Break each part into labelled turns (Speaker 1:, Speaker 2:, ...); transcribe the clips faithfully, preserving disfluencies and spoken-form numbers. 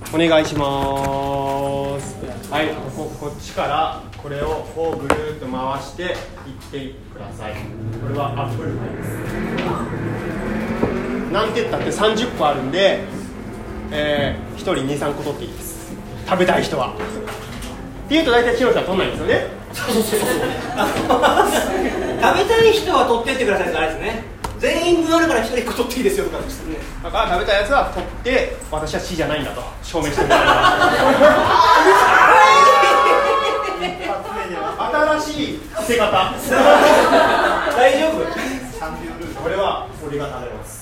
Speaker 1: お願いします。はい、こ, こっちからこれをこうぐるっと回していってください。これはアップルパイです。なんて言ったってさんじゅっこあるんで、えー、ひとりに、さんこ取っていいです。食べたい人はっていうと大体チノさん取んないんですよね。
Speaker 2: そうそうそうそう食べたい人は取ってってくださいじゃないですね。全員分あるからひとりいっこ取っていいですよとかですね。
Speaker 1: だから食べたいやつは取って私は死じゃないんだと証明してもらいます新しい捨て方
Speaker 2: 大丈夫。
Speaker 1: これは俺が食べます。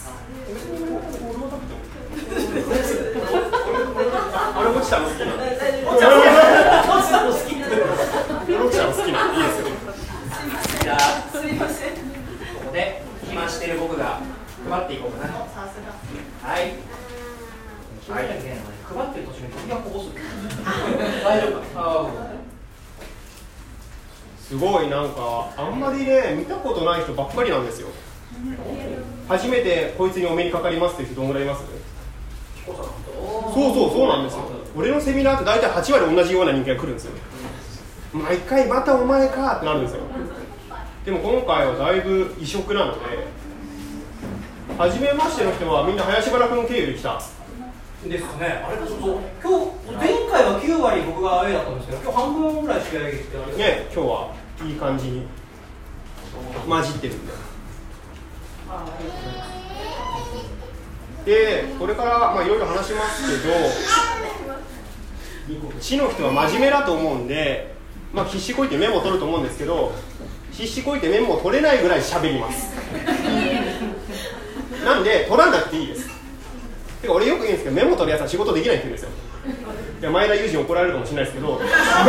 Speaker 1: 俺落ちたの好きなの。落ちたの好きなの。落ちたの好きなの。いいですよ。
Speaker 2: じゃあすみません。ここで暇してる僕が配っていこうかな。はい。はい。配ってる途中に首がこぼす。大丈夫か。ああ。
Speaker 1: すごいなんかあんまりね見たことない人ばっかりなんですよ。初めてこいつにお目にかかりますって人どんぐらいいます？そうそうそうなんですよ。俺のセミナーって大体はちわり同じような人間が来るんですよ。毎回またお前かってなるんですよ。でも今回はだいぶ異色なので、初めましての人はみんな林原君経由で来た
Speaker 2: ですかね。あれそうそう今日前回はきゅうわり僕が A だったんですけど、今日半分ぐらいしかやりってあれ
Speaker 1: ね。今日はいい感じに混じってるんで。でこれからまあいろいろ話しますけど、知の人は真面目だと思うんで、まあ、必死こいてメモを取ると思うんですけど、必死こいてメモを取れないぐらい喋りますなんで取らなくていいです。てか俺よく言うんですけど、メモ取るやつは仕事できないって言うんですよ。いや前田裕二に怒られるかもしれないですけどね、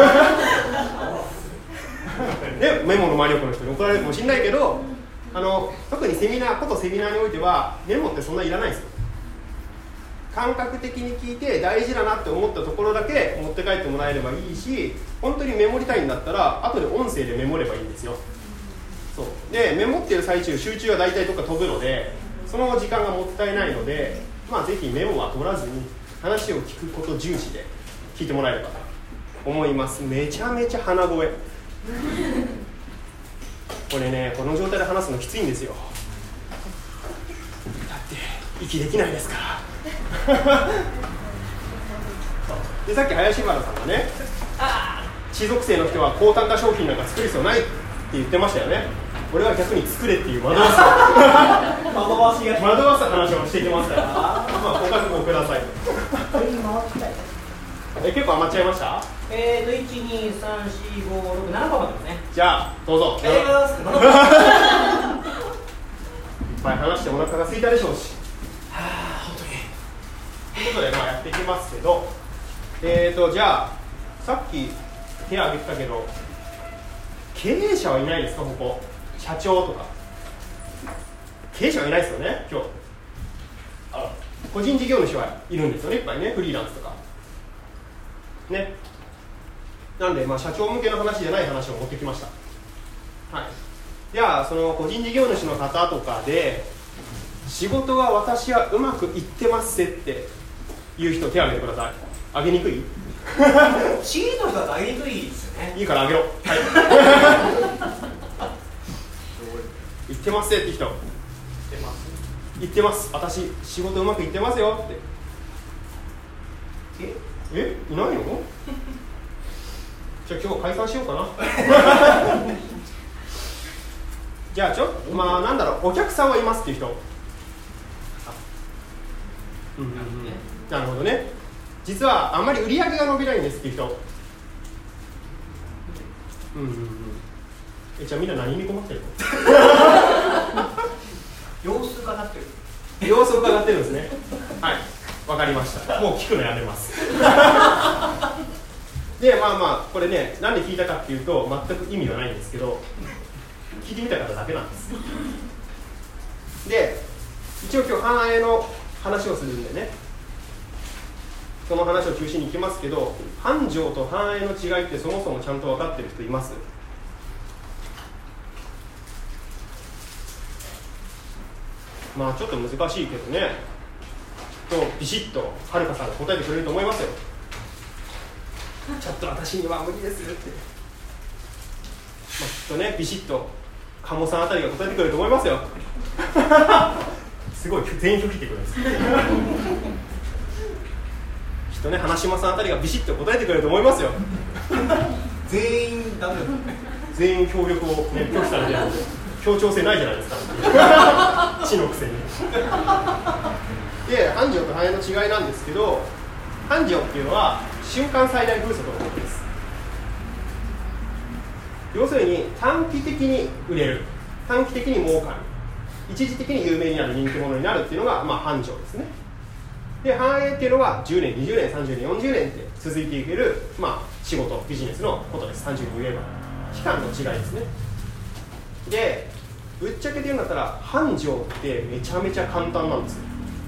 Speaker 1: メモの魔力の人に怒られるかもしれないけど、あの特にセミナーことセミナーにおいてはメモってそんないらないんですよ。感覚的に聞いて大事だなって思ったところだけ持って帰ってもらえればいいし、本当にメモりたいんだったら後で音声でメモればいいんですよ。そうでメモってる最中集中は大体どっか飛ぶので、その時間がもったいないので、まあ、ぜひメモは取らずに話を聞くこと重視で聞いてもらえればと思います。めちゃめちゃ鼻声これね、この状態で話すのきついんですよ。だって息できないですからでさっき林原さんがね、地属性の人は高単価商品なんか作る必要ないって言ってましたよね。俺は逆に作れっていう惑わす惑わす惑わす話をしていきますからまあご覚悟くださいえ結構余っちゃいました？
Speaker 2: えーといち、に、さん、よん、ご、ろく、ななこまでですね。
Speaker 1: じゃあどうぞ。
Speaker 2: えー、いっ
Speaker 1: ぱい話してお腹が空いたでしょうし、
Speaker 2: はあ本当に
Speaker 1: ということでまあやっていきますけど、えーとじゃあさっき手挙げてたけど経営者はいないですか？ここ社長とか経営者はいないですよね。今日あ個人事業主はいるんですよね、いっぱいね、フリーランスとかね。なんで、まあ、社長向けの話じゃない話を持ってきました。はい、じゃあその個人事業主の方とかで仕事は私はうまくいってますっていう人手を挙げてください。挙げにくい
Speaker 2: シートの人は挙げにくいですよね。
Speaker 1: いいから挙げろ。はい言ってますって人。言ってます。私仕事うまくいってますよって。
Speaker 2: え
Speaker 1: えいないのじゃあ今日解散しようかなじゃあちょっとまあなんだろう、お客さんはいますっていう人。うんうんうん、なるほどね。実はあんまり売り上げが伸びないんですっていう人。うんうんうん。えじゃあみんな何に困ってるの
Speaker 2: 様子伺ってる。
Speaker 1: 様子を伺ってるんですね。はい、わかりました。もう聞くのやめますでまあまあこれね、なんで聞いたかっていうと全く意味はないんですけど、聞いてみた方だけなんです。で一応今日繁栄の話をするんでね、その話を中心にいきますけど、繁盛と繁栄の違いってそもそもちゃんと分かってる人います？まあちょっと難しいけどね。 とビシッとはるかさんが答えてくれると思いますよ。ちょっと私には無理ですって、まあ、きっとねビシッと鴨さんあたりが答えてくれると思いますよすごい全員拒否ってくるんですきっとね花島さんあたりがビシッと答えてくれると思いますよ
Speaker 3: 全員ダメだ
Speaker 1: 全員協力を、ね、拒否されてるので協調性ないじゃないですか地のくせにで繁盛と繁栄の違いなんですけど、繁盛っていうのは瞬間最大風速のことです。要するに短期的に売れる、短期的に儲かる、一時的に有名になる、人気者になるっていうのが、まあ、繁盛ですね。で繁栄っていうのはじゅうねん、にじゅうねん、さんじゅうねん、よんじゅうねんって続いていける、まあ、仕事、ビジネスのことです。単純に言えば期間の違いですね。でぶっちゃけて言うんだったら繁盛ってめちゃめちゃ簡単なんですよ。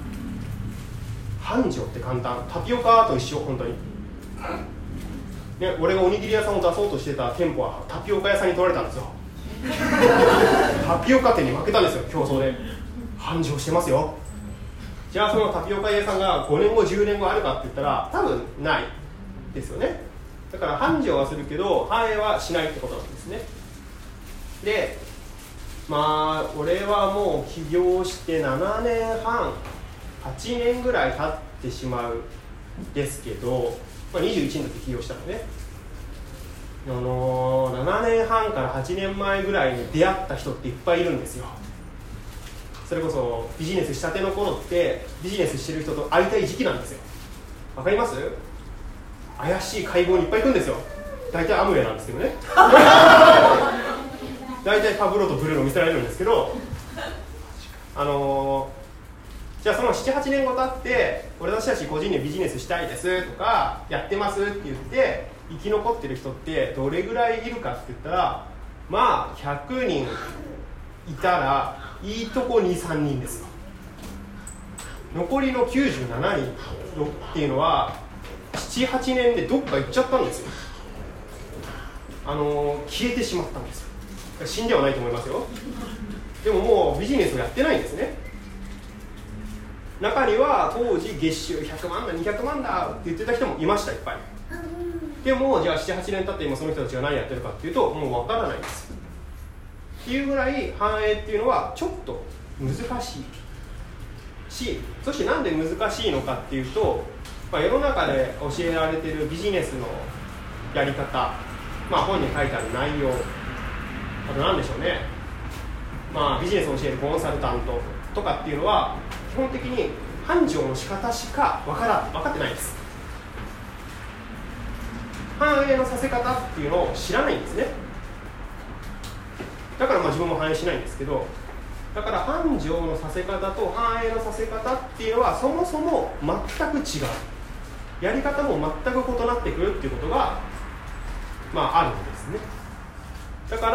Speaker 1: 繁盛って簡単、タピオカと一緒、本当にね、俺がおにぎり屋さんを出そうとしてた店舗はタピオカ屋さんに取られたんですよタピオカ店に負けたんですよ、競争で。繁盛してますよ。じゃあそのタピオカ屋さんがごねんごじゅうねんごあるかって言ったら多分ないですよね。だから繁盛はするけど繁栄はしないってことなんですね。でまあ俺はもう起業してななねんはんはちねんぐらい経ってしまうですけど、まあ、にじゅういちねんで起業したのね。あのー、ななねんはんからはちねんまえぐらいに出会った人っていっぱいいるんですよ。それこそビジネスしたての頃ってビジネスしてる人と会いたい時期なんですよ。わかります？怪しい会合にいっぱい行くんですよ。大体アムウェイなんですけどね大体パブロとブルーノ見せられるんですけど、あのーじゃあそのななはちねんご経って俺たち個人でビジネスしたいですとかやってますって言って生き残ってる人ってどれぐらいいるかって言ったら、まあひゃくにんいたらいいとこ にさんにんですよ。残りのきゅうじゅうななにんっていうのはななはちねんでどっか行っちゃったんですよ。あのー、消えてしまったんですよ。死んではないと思いますよ。でももうビジネスをやってないんですね。中には当時月収ひゃくまんだにひゃくまんだって言ってた人もいました、いっぱい。でもじゃあななはちねん経って今その人たちが何やってるかっていうともうわからないんですよ。っていうぐらい繁栄っていうのはちょっと難しいし、そしてなんで難しいのかっていうと、まあ、世の中で教えられているビジネスのやり方、まあ、本に書いてある内容、あと何でしょうね、まあ、ビジネスを教えるコンサルタントとかっていうのは基本的に繁盛の仕方しか分から分かってないです。繁栄のさせ方っていうのを知らないんですね。だからまあ自分も繁栄しないんですけど、だから繁盛のさせ方と繁栄のさせ方っていうのはそもそも全く違う、やり方も全く異なってくるっていうことがまああるんですね。だから、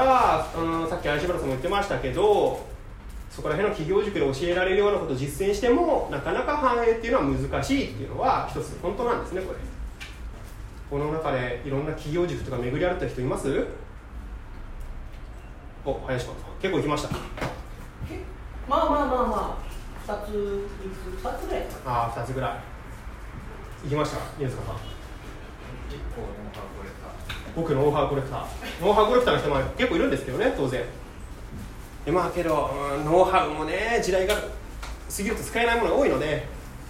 Speaker 1: うん、さっき林原さんも言ってましたけど、そこら辺の企業塾で教えられるようなことを実践してもなかなか繁栄っていうのは難しいっていうのは一つ本当なんですね。これこの中でいろんな企業塾とか巡り歩った人います？お、林原さん結構行きました。
Speaker 4: まあまあまあまあふたつふたつぐらいかな。
Speaker 1: ああふたつぐらい行きました。宮塚さん
Speaker 3: 結構ノウハウコレクター、
Speaker 1: 僕ノウハウコレクターノウハウコレクターの人も結構いるんですけどね、当然。でまあけど、うん、ノウハウもね時代が過ぎると使えないものが多いので、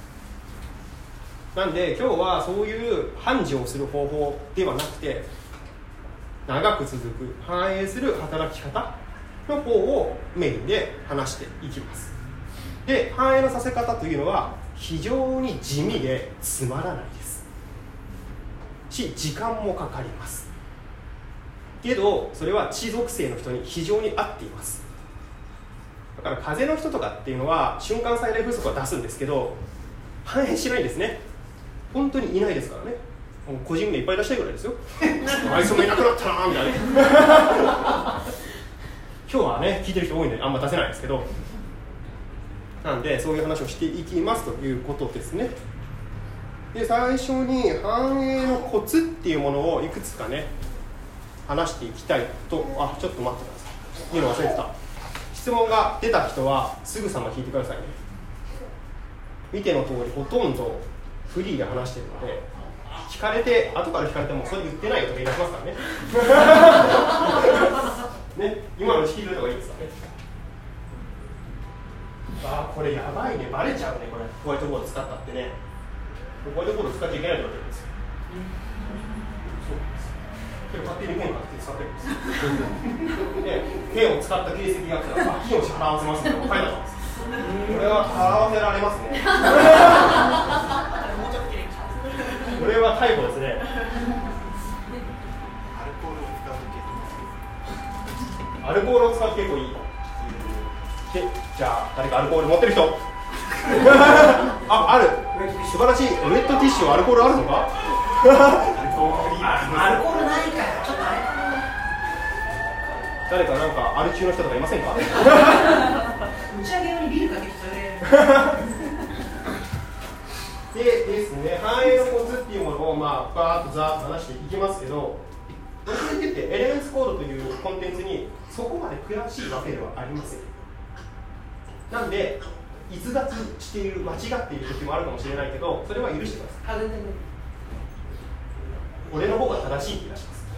Speaker 1: なんで今日はそういう繁盛をする方法ではなくて長く続く繁栄する働き方の方をメインで話していきます。で繁栄のさせ方というのは非常に地味でつまらないですし時間もかかりますけど、それは地属性の人に非常に合っています。だから風の人とかっていうのは瞬間最大風速は出すんですけど繁栄しないんですね。本当にいないですからね。もう個人名いっぱい出したいぐらいですよあいつもいなくなったなみたいな今日はね聞いてる人多いんであんま出せないですけど、なんでそういう話をしていきますということですね。で最初に繁栄のコツっていうものをいくつかね話していきたいと。あ、ちょっと待ってください、言うの忘れてた。質問が出た人はすぐさま聞いてくださいね。 見ての通りほとんどフリーで話しているので、聞かれて後から聞かれてもそれ言ってないよとか言い出しますからねね、今のうち聞いておいた方がいいですかね。ああ、これやばいね、バレちゃうね、これホワイトボード使ったってね。ホワイトボード使っちゃいけないと言われてるんですよ。そうですけど勝手にペン買って使ってるんですで、ペンを使った形跡があったら罰金を支払わせますって書いてあったんです。これは払わせられますねこれは逮捕ですね。アルコールを使う結構いい。じゃあ誰かアルコール持ってる人あ、ある。素晴らしい。ウェットティッシュ、アルコールあるのか
Speaker 4: アルコールないから、ちょっとあれかな。
Speaker 1: 誰かなんかアル中の人とかいませんか
Speaker 4: 打ち上げ用にビールかけてそれ
Speaker 1: でですね、反映のコツっていうものをまあバーッとザーッと話していきますけど、これについてエレメンツコードというコンテンツにそこまで詳しいわけではありません。なんで逸脱している、間違っている時もあるかもしれないけど、それは許してください。
Speaker 4: あ、全然
Speaker 1: 俺の方が正しいって言い出します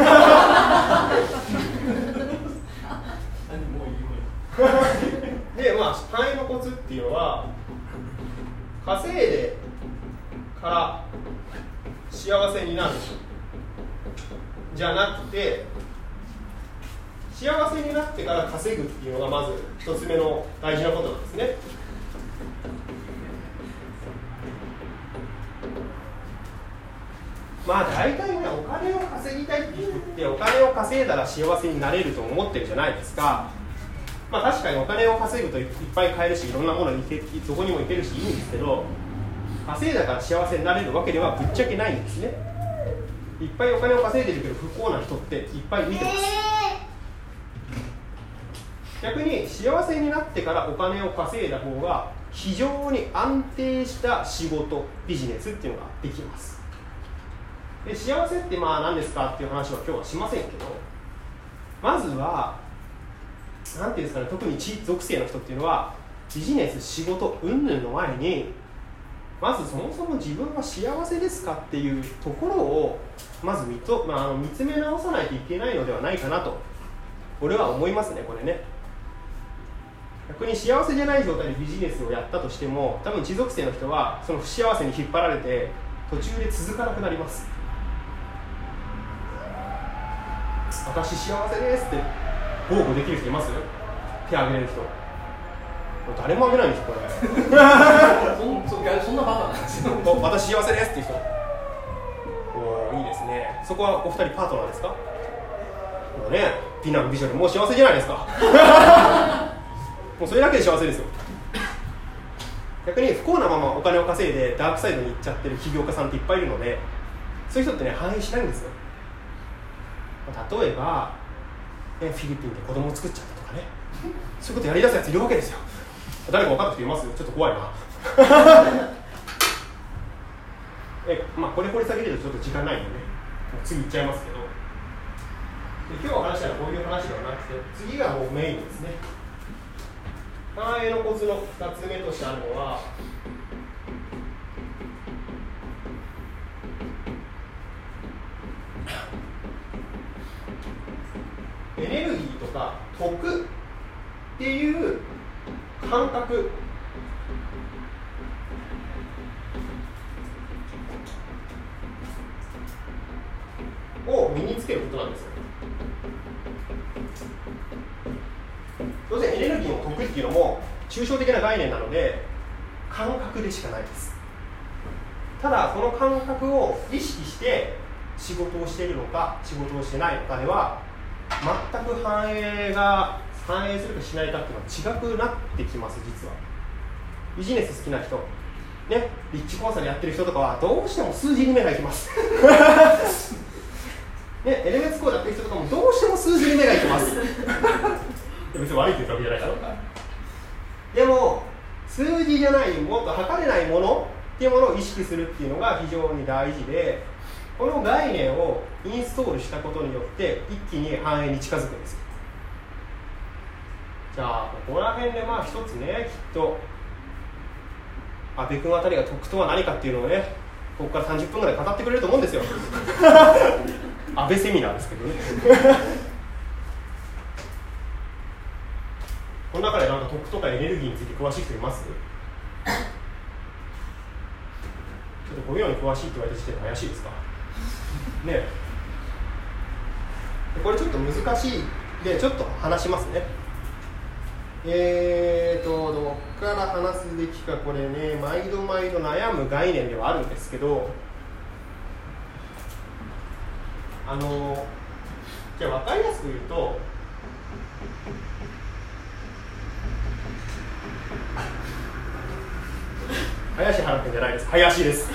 Speaker 1: で、まあ反映のコツっていうのは、稼いでから幸せになるじゃなくて、幸せになってから稼ぐっていうのがまず一つ目の大事なことなんですね。まあ大体ね、お金を稼ぎたいって人ってお金を稼いだら幸せになれると思ってるじゃないですか。まあ確かにお金を稼ぐといっぱい買えるし、いろんなものに行け、どこにも行けるしいいんですけど、稼いだから幸せになれるわけではぶっちゃけないんですね。いっぱいお金を稼いでるけど不幸な人っていっぱい見てます。逆に幸せになってからお金を稼いだ方が非常に安定した仕事、ビジネスっていうのができます。で、幸せってまあ何ですかっていう話は今日はしませんけど、まずは何ていうんですかね、特に地属性の人っていうのはビジネス、仕事云々の前にまずそもそも自分は幸せですかっていうところをまず見と、まあ、あの見つめ直さないといけないのではないかなと俺は思いますね。これね、逆に幸せじゃない状態でビジネスをやったとしても、多分地属性の人はその不幸せに引っ張られて途中で続かなくなります。私幸せですって豪語できる人います？手挙げれる人。誰も挙げないんですこれ
Speaker 4: そ, そんなバカなんですよ
Speaker 1: 私幸せですっていう人。おー、いいですね。そこはお二人パートナーですか？もうね、美男美女でもう幸せじゃないですかもうそれだけで幸せですよ。逆に不幸なままお金を稼いでダークサイドに行っちゃってる起業家さんっていっぱいいるので、そういう人ってね、反映しないんですよ。例えば、ね、フィリピンで子供を作っちゃったとかね、そういうことやりだすやついるわけですよ。誰か分かった人います？ちょっと怖いなえ、まあ、これ掘り下げるとちょっと時間ないんでね、もう次行っちゃいますけど、で今日話したのはこういう話ではなくて、次がもうメインですね。反映のコツのふたつめとしてあるのは、エネルギーとか得っていう感覚を身につけることなんですよ。当然エネルギーの得っていうのも抽象的な概念なので感覚でしかないです。ただこの感覚を意識して仕事をしているのか仕事をしてないのかでは全く反映が反映するかしないかっていうのは違くなってきます。実はビジネス好きな人ね、リッチコンサルやってる人とかはどうしても数字に目がいきますね、エレメンツコードやってる人とかもどうしても数字に目がいきます別に悪いって言ったわけじゃないからでも数字じゃない、もっと測れないものっていうものを意識するっていうのが非常に大事で、この概念をインストールしたことによって一気に反映に近づくんですよ。じゃあここら辺でまあ一つね、きっと阿部君あたりが得とは何かっていうのをね、ここからさんじゅっぷんぐらい語ってくれると思うんですよ阿部セミナーですけどねこの中でなんか得とかエネルギーについて詳しい人います？ちょっとこのように詳しいって言われた時点で怪しいですかね。これちょっと難しいでちょっと話しますね。えーとどっから話すべきか、これね毎度毎度悩む概念ではあるんですけど、あのじゃあ分かりやすく言うと、林原君じゃないです、林です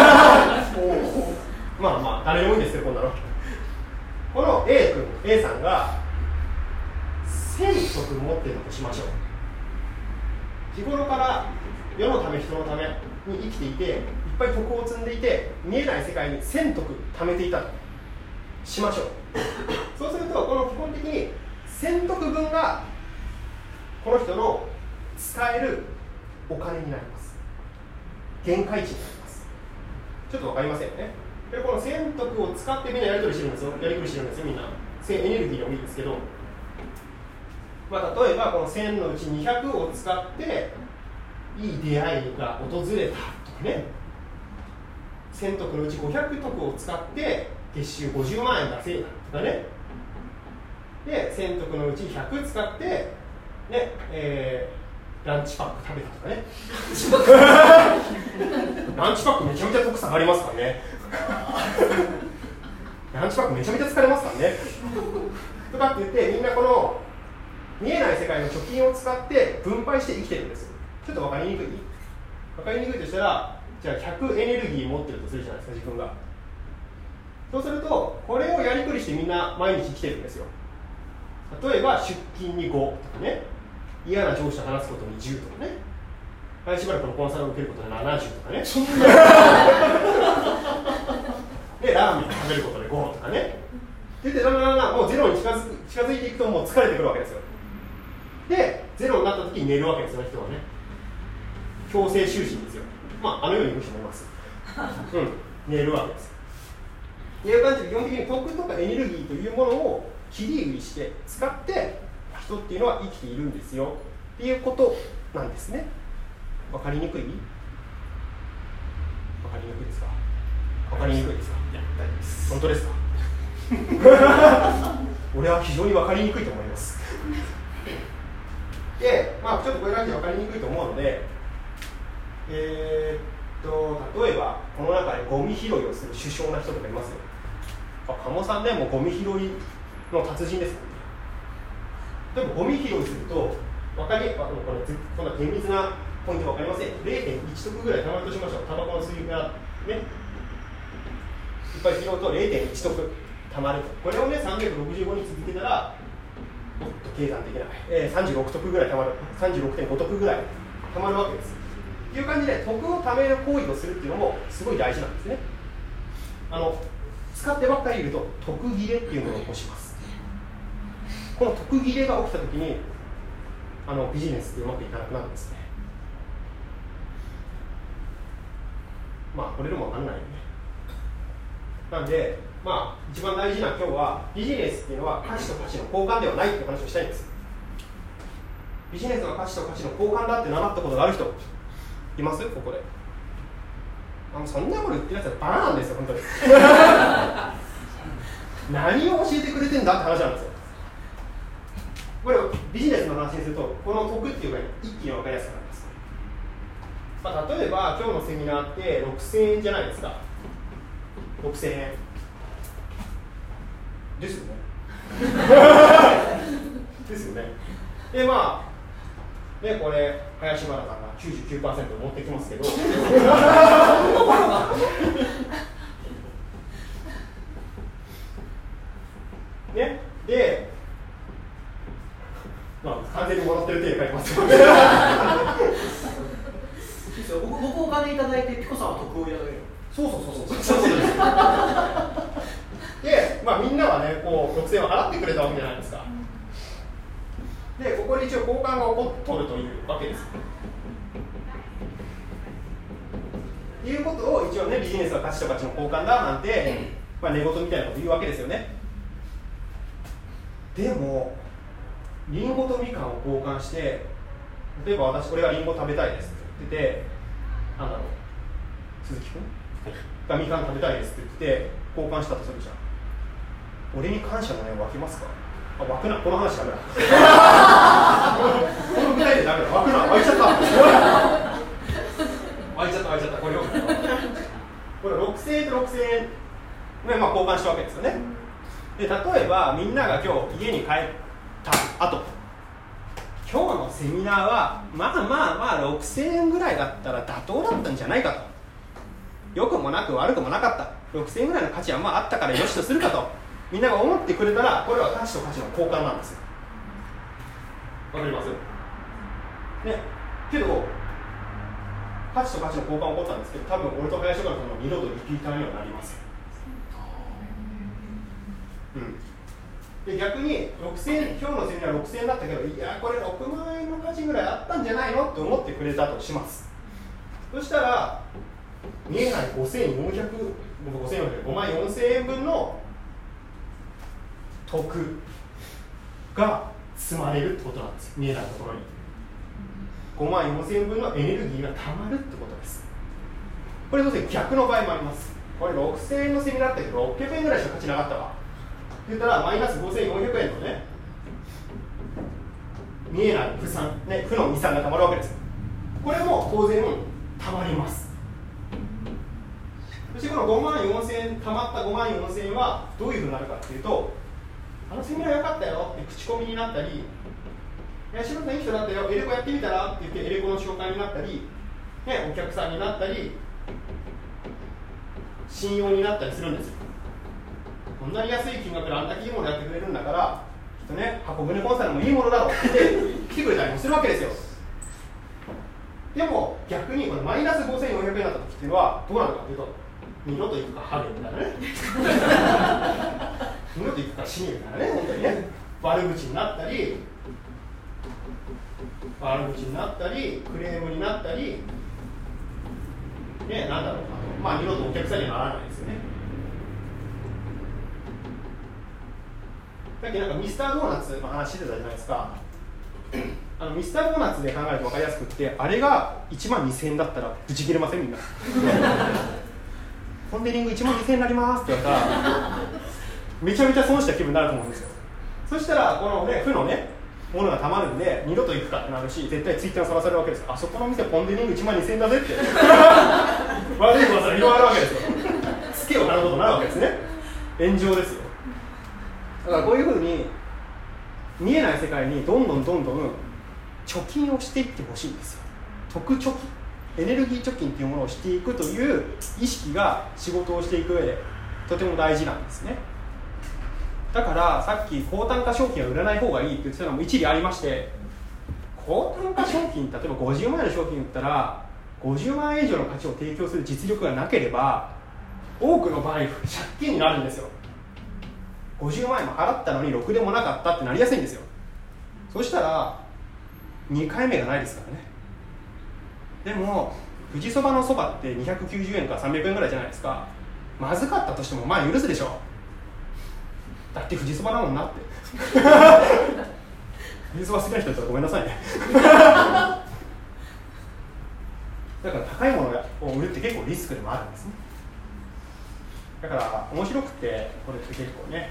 Speaker 1: まあまあ誰でもいいんですけど、こんなのこの A 君 A さんがせんとく持っているとしましょう。日頃から世のため人のために生きていて、いっぱい徳を積んでいて、見えない世界にせんとく貯めていたとしましょうそうするとこの基本的にせんとくぶんがこの人の使えるお金になります。限界値になります。ちょっと分かりませんよね。でこのせんとくを使ってみんなやり取りしてるんですよ。やりくりしてるんですよ、みんな。エネルギーでもいいですけど、まあ、例えばこのせんのうちにひゃくを使っていい出会いが訪れたとかね、せんとくのうちごひゃくとくを使って月収ごじゅうまんえん稼いだとかね、でせんとくのうちひゃく使って、ねえー、ランチパック食べたとかねランチパックめちゃめちゃ得下がりますからねランチパックめちゃめちゃ疲れますからねとかって言って、みんなこの見えない世界の貯金を使って分配して生きてるんですよ。ちょっと分かりにくい分かりにくいとしたら、じゃあひゃくエネルギー持ってるとするじゃないですか、自分が。そうするとこれをやりくりしてみんな毎日生きてるんですよ。例えば出勤にごとかね、嫌な上司と話すことにじゅうとかね、はい、しばらくのコンサルを受けることでななじゅうとかねそんなでラーメン食べることでごとかねででだんだんだんだんもうゼロに近づく近づいていくともう疲れてくるわけですよ。でゼロになった時に寝るわけですよね、人はね。強制就寝ですよ。まああのように言う人もいますうん寝るわけです。という感じで基本的に徳とかエネルギーというものを切り売りして使って人っていうのは生きているんですよっていうことなんですね。わかりにくい？わかりにくいですか？わかりにくいですか？いや、大丈夫です。本当ですか？俺は非常にわかりにくいと思いますで、まあちょっとこれだけわかりにくいと思うので、えー、っと例えばこの中でゴミ拾いをする首相な人とかいますよ。あ、鴨さんね、もうゴミ拾いの達人です。例えばゴミ拾いすると分かり、あのこれこんな厳密なポイント分かりません。 れいてんいち トクぐらいたまるとしましょう。タバコの吸い殻ね、いっぱい拾うと れいてんいち トクたまると。これをねさんびゃくろくじゅうごにち続けたらもっと計算できない、えー、さんじゅうろくトクぐらいたまる、さんじゅうろくてんごトクぐらいたまるわけです。という感じで徳をためる行為をするっていうのもすごい大事なんですね。あの使ってばっかりいると徳切れっていうのを起こします。この徳切れが起きたときにあのビジネスってうまくいかなくなるんですね。まあこれでも分かんないよね。なんでまあ一番大事な今日はビジネスっていうのは価値と価値の交換ではないって話をしたいんです。ビジネスは価値と価値の交換だって習ったことがある人います？ここで。あのそんなこと言ってるやつはバカなんですよ本当に何を教えてくれてんだって話なんですよ。これをビジネスの話にするとこの徳っていうか一気に分かりやすくなります。まあ、例えば今日のセミナーってろくせんえんじゃないですか。ろくせんえんですよねですよね。でまあねこれ林原さんが きゅうじゅうきゅうパーセント 持ってきますけどねでまあ完全にもらってる手で書いてますよね
Speaker 4: 僕僕お金いただいてピコさんは徳をいただける。
Speaker 1: そうそうそうそうそうそうで、まあ、みんなはねこうろくせんえんを払ってくれたわけじゃないですか。でここで一応交換が起こっとるというわけです。 っていうことを一応ね、ビジネスは価値と価値の交換だなんて、まあ、寝言みたいなこと言うわけですよね。でもリンゴとみかんを交換して、例えば私これがリンゴ食べたいですって言ってて、なんだろう、鈴木君がみかん食べたいですって言って交換したとするじゃん。俺に感謝の念湧きますか？あ、湧くな、この話ダメだこの具体でダメだ、湧くな、湧いちゃった湧いちゃった湧いちゃったこれをこれろくせんえんとろくせんえんで、まあ、交換したわけですよね。で、例えばみんなが今日家に帰った後、今日のセミナーはまあまあまあろくせんえんぐらいだったら妥当だったんじゃないかと、良くもなく悪くもなかった、ろくせんえんぐらいの価値はまああったからよしとするかとみんなが思ってくれたら、これは価値と価値の交換なんですよ。わかります？ね、けど価値と価値の交換起こったんですけど、多分俺と林岡さんの二度とリピーターにはなります。うん、で逆にろくせんえん、今日のセミナーろくせんえんだったけど、いやこれろくまんえんの価値ぐらいあったんじゃないのって思ってくれたとします。そしたら見えないごせんよんひゃく、ごせんよんひゃく、ごまんよんせんえん分の得が積まれるってことなんですよ。見えないところにごまんよんせんえん分のエネルギーがたまるってことです。これ当然逆の場合もあります。これろくせんえんのセミナーだったけどろっぴゃくえんぐらいしか価値なかったわって言ったら、マイナスごせんよんひゃくえんのね、見えない負産、ね、負のにさんがたまるわけですよ。これも当然たまります。そしてこのごまんよんせんえん、たまったごまんよんせんえんはどういうふうになるかっていうと、あのセミナー良かったよって口コミになったり、いや柴田さんいい人だったよ、エレコやってみたらって言ってエレコの紹介になったり、ね、お客さんになったり信用になったりするんですよ。こんなに安い金額であんだけいいものやってくれるんだから、きっとね、箱舟コンサルもいいものだろうって来てくれたりもするわけですよ。でも逆にこのマイナスごせんよんひゃくえんだった時っていうのはどうなるかっていうと、二度と行くかハゲみたいなね二度と行くか死ねみたいなね、本当にね、悪口になったり悪口になったりクレームになったりね、なんだろう、まあ二度とお客さんにはならないですよね。さっきなんかミスタードーナツの話してたじゃないですか。あのミスタードーナツで考えると分かりやすくって、あれがいちまんにせんえんだったらブチ切れませんみんなポンデリングいちまんにせんえんになりますって言われたらめちゃめちゃ損した気分になると思うんですよ。そしたらこのね、負のねものがたまるんで二度と行くかってなるし、絶対ツイッターにさらされるわけですよ。あそこの店ポンデリングいちまんにせんえんだぜって悪い噂が広がるわけですよ。ツケを払うことになるわけですね。炎上ですよ。だからこういうふうに見えない世界にどんどんどんどん貯金をしていってほしいんですよ。得貯金、エネルギー貯金っていうものをしていくという意識が仕事をしていく上でとても大事なんですね。だからさっき高単価商品は売らない方がいいって言ってたのも一理ありまして、高単価商品、例えばごじゅうまんえんの商品売ったらごじゅうまんえん以上の価値を提供する実力がなければ多くの場合借金になるんですよ。ごじゅうまんえんも払ったのにろくでもなかったってなりやすいんですよ。そしたらにかいめがないですからね。でも富士そばのそばってにひゃくきゅうじゅうえんからさんびゃくえんぐらいじゃないですか。まずかったとしてもまあ許すでしょ。だって富士そばだもんなって富士そば好きな人だったらごめんなさいねだから高いものを売るって結構リスクでもあるんですね。だから面白くて、これって結構ね、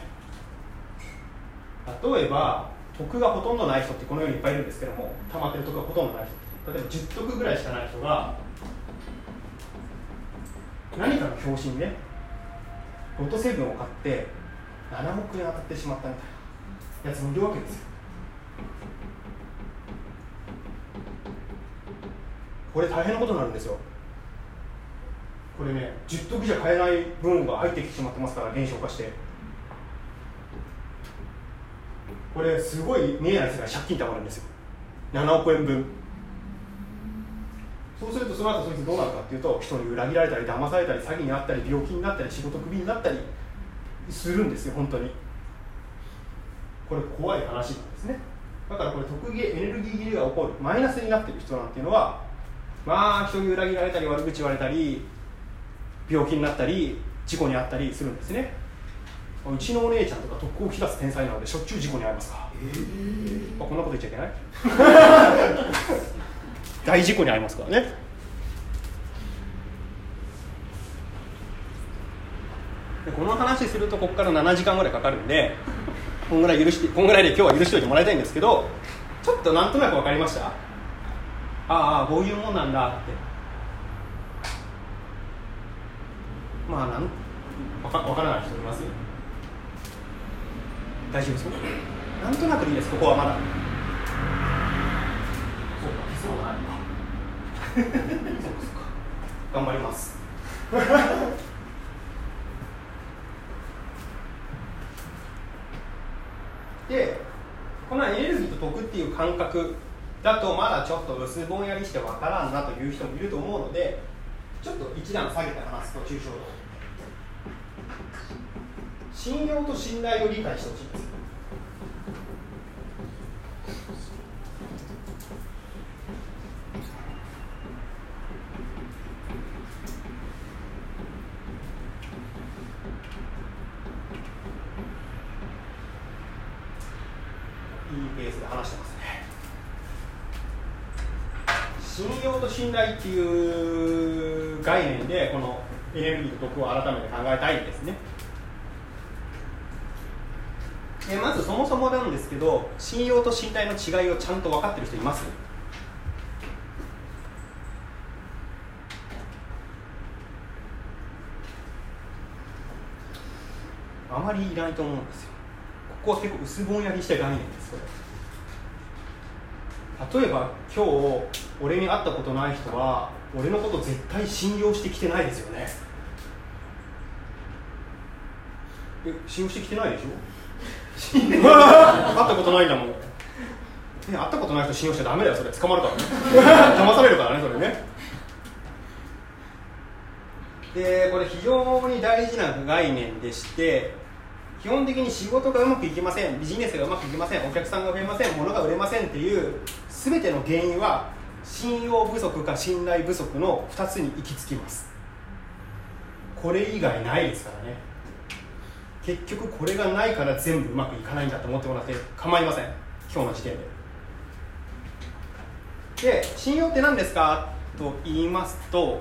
Speaker 1: 例えば得がほとんどない人ってこの世にいっぱいいるんですけども、溜まってる得がほとんどない人、例えばじゅっとくぐらいしかない人が何かの拍子にねロトセブンを買ってななおくえん当たってしまったみたいなやつもいるわけですよ。これ大変なことになるんですよ。これね、じゅっとくじゃ買えない分が入ってきてしまってますから、減少化して。これすごい見えない世界、借金たまるんですよ。ななおくえんぶん。そうするとその後そいつどうなるかっていうと、人に裏切られたり騙されたり詐欺にあったり病気になったり仕事クビになったりするんですよ。本当にこれ怖い話なんですね。だからこれ得切れ、エネルギー切れが起こる、マイナスになっている人なんていうのは、まあ人に裏切られたり悪口言われたり病気になったり事故に遭ったりするんですね。うちのお姉ちゃんとか特攻を引き出す天才なのでしょっちゅう事故に遭いますから、えー、あこんなこと言っちゃいけない大事故に遭いますからね。でこの話するとここからななじかんぐらいかかるんでこんぐらい許してこんぐらいで今日は許しておいてもらいたいんですけど、ちょっとなんとなく分かりました？ああこういうもんなんだって。まあなんわか分からない人います？大丈夫ですか？なんとなくでいいです。ここはまだそうかそうなんだそうですか頑張りますでこのエネルギーと徳っていう感覚だとまだちょっと薄ぼんやりしてわからんなという人もいると思うので、ちょっと一段下げて話すと抽象度、信用と信頼を理解してほしいんです。いいペースで話してますね。信用と信頼っていう概念でこのエネルギーと徳を改めて考えたいんですね。えまずそもそもなんですけど、信用と信頼の違いをちゃんと分かってる人います？あまりいないと思うんですよ。ここは結構薄ぼんやりした概念です。これ例えば今日俺に会ったことない人は俺のこと絶対信用してきてないですよね。え信用してきてないでしょ会ったことないんだもん、ね、会ったことない人信用しちゃダメだよ。それ捕まるからね騙されるからねそれね。でこれ非常に大事な概念でして、基本的に仕事がうまくいきません、ビジネスがうまくいきません、お客さんが増えません、物が売れませんっていう全ての原因は信用不足か信頼不足のふたつに行き着きます。これ以外ないですからね。結局これがないから全部うまくいかないんだと思ってもらって構いません、今日の時点で。で信用って何ですかと言いますと、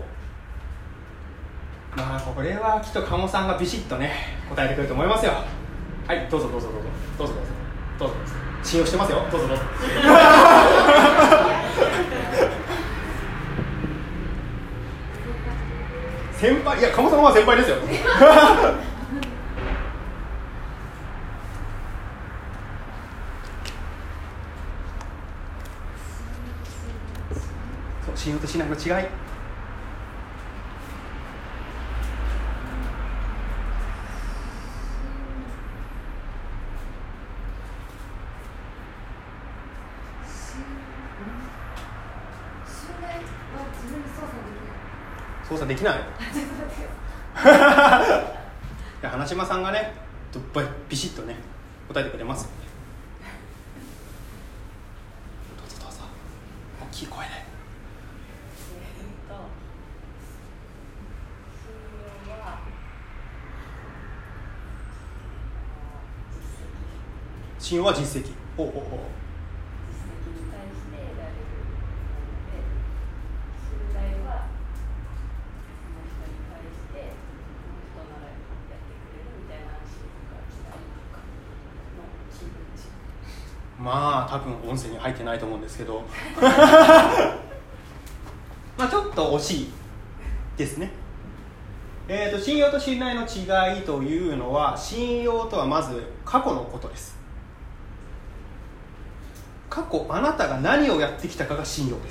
Speaker 1: まあこれはきっと鴨さんがビシッとね答えてくれると思いますよ。はいどうぞどうぞどうぞどうぞどうぞどうぞどうぞ信用してますよ、どうぞどうぞ先輩、いや鴨さんは先輩ですよそう信用と信頼の違い、操作できない花島さんがねビシッとね答えてくれます。どうぞどうぞ大きい声で。信用は実績。ほうほうほう。まあ多分音声に入ってないと思うんですけどまあちょっと惜しいですね。えーと信用と信頼の違いというのは、信用とはまず過去のことです。過去あなたが何をやってきたかが信用です。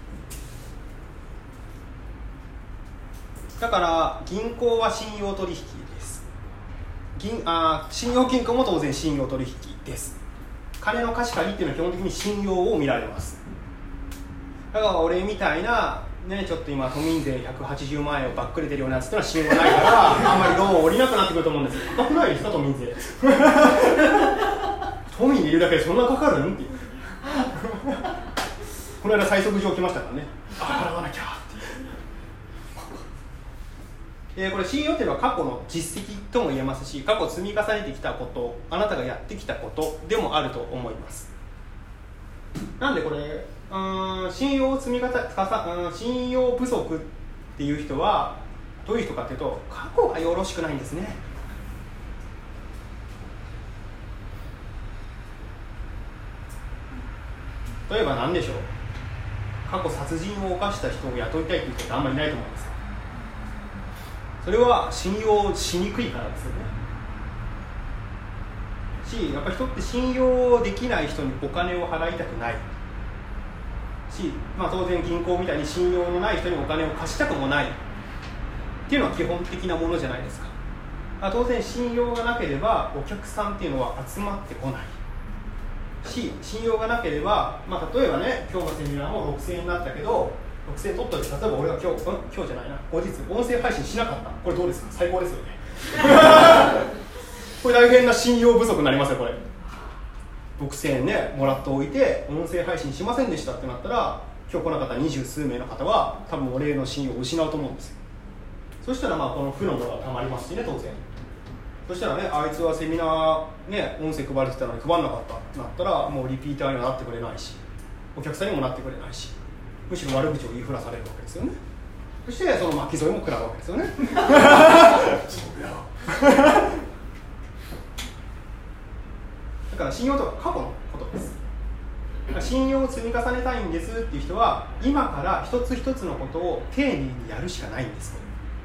Speaker 1: だから銀行は信用取引です。銀あ信用金庫も当然信用取引です。金の貸し借りっていうのは基本的に信用を見られます。だから俺みたいな、ね、ちょっと今都民税ひゃくはちじゅうまんえんをばっくれてるようなやつってのは信用がないからあんまりローンを降りなくなってくると思うんです。高くないですか都民税都民でいるだけでそんなかかるんっていうこの間催促状来ましたからね、あ払わなきゃっていう。 えー、これ信用というのは過去の実績とも言えますし、過去積み重ねてきたこと、あなたがやってきたことでもあると思います。なんでこれ、うーん信用を積み重ね、うん信用不足っていう人はどういう人かというと、過去がよろしくないんですね。例えば何でしょう、過去殺人を犯した人を雇いたいという人ってあんまりいないと思うんですよ。それは信用しにくいからですよね。し、やっぱり人って信用できない人にお金を払いたくないし、まあ、当然銀行みたいに信用のない人にお金を貸したくもないっていうのは基本的なものじゃないですか。当然信用がなければお客さんっていうのは集まってこないし、信用がなければ、まあ、例えばね、今日のセミナーもろくせんえんになったけど、ろくせんえん取っといて、例えば俺が今日、今日じゃないな、後日音声配信しなかった、これどうですか、最高ですよねこれ大変な信用不足になりますよ。これろくせんえんねもらっておいて音声配信しませんでしたってなったら、今日来なかった二十数名の方は多分俺の信用を失うと思うんですよ。そしたらまあこの負のものがたまりますしね、当然。そしたらね、あいつはセミナーね音声配れてたのに配んなかったってなったら、もうリピーターにはなってくれないし、お客さんにもなってくれないし、むしろ悪口を言いふらされるわけですよね。そしてその巻き添えも食らうわけですよねだから信用とは過去のことです。信用を積み重ねたいんですっていう人は、今から一つ一つのことを丁寧にやるしかないんです。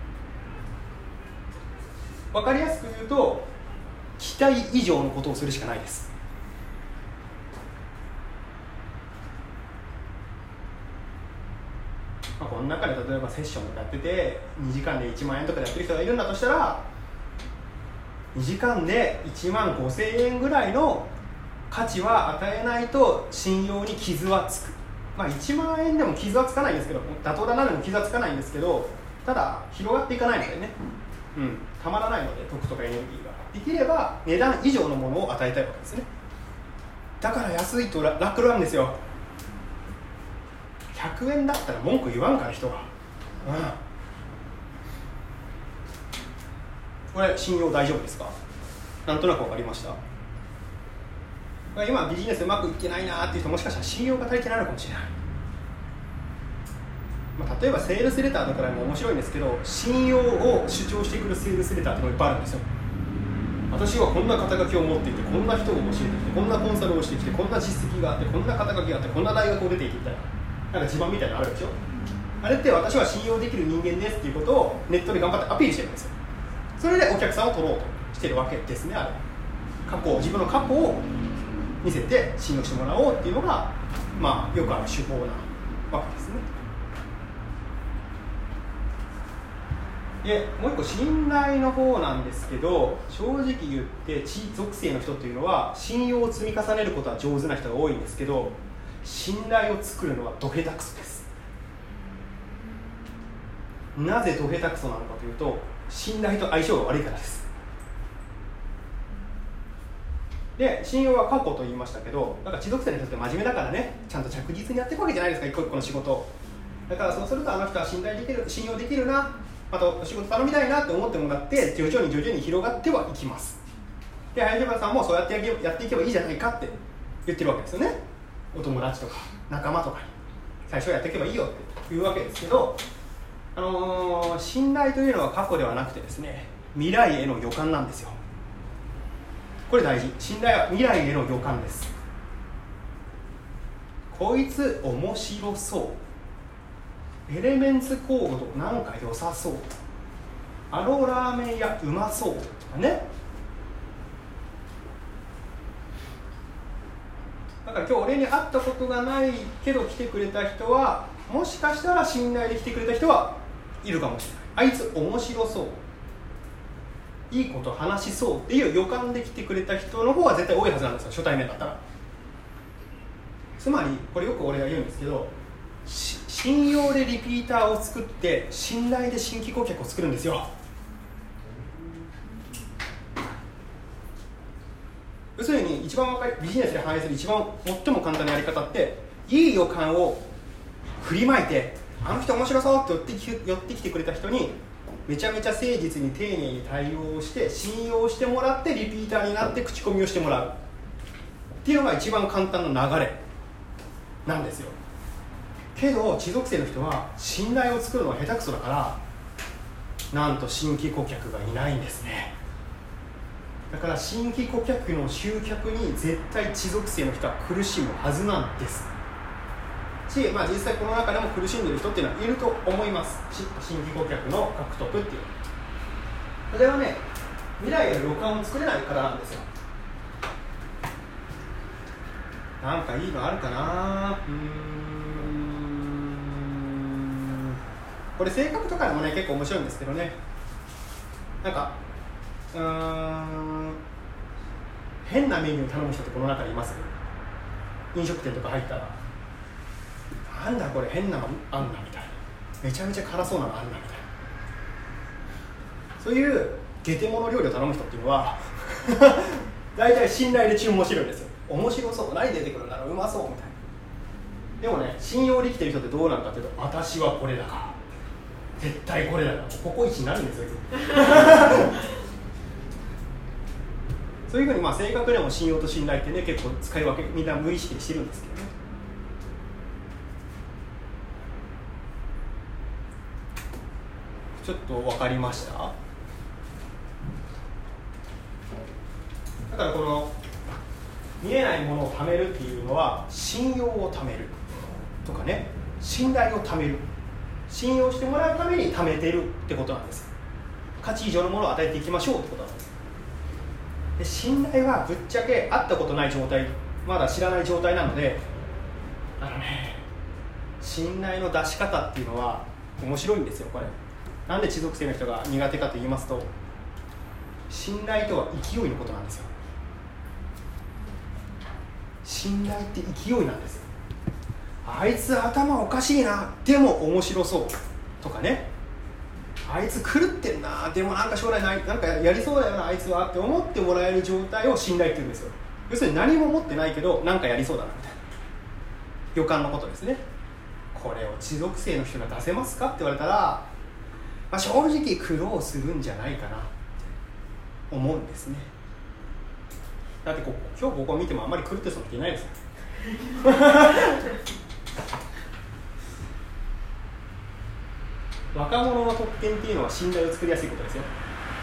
Speaker 1: 分かりやすく言うと、期待以上のことをするしかないです。まあ、この中で例えばセッションとかやっててにじかんでいちまんえんとかでやってる人がいるんだとしたら、にじかんでいちまんごせんえんぐらいの価値は与えないと信用に傷はつく。まあ、いちまんえんでも傷はつかないんですけど、妥当だなでも傷はつかないんですけど、ただ広がっていかないのでね、うん、たまらないので、得とかエネルギーができれば値段以上のものを与えたいわけですね。だから安いと楽なんですよ。ひゃくえんだったら文句言わんから人が、うん、これ信用大丈夫ですか？なんとなく分かりました？今ビジネスうまくいってないなっていう人、もしかしたら信用が足りてないのかもしれない。まあ、例えばセールスレターとかでも面白いんですけど、信用を主張してくるセールスレターってのがいっぱいあるんですよ。私はこんな肩書きを持っていて、こんな人を教えてきて、こんなコンサルをしてきて、こんな実績があって、こんな肩書きがあって、こんな大学を出ていてみたいな、なんか自慢みたいなのあるでしょ。あれって私は信用できる人間ですっていうことをネットで頑張ってアピールしてるんですよ。それでお客さんを取ろうとしてるわけですね。あれ過去、自分の過去を見せて信用してもらおうっていうのが、まあ、よくある手法なわけですね。でもう一個、信頼の方なんですけど、正直言って地属性の人というのは信用を積み重ねることは上手な人が多いんですけど、信頼を作るのはど下手くそです。なぜど下手くそなのかというと、信頼と相性が悪いからです。で、信用は過去と言いましたけど、だから地属性の人って真面目だからね、ちゃんと着実にやっていくわけじゃないですか、一個一個の仕事。だからそうすると、あの人は信頼できる、信用できるな、またお仕事頼みたいなって思ってもらって、徐々に徐々に広がってはいきます。で、林原さんもそうやってやっていけばいいじゃないかって言ってるわけですよね。お友達とか仲間とかに最初はやっていけばいいよって言うわけですけど、あのー、信頼というのは過去ではなくてですね、未来への予感なんですよ。これ大事。信頼は未来への予感です。こいつ面白そう、エレメンツコードなんか良さそう、あのラーメン屋うまそうとかね。だから今日俺に会ったことがないけど来てくれた人は、もしかしたら信頼で来てくれた人はいるかもしれない。あいつ面白そう、いいこと話しそうっていう予感で来てくれた人の方が絶対多いはずなんですよ、初対面だったら。つまりこれよく俺が言うんですけど、信用でリピーターを作って信頼で新規顧客を作るんですよ。要するに一番若いビジネスで反映する一番最も簡単なやり方って、いい予感を振りまいて、あの人面白そうって寄ってき、寄ってきてくれた人に、ウめちゃめちゃ誠実に丁寧に対応して信用してもらってリピーターになって口コミをしてもらうっていうのが一番簡単な流れなんですよ。けど地属性の人は信頼を作るのが下手くそだからなんと新規顧客がいないんですね。だから新規顧客の集客に絶対地属性の人は苦しむはずなんですし、まあ、実際この中でも苦しんでる人っていうのはいると思います。新規顧客の獲得っていうそれはね未来への予感を作れないからなんですよ。なんかいいのあるかな。うーんこれ性格とかでもね結構面白いんですけどね、なんかうーん変なメニューを頼む人ってこの中にいます。飲食店とか入ったらなんだこれ変なのあんなみたいな、めちゃめちゃ辛そうなのあんなみたいな、そういうゲテモノ料理を頼む人っていうのは大体信頼で注文してるんですよ。面白そう、何出てくるんだろう、うまそうみたいな。でもね信用できてる人ってどうなのかっていうと、私はこれだから絶対これだからココイチになるんですよそういうふうにまあ性格でも信用と信頼ってね結構使い分けみんな無意識でしてるんですけどね。ちょっと分かりました？だからこの見えないものを貯めるっていうのは信用を貯めるとかね、信頼を貯める、信用してもらうために貯めてるってことなんです。価値以上のものを与えていきましょうってことなんです。で信頼はぶっちゃけ会ったことない状態、まだ知らない状態なので、あのね信頼の出し方っていうのは面白いんですよ。これなんで地属性の人が苦手かと言いますと、信頼とは勢いのことなんですよ。信頼って勢いなんですよ。あいつ頭おかしいなでも面白そうとかね、あいつ狂ってんなでもなんか将来ないなんかやりそうだよなあいつはって思ってもらえる状態を信頼って言うんですよ。要するに何も持ってないけどなんかやりそうだなみたいな予感のことですね。これを地属性の人が出せますかって言われたら、まあ、正直苦労するんじゃないかなって思うんですね。だってこ今日ここ見てもあんまり狂ってそうな人いないですよ若者の特権っていうのは信頼を作りやすいことですよ。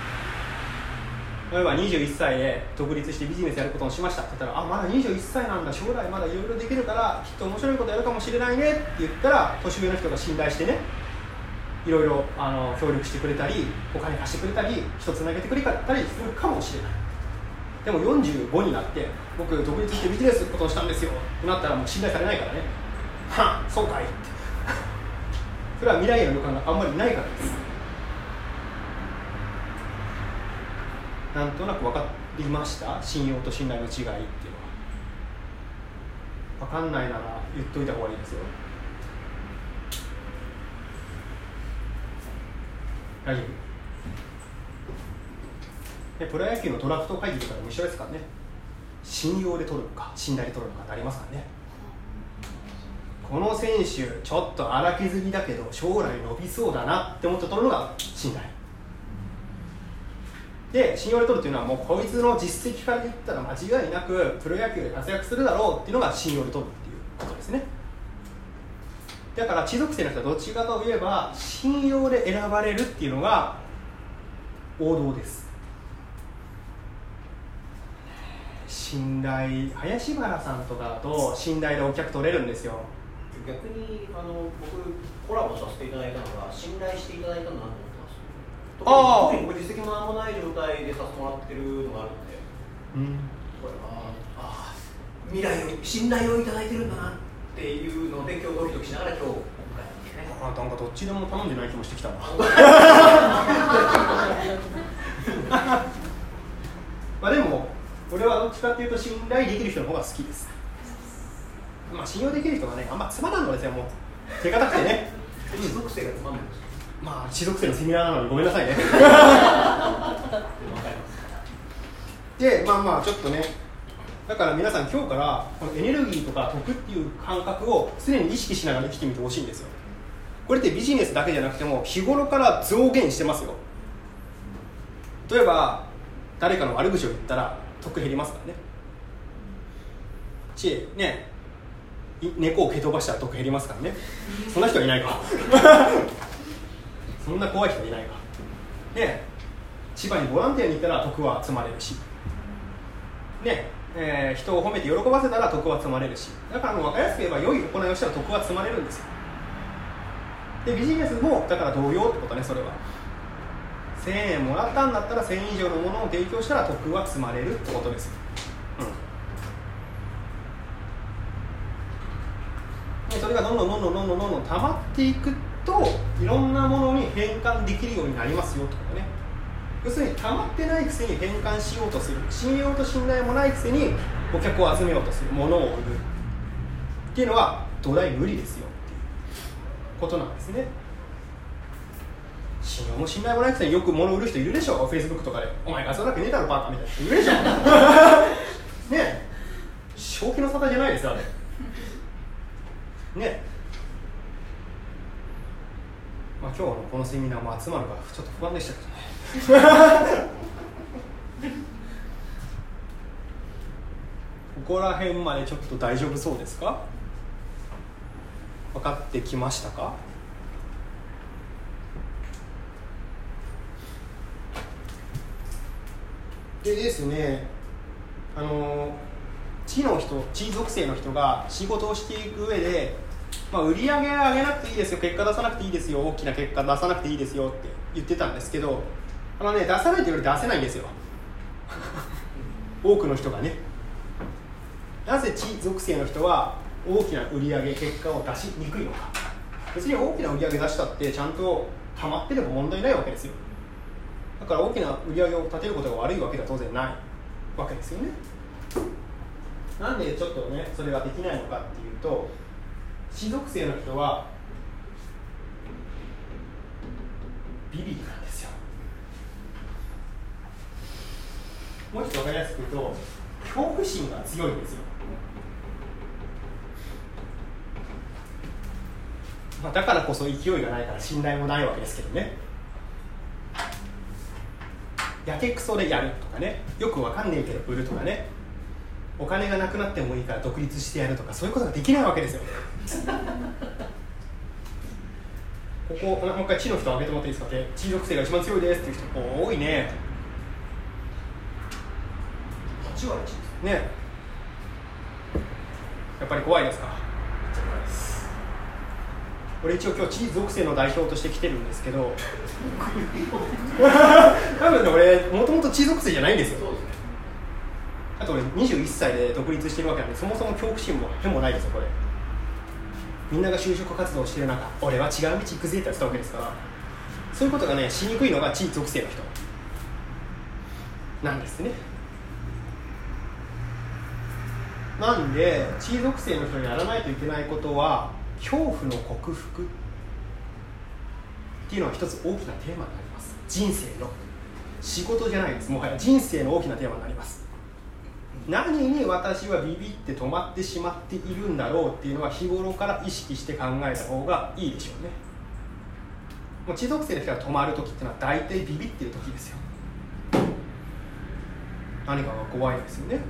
Speaker 1: 例えばにじゅういっさいで独立してビジネスやることをしましたって言ったら、あ、まだにじゅういっさいなんだ、将来まだいろいろできるからきっと面白いことやるかもしれないねって言ったら、年上の人が信頼してね、いろいろあの協力してくれたりお金貸してくれたり人つなげてくれたりするかもしれない。でもよんじゅうごになって僕独立してビジネスすることをしたんですよってなったらもう信頼されないからね。はっそうかいってそれは未来への予感があんまりないからです。なんとなく分かりました？信用と信頼の違いっていうのは。分かんないなら言っといた方がいいですよ。大丈夫？でプロ野球のドラフト会議とかでも一緒ですからね。信用で取るのか信頼で取るのかってありますからね。この選手ちょっと荒削りだけど将来伸びそうだなって思って取るのが信頼で、信用で取るっていうのはもうこいつの実績から言ったら間違いなくプロ野球で活躍するだろうっていうのが信用で取るっていうことですね。だから地属性の人はどっちかといえば信用で選ばれるっていうのが王道です。信頼、林原さんとかだと信頼でお客取れるんですよ。
Speaker 4: 逆にあの僕コラボさせていただいたのが信頼していただいたのなと思ってます。
Speaker 1: あ
Speaker 4: 特に僕実績も何もない状態でさせてもらってるのがあるので、
Speaker 1: うん、
Speaker 4: これはあ未来を信頼をいただいてるんだなっていうので今日ドキドキしながら今日今回ですね。
Speaker 1: あ、なんかどっちでも頼んでない気もしてきたなまあでも俺はどっちかっていうと信頼できる人の方が好きです。まあ信用できる人がねあんまつまらんのですよ。もう手堅くてね
Speaker 4: 地属性がつまんないんですよ。
Speaker 1: まあ地属性のセミナーなのにごめんなさいねでまあまあちょっとね、だから皆さん今日からこのエネルギーとか得っていう感覚を常に意識しながら生きてみてほしいんですよ。 これってビジネスだけじゃなくても日頃から増減してますよ。例えば誰かの悪口を言ったら得減りますからね。しね猫を蹴飛ばしたら得減りますからね。そんな人はいないかそんな怖い人はいないかね。千葉にボランティアに行ったら得は積まれるしね、えー、人を褒めて喜ばせたら得は積まれるし、だからもう分かりやすく言えば良い行いをしたら得は積まれるんですよ。でビジネスもだから同様ってことね。それはせんえんもらったんだったらせんえん以上のものを提供したら得は積まれるってことですよ、うん、でそれがどんどんどんどんどんどんどんどん溜まっていくといろんなものに変換できるようになりますよってことね。要するに溜まってないくせに変換しようとする、信用と信頼もないくせにお客を集めようとする、物を売るっていうのは土台無理ですよっていうことなんですね。信用も信頼もないくせによく物を売る人いるでしょ。 Facebook とかでお前がそうだけねえだろバカみたいな人いるでしょねえ、正気の沙汰じゃないですよあれね。まあ今日のこのセミナーも集まるかちょっと不安でしたけどねここら辺までちょっと大丈夫そうですか？分かってきましたか？でですね、あの地の人、地属性の人が仕事をしていく上で、まあ、売り上げ上げなくていいですよ、結果出さなくていいですよ、大きな結果出さなくていいですよって言ってたんですけど、あのね、出さないというより出せないんですよ多くの人がね。なぜ地属性の人は大きな売り上げ結果を出しにくいのか。別に大きな売り上げ出したってちゃんと溜まってれば問題ないわけですよ。だから大きな売り上げを立てることが悪いわけでは当然ないわけですよね。なんでちょっとねそれができないのかっていうと、地属性の人はビビリなんですよ。もうちょっと分かりやすく言うと恐怖心が強いんですよ。まあ、だからこそ勢いがないから信頼もないわけですけどね。やけくそでやるとかね、よくわかんねえけど売るとかね、お金がなくなってもいいから独立してやるとか、そういうことができないわけですよここもう一回地の人を挙げてもらっていいですかね。地属性が一番強いですっていう人多いね。
Speaker 4: はち割です
Speaker 1: ね。やっぱり怖いですか？
Speaker 3: 怖いです。
Speaker 1: 俺一応今日地属性の代表として来てるんですけど多分ね俺もともと地属性じゃないんですよ。
Speaker 4: そうですね。
Speaker 1: あと俺にじゅういっさいで独立してるわけなんで、そもそも恐怖心もへもないですよ。これみんなが就職活動してる中、俺は違う道行くぜってやってたわけですから、そういうことがねしにくいのが地属性の人なんですね。なんで地属性の人にやらないといけないことは恐怖の克服っていうのは一つ大きなテーマになります。人生の、仕事じゃないです。もはや人生の大きなテーマになります。何に私はビビって止まってしまっているんだろうっていうのは日頃から意識して考えた方がいいでしょうね。もう地属性の人が止まるときっていうのは大体ビビっているときですよ。何かが怖いですよね。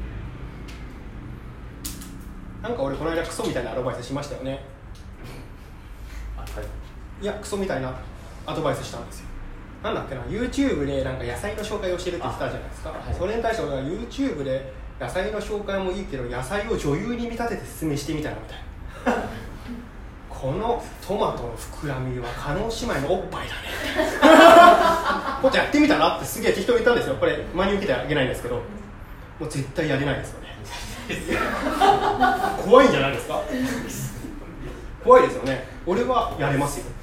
Speaker 1: なんか俺この間クソみたいなアドバイスしましたよね。
Speaker 3: あ、はい。
Speaker 1: いやクソみたいなアドバイスしたんですよ。なんだっけな、 YouTube でなんか野菜の紹介をしてるって言ってたじゃないですか、はい、それに対して俺は YouTube で野菜の紹介もいいけど野菜を女優に見立てて説明してみたらみたいなこのトマトの膨らみは叶姉妹のおっぱいだねことやってみたらってすげえ適当に言ったんですよ。これ真に受けてあげないんですけど、もう絶対やれないですよね怖いんじゃないですか？怖いですよね。俺はやれますよ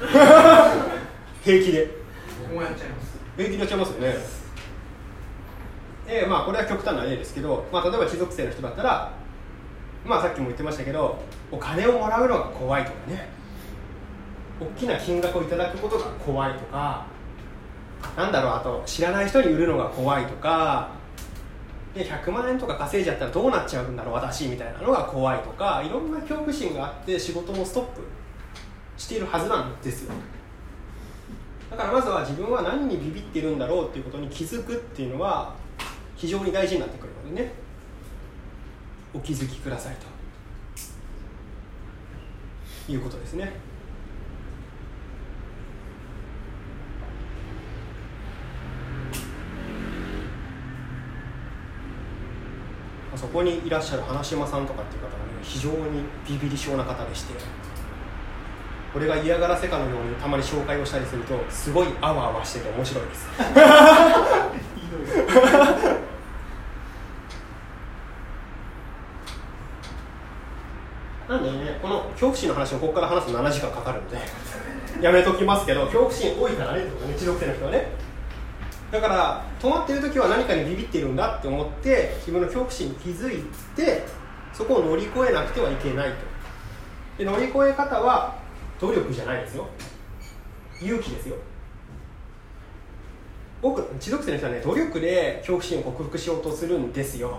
Speaker 1: 平気で
Speaker 4: 僕もやっちゃいます。
Speaker 1: 平気でやっちゃいますよね。えー、まあこれは極端な例ですけど、まあ、例えば地属性の人だったら、まあさっきも言ってましたけど、お金をもらうのが怖いとかね、大きな金額をいただくことが怖いとか、なんだろう、あと知らない人に売るのが怖いとか、でひゃくまんえんとか稼いじゃったらどうなっちゃうんだろう私みたいなのが怖いとか、いろんな恐怖心があって仕事もストップしているはずなんですよ。だからまずは自分は何にビビっているんだろうっていうことに気づくっていうのは非常に大事になってくるのでね、お気づきくださいということですね。そこにいらっしゃる花島さんとかっていう方は、ね、非常にビビり症な方でして、俺が嫌がらせかのようにたまに紹介をしたりするとすごいあわあわしてて面白いですなんでね、この恐怖心の話をここから話すとななじかんかかるのでやめときますけど、恐怖心多いからねってことね、中毒性の人はね。だから止まっている時は何かにビビっているんだって思って自分の恐怖心に気づいて、そこを乗り越えなくてはいけないと。で乗り越え方は努力じゃないですよ、勇気ですよ。多く中毒性の人はね、努力で恐怖心を克服しようとするんですよ。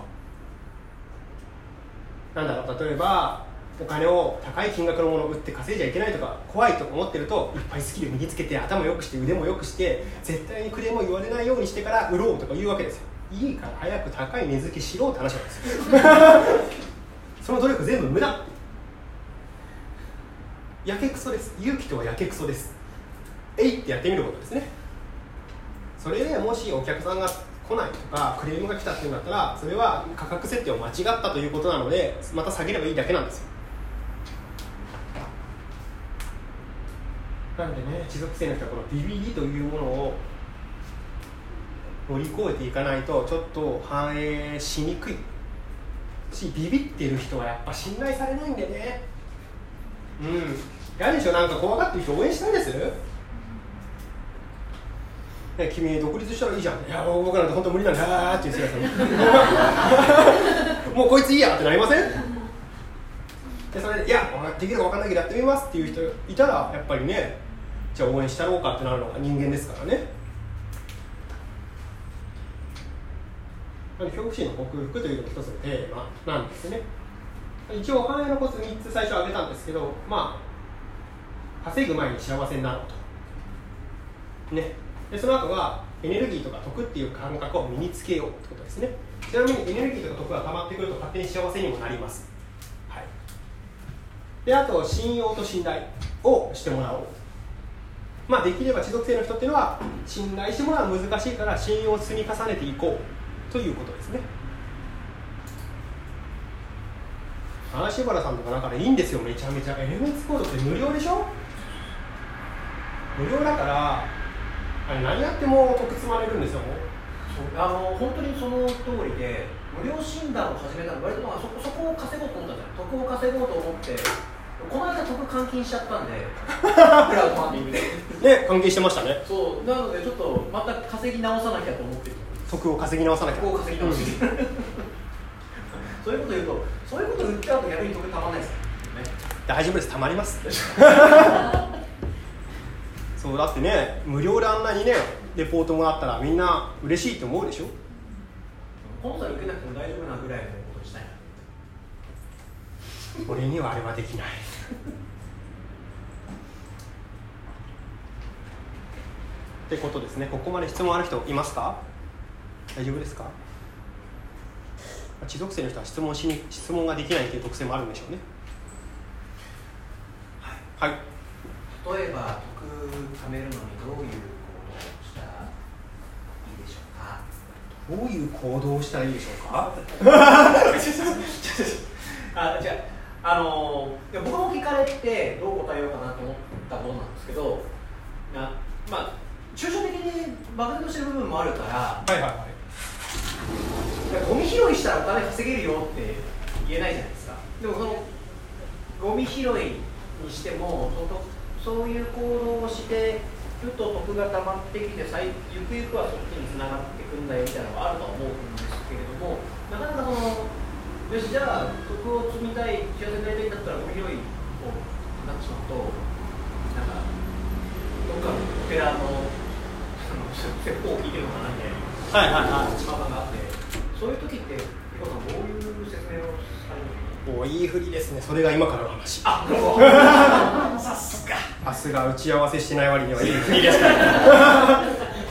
Speaker 1: なんだろう、例えばお金を高い金額のものを売って稼いじゃいけないとか怖いと思ってると、いっぱいスキル身につけて頭良くして腕も良くして絶対にクレームを言われないようにしてから売ろうとか言うわけですよ。いいから早く高い値付けしろって話なんですよその努力全部無駄、やけくそです。勇気とはやけくそです。えいってやってみることですね。それでもしお客さんが来ないとかクレームが来たっていうんだったら、それは価格設定を間違ったということなので、また下げればいいだけなんですよ。なのでね、持続性の人はこのビビりというものを乗り越えていかないとちょっと反映しにくいし、ビビっている人はやっぱ信頼されないんでね。うん、嫌でしょ、なんか怖がってる人応援したいです。ね、君独立したらいいじゃん。いや僕なんて本当無理なんだって言ってもうこいついいやってなりません？でそれでいやできるか分かんないけどやってみますっていう人いたら、やっぱりね、じゃあ応援したろうかってなるのが人間ですからね。恐怖心の克服というのが一つのテーマなんですね。一応反映のコツみっつ最初挙げたんですけど、まあ稼ぐ前に幸せになろうとね。でその後はエネルギーとか得っていう感覚を身につけようってことですね。ちなみにエネルギーとか得が溜まってくると勝手に幸せにもなります、はい、であと信用と信頼をしてもらおう。まあできれば持続性の人っていうのは信頼してもらうのは難しいから信用を積み重ねていこうということですね。林原さんとかなんかね、いいんですよ、めちゃめちゃ。エルメスコードって無料でしょ。無料だからあれ何やっても得積まれるんですよ。
Speaker 4: あの本当にその通りで、無料診断を始めたら割とまあ そ, そこを稼ごうと思ったじゃん。得を稼ごうと思って、この間得換金しちゃったんでクラウドファンディングで
Speaker 1: ね、関係してましたね。
Speaker 4: そうなのでちょっとまた稼ぎ直さなきゃと思ってる。
Speaker 1: 得を稼ぎ直さなきゃ。
Speaker 4: 得を稼ぎ直して、うん、そういうこと言うと、そういうこと言っちゃうと逆に得たまらないですよね。
Speaker 1: 大丈夫です、たまりますそうだってね、無料であんなにねレポートもらったらみんな嬉しいと思うでしょ。
Speaker 4: コンサル受けなくても大丈夫なぐらいのことにしたいな。
Speaker 1: 俺にはあれはできないってことですね。ここまで質問ある人いますか？大丈夫ですか？持続性の人は質問しに質問ができないという特性もあるんでしょうね。はい、はい、
Speaker 4: 例えば得貯めるのにどういう行動をしたらいいでしょうか。
Speaker 1: どういう行動をしたらいいでしょうか
Speaker 4: あ、じゃあ、あのー、僕も聞かれてどう答えようかなと思ったことなんですけど、なまあ抽象的に漠然としてる部分もあるから、
Speaker 1: はいはいはい、
Speaker 4: ゴミ拾いしたらお金稼げるよって言えないじゃないですか。でもそのゴミ拾いにしてもそういう行動をしてふと得が溜まってきてゆくゆくはそっちにつながっていくんだよみたいなのがあるとは思うんですけれども、なかなかそのよしじゃあ得を積みたい幸せになりたいんだったらゴミ拾いをなってしまうと、なんかどっかのお寺の説法を聞いてるのかなみたいな
Speaker 1: はいはいはい、
Speaker 4: 立場感があって、そういう時って、リコさんどういう説明をされるの？
Speaker 1: おいい振りですね。それが今からの話。
Speaker 2: あ、さすが。
Speaker 1: さすが打ち合わせしてない割にはいい振りですから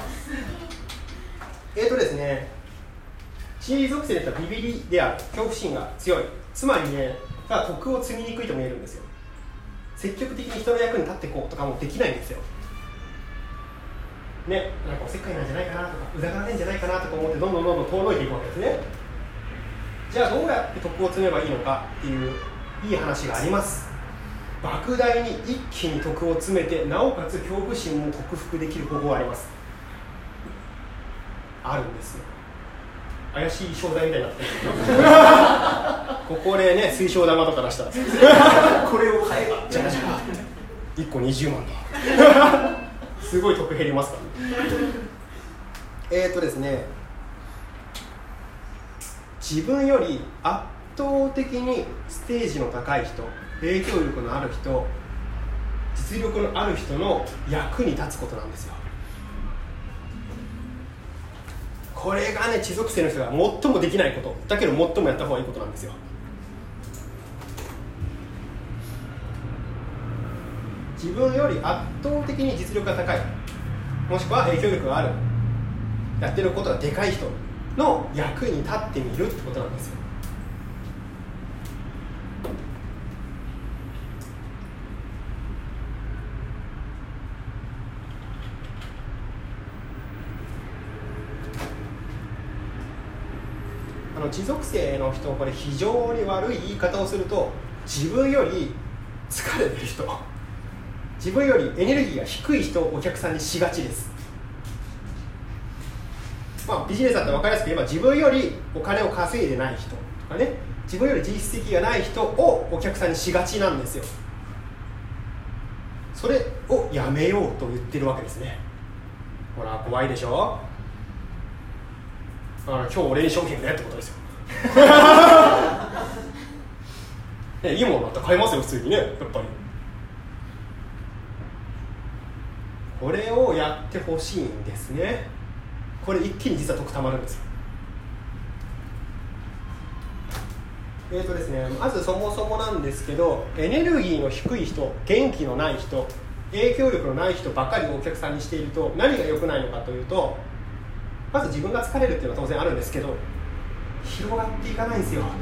Speaker 1: えーとですね心理属性で言ったらビビりである、恐怖心が強い、つまりね、ただ徳を積みにくいとも言えるんですよ。積極的に人の役に立っていこうとかもできないんですよね。なんかおせっかいなんじゃないかなとか疑われるんじゃないかなとか思ってどんどんどんどん遠のいていくわけですね。じゃあどうやって徳を積めばいいのかっていういい話があります。莫大に一気に徳を詰めて、なおかつ恐怖心も克服できる方法があります。あるんですよ。怪しい商材みたいになってるここでね、水晶玉とか出したら
Speaker 2: これを買えば
Speaker 1: じゃらじゃらいっこにじゅうまんだすごい得減りますからえーとですね自分より圧倒的にステージの高い人、影響力のある人、実力のある人の役に立つことなんですよ。これがね、地属性の人が最もできないことだけど最もやった方がいいことなんですよ。自分より圧倒的に実力が高い、もしくは影響力がある、やってることがでかい人の役に立ってみるってことなんですよ。あの地属性の人、これ非常に悪い言い方をすると、自分より疲れてる人、自分よりエネルギーが低い人をお客さんにしがちです。まあ、ビジネスだって分かりやすく言えば、自分よりお金を稼いでない人とかね、自分より実績がない人をお客さんにしがちなんですよ。それをやめようと言ってるわけですね。ほら怖いでしょ。あの今日俺に商品ねってことですよね、いいものだったら買えますよ普通にね。やっぱりこれをやってほしいんですね。これ一気に実は得たまるんですよ。えーとですね、まずそもそもなんですけど、エネルギーの低い人、元気のない人、影響力のない人ばかりをお客さんにしていると何が良くないのかというと、まず自分が疲れるっていうのは当然あるんですけど、広がっていかないんですよ。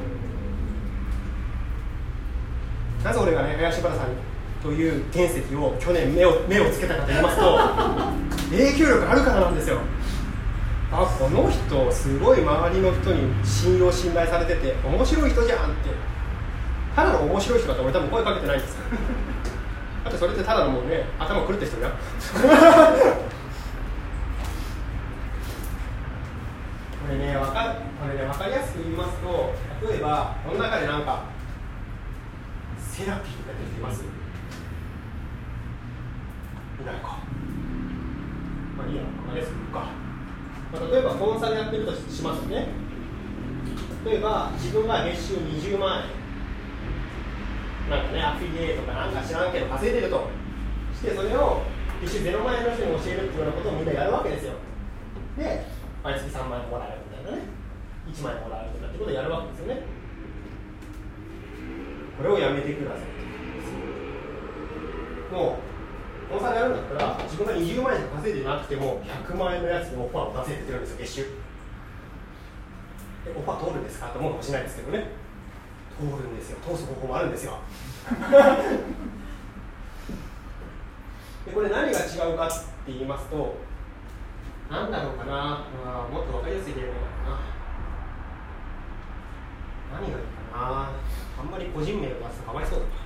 Speaker 1: なぜ俺がね、林原さんという原石を去年目を目をつけたかと言いますと影響力あるからなんですよ。あ、この人すごい周りの人に信用信頼されてて面白い人じゃんって。ただの面白い人だと俺多分声かけてないんですよだってそれってただのもうね、頭狂って人やこれね、わかこれね、分かりやすく言いますと、例えばこの中でなんかセラピーとかやってる人います？いないか。まあいいや、分かりやすく言うか。まあ、例えばコンサルやってるとしますよね。例えば自分が月収にじゅうまんえん、なんかね、アフィリエイトかなんか知らんけど稼いでるとして、それを月収ゼロまんえんの人に教えるっていうようなことをみんなやるわけですよ。で、毎月さんまんえんもらえるみたいなね、いちまんえんもらえるとかってことをやるわけですよね。これをやめてください。もうコンサルやるんだったら、自分がにじゅうまんえんしか稼いでなくてもひゃくまんえんのやつにオファーを出せって言ってるんですよ、月収。でオファー通るんですかと思うかもしれないですけどね、通るんですよ。通す方法もあるんですよでこれ何が違うかって言いますと、なんだろうかな、まあ、もっと分かりやすい例がいいのかな。何がいいかな。あんまり個人名を出すとかわいそうだな。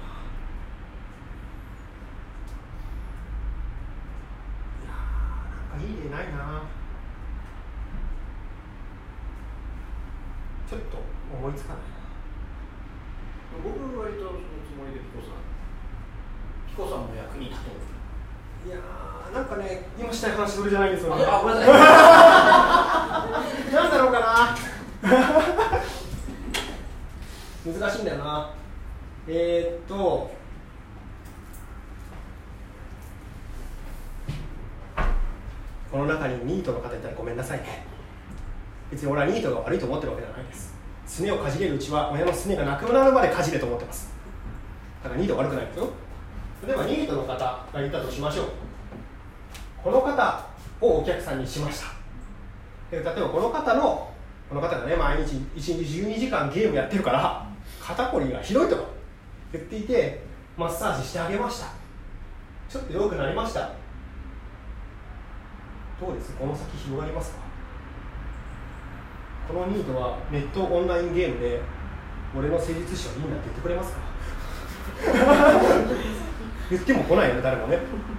Speaker 1: いやー、なんかいい例ないな。ちょっと思いつかないな。
Speaker 4: 僕割とそのつもりでピコさんピコさんの役に立とう。
Speaker 1: いやー、なんかね、今したい話それじゃないんですよね。
Speaker 4: あ、ごめんなさい
Speaker 1: なんだろうかな難しいんだよな。えー、っとこの中にニートの方いたらごめんなさいね。別に俺はニートが悪いと思ってるわけじゃないです。 すねをかじれるうちは親のすねがなくなるまでかじれと思ってます。だからニート悪くないですよ。例えばニートの方がいたとしましょう。この方をお客さんにしました。で例えばこの方のこの方がね毎日いちにちじゅうにじかんゲームやってるから肩こりがひどいとか言っていてマッサージしてあげました。ちょっと良くなりました。どうです？この先広がりますか？このニートはネットオンラインゲームで俺の施術師はいいんだって言ってくれますか？言っても来ないよね、誰もね。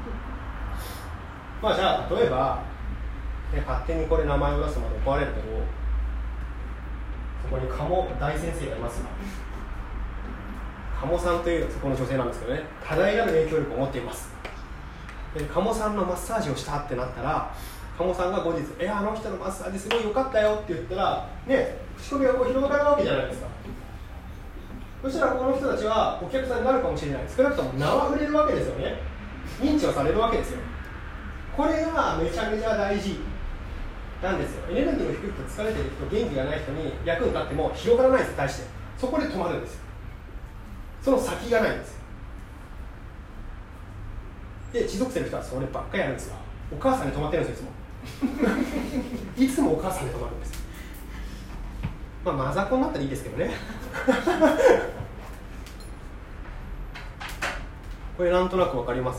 Speaker 1: まあじゃあ例えば、ね、勝手にこれ名前を出すまで怒られるけど、そこに鴨大先生がいますが、鴨さんというそこの女性なんですけどね、多大なる影響力を持っています。で鴨さんのマッサージをしたってなったら、鴨さんが後日「えあの人のマッサージすごい良かったよ」って言ったらね、口コミがこう広がるわけじゃないですか。そしたらこの人たちはお客さんになるかもしれない。少なくとも名は触れるわけですよね。認知はされるわけですよ。これがめちゃめちゃ大事なんですよ。エネルギーの低くて疲れてる人、元気がない人に役に立っても広がらないです。対してそこで止まるんですよ。その先がないんですよ。で持続性の人はそればっかりやるんですよ。お母さんに止まってるんですよ、いつもいつもお母さんに止まるんですよ。まあマザコンになったらいいですけどねこれなんとなくわかります？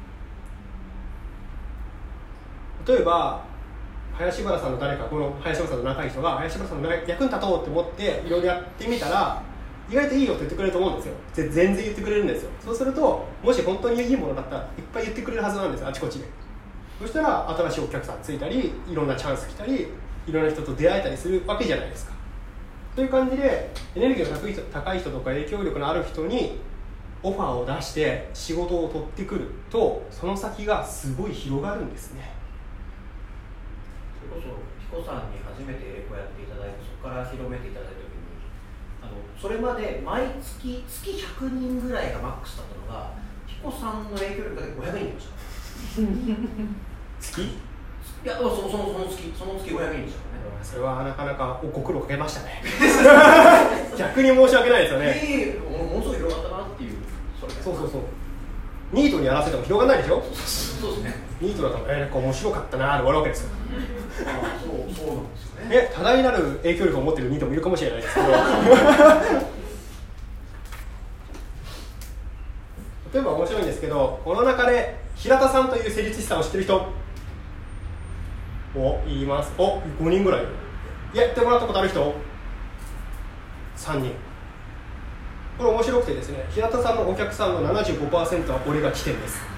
Speaker 1: 例えば林原さんの誰か、この林原さんの仲いい人が林原さんの役に立とうと思っていろいろやってみたら意外といいよって言ってくれると思うんですよ。全然言ってくれるんですよ。そうするともし本当にいいものだったらいっぱい言ってくれるはずなんですよ、あちこちで。そしたら新しいお客さんついたり、いろんなチャンス来たり、いろんな人と出会えたりするわけじゃないですか。という感じでエネルギーの高い人、高い人とか影響力のある人にオファーを出して仕事を取ってくると、その先がすごい広がるんですね。
Speaker 4: それこそピコさんに初めてエレコやっていただいて、そこから広めていただいた時に、あのそれまで毎月月ひゃくにんぐらいがマックスだったのが、ピコさんの影響力だけごひゃくにんいました。
Speaker 1: 月？
Speaker 4: いや、そのそのその月その月ごひゃくにんでしたね。
Speaker 1: それはなかなかご苦労かけましたね逆に申し訳ないですよね。
Speaker 4: えー、ものすごい広がったなっていう。それ
Speaker 1: そうそうそう。ニートにやらせても広がらないでしょ。
Speaker 4: そうですね。
Speaker 1: ニートだと、えー、なんか面白かったなーで終わるわけですよ。
Speaker 4: あそうそうなんですよね。
Speaker 1: え多大なる影響力を持っているニートもいるかもしれないですけど例えば面白いんですけど、この中で平田さんという施術師さんを知ってる人お言います。おごにんぐらいやってもらったことある人さんにん。これ面白くてですね、平田さんのお客さんの ななじゅうごパーセント は俺が起点です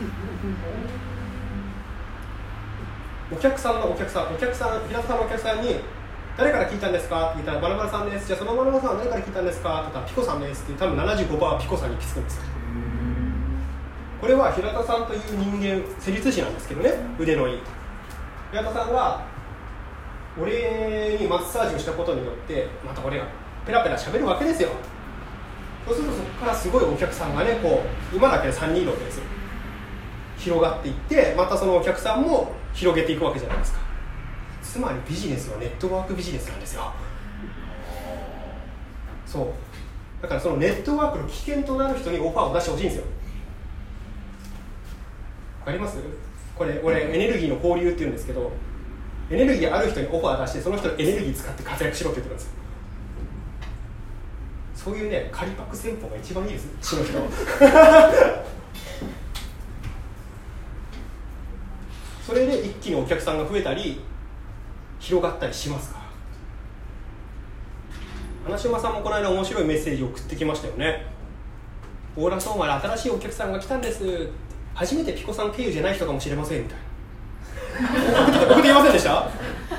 Speaker 1: お客さんのお客さんお客さん平田さんのお客さんに誰から聞いたんですかって言ったらバラバラさんです。じゃあそのバラバラさんは誰から聞いたんですかって言ったらピコさんですって多分 ななじゅうごパーセント はピコさんに行き着くんですよ。これは平田さんという人間、施術師なんですけどね、腕のいい平田さんが俺にマッサージをしたことによってまた俺がペラペラ喋るわけですよ。そうするとそこからすごいお客さんがね、こう今だけでさんにんいるわけですよ。広がっていって、またそのお客さんも広げていくわけじゃないですか。つまりビジネスはネットワークビジネスなんですよ。そうだからそのネットワークの危険となる人にオファーを出してほしいんですよ。わかります？これ俺エネルギーの交流っていうんですけど、エネルギーある人にオファー出してその人のエネルギー使って活躍しろって言ってるんですよ。そういうね、仮パク戦法が一番いいです、血の人それで一気にお客さんが増えたり広がったりしますから。花島さんもこの間面白いメッセージを送ってきましたよね。オーラソーマで新しいお客さんが来たんです、初めてピコさん経由じゃない人かもしれませんみたいな送って言いませんでした？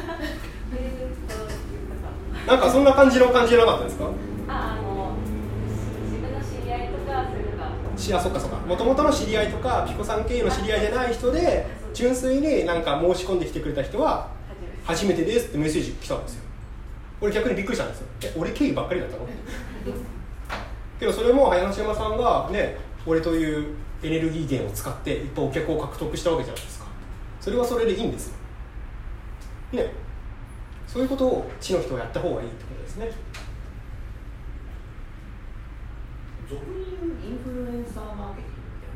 Speaker 1: なんかそんな感じの感じじゃなかったですか？
Speaker 5: あ、あの自分の知り合いとかそれとか
Speaker 1: しあそっかそっか、もともとの知り合いとかピコさん経由の知り合いじゃない人で純粋になんか申し込んできてくれた人は初めてですってメッセージ来たんですよ。俺逆にびっくりしたんですよ。え、俺経由ばっかりだったのけどそれも林山さんがね、俺というエネルギー源を使っていっぱいお客を獲得したわけじゃないですか。それはそれでいいんですよね。そういうことを地の人はやった方がいいってことですね。
Speaker 4: 俗に言うインフルエンサーマーケティングみたい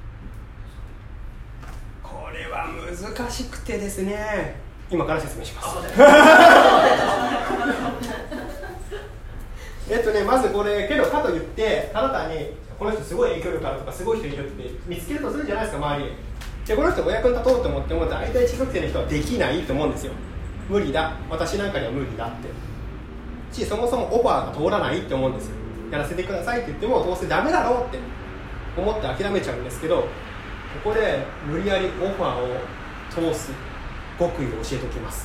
Speaker 4: な。
Speaker 1: これは難しくてですね、今から説明します。えっとねまずこれけどかといってただ単にこの人すごい影響力あるとかすごい人いるって見つけるとするじゃないですか、周りで。この人お役に立とうと思っても大体中学生の人はできないと思うんですよ。無理だ、私なんかには無理だってし、そもそもオファーが通らないって思うんですよ。やらせてくださいって言ってもどうせダメだろうって思って諦めちゃうんですけど、ここで無理やりオファーを通す極意を教えておきます。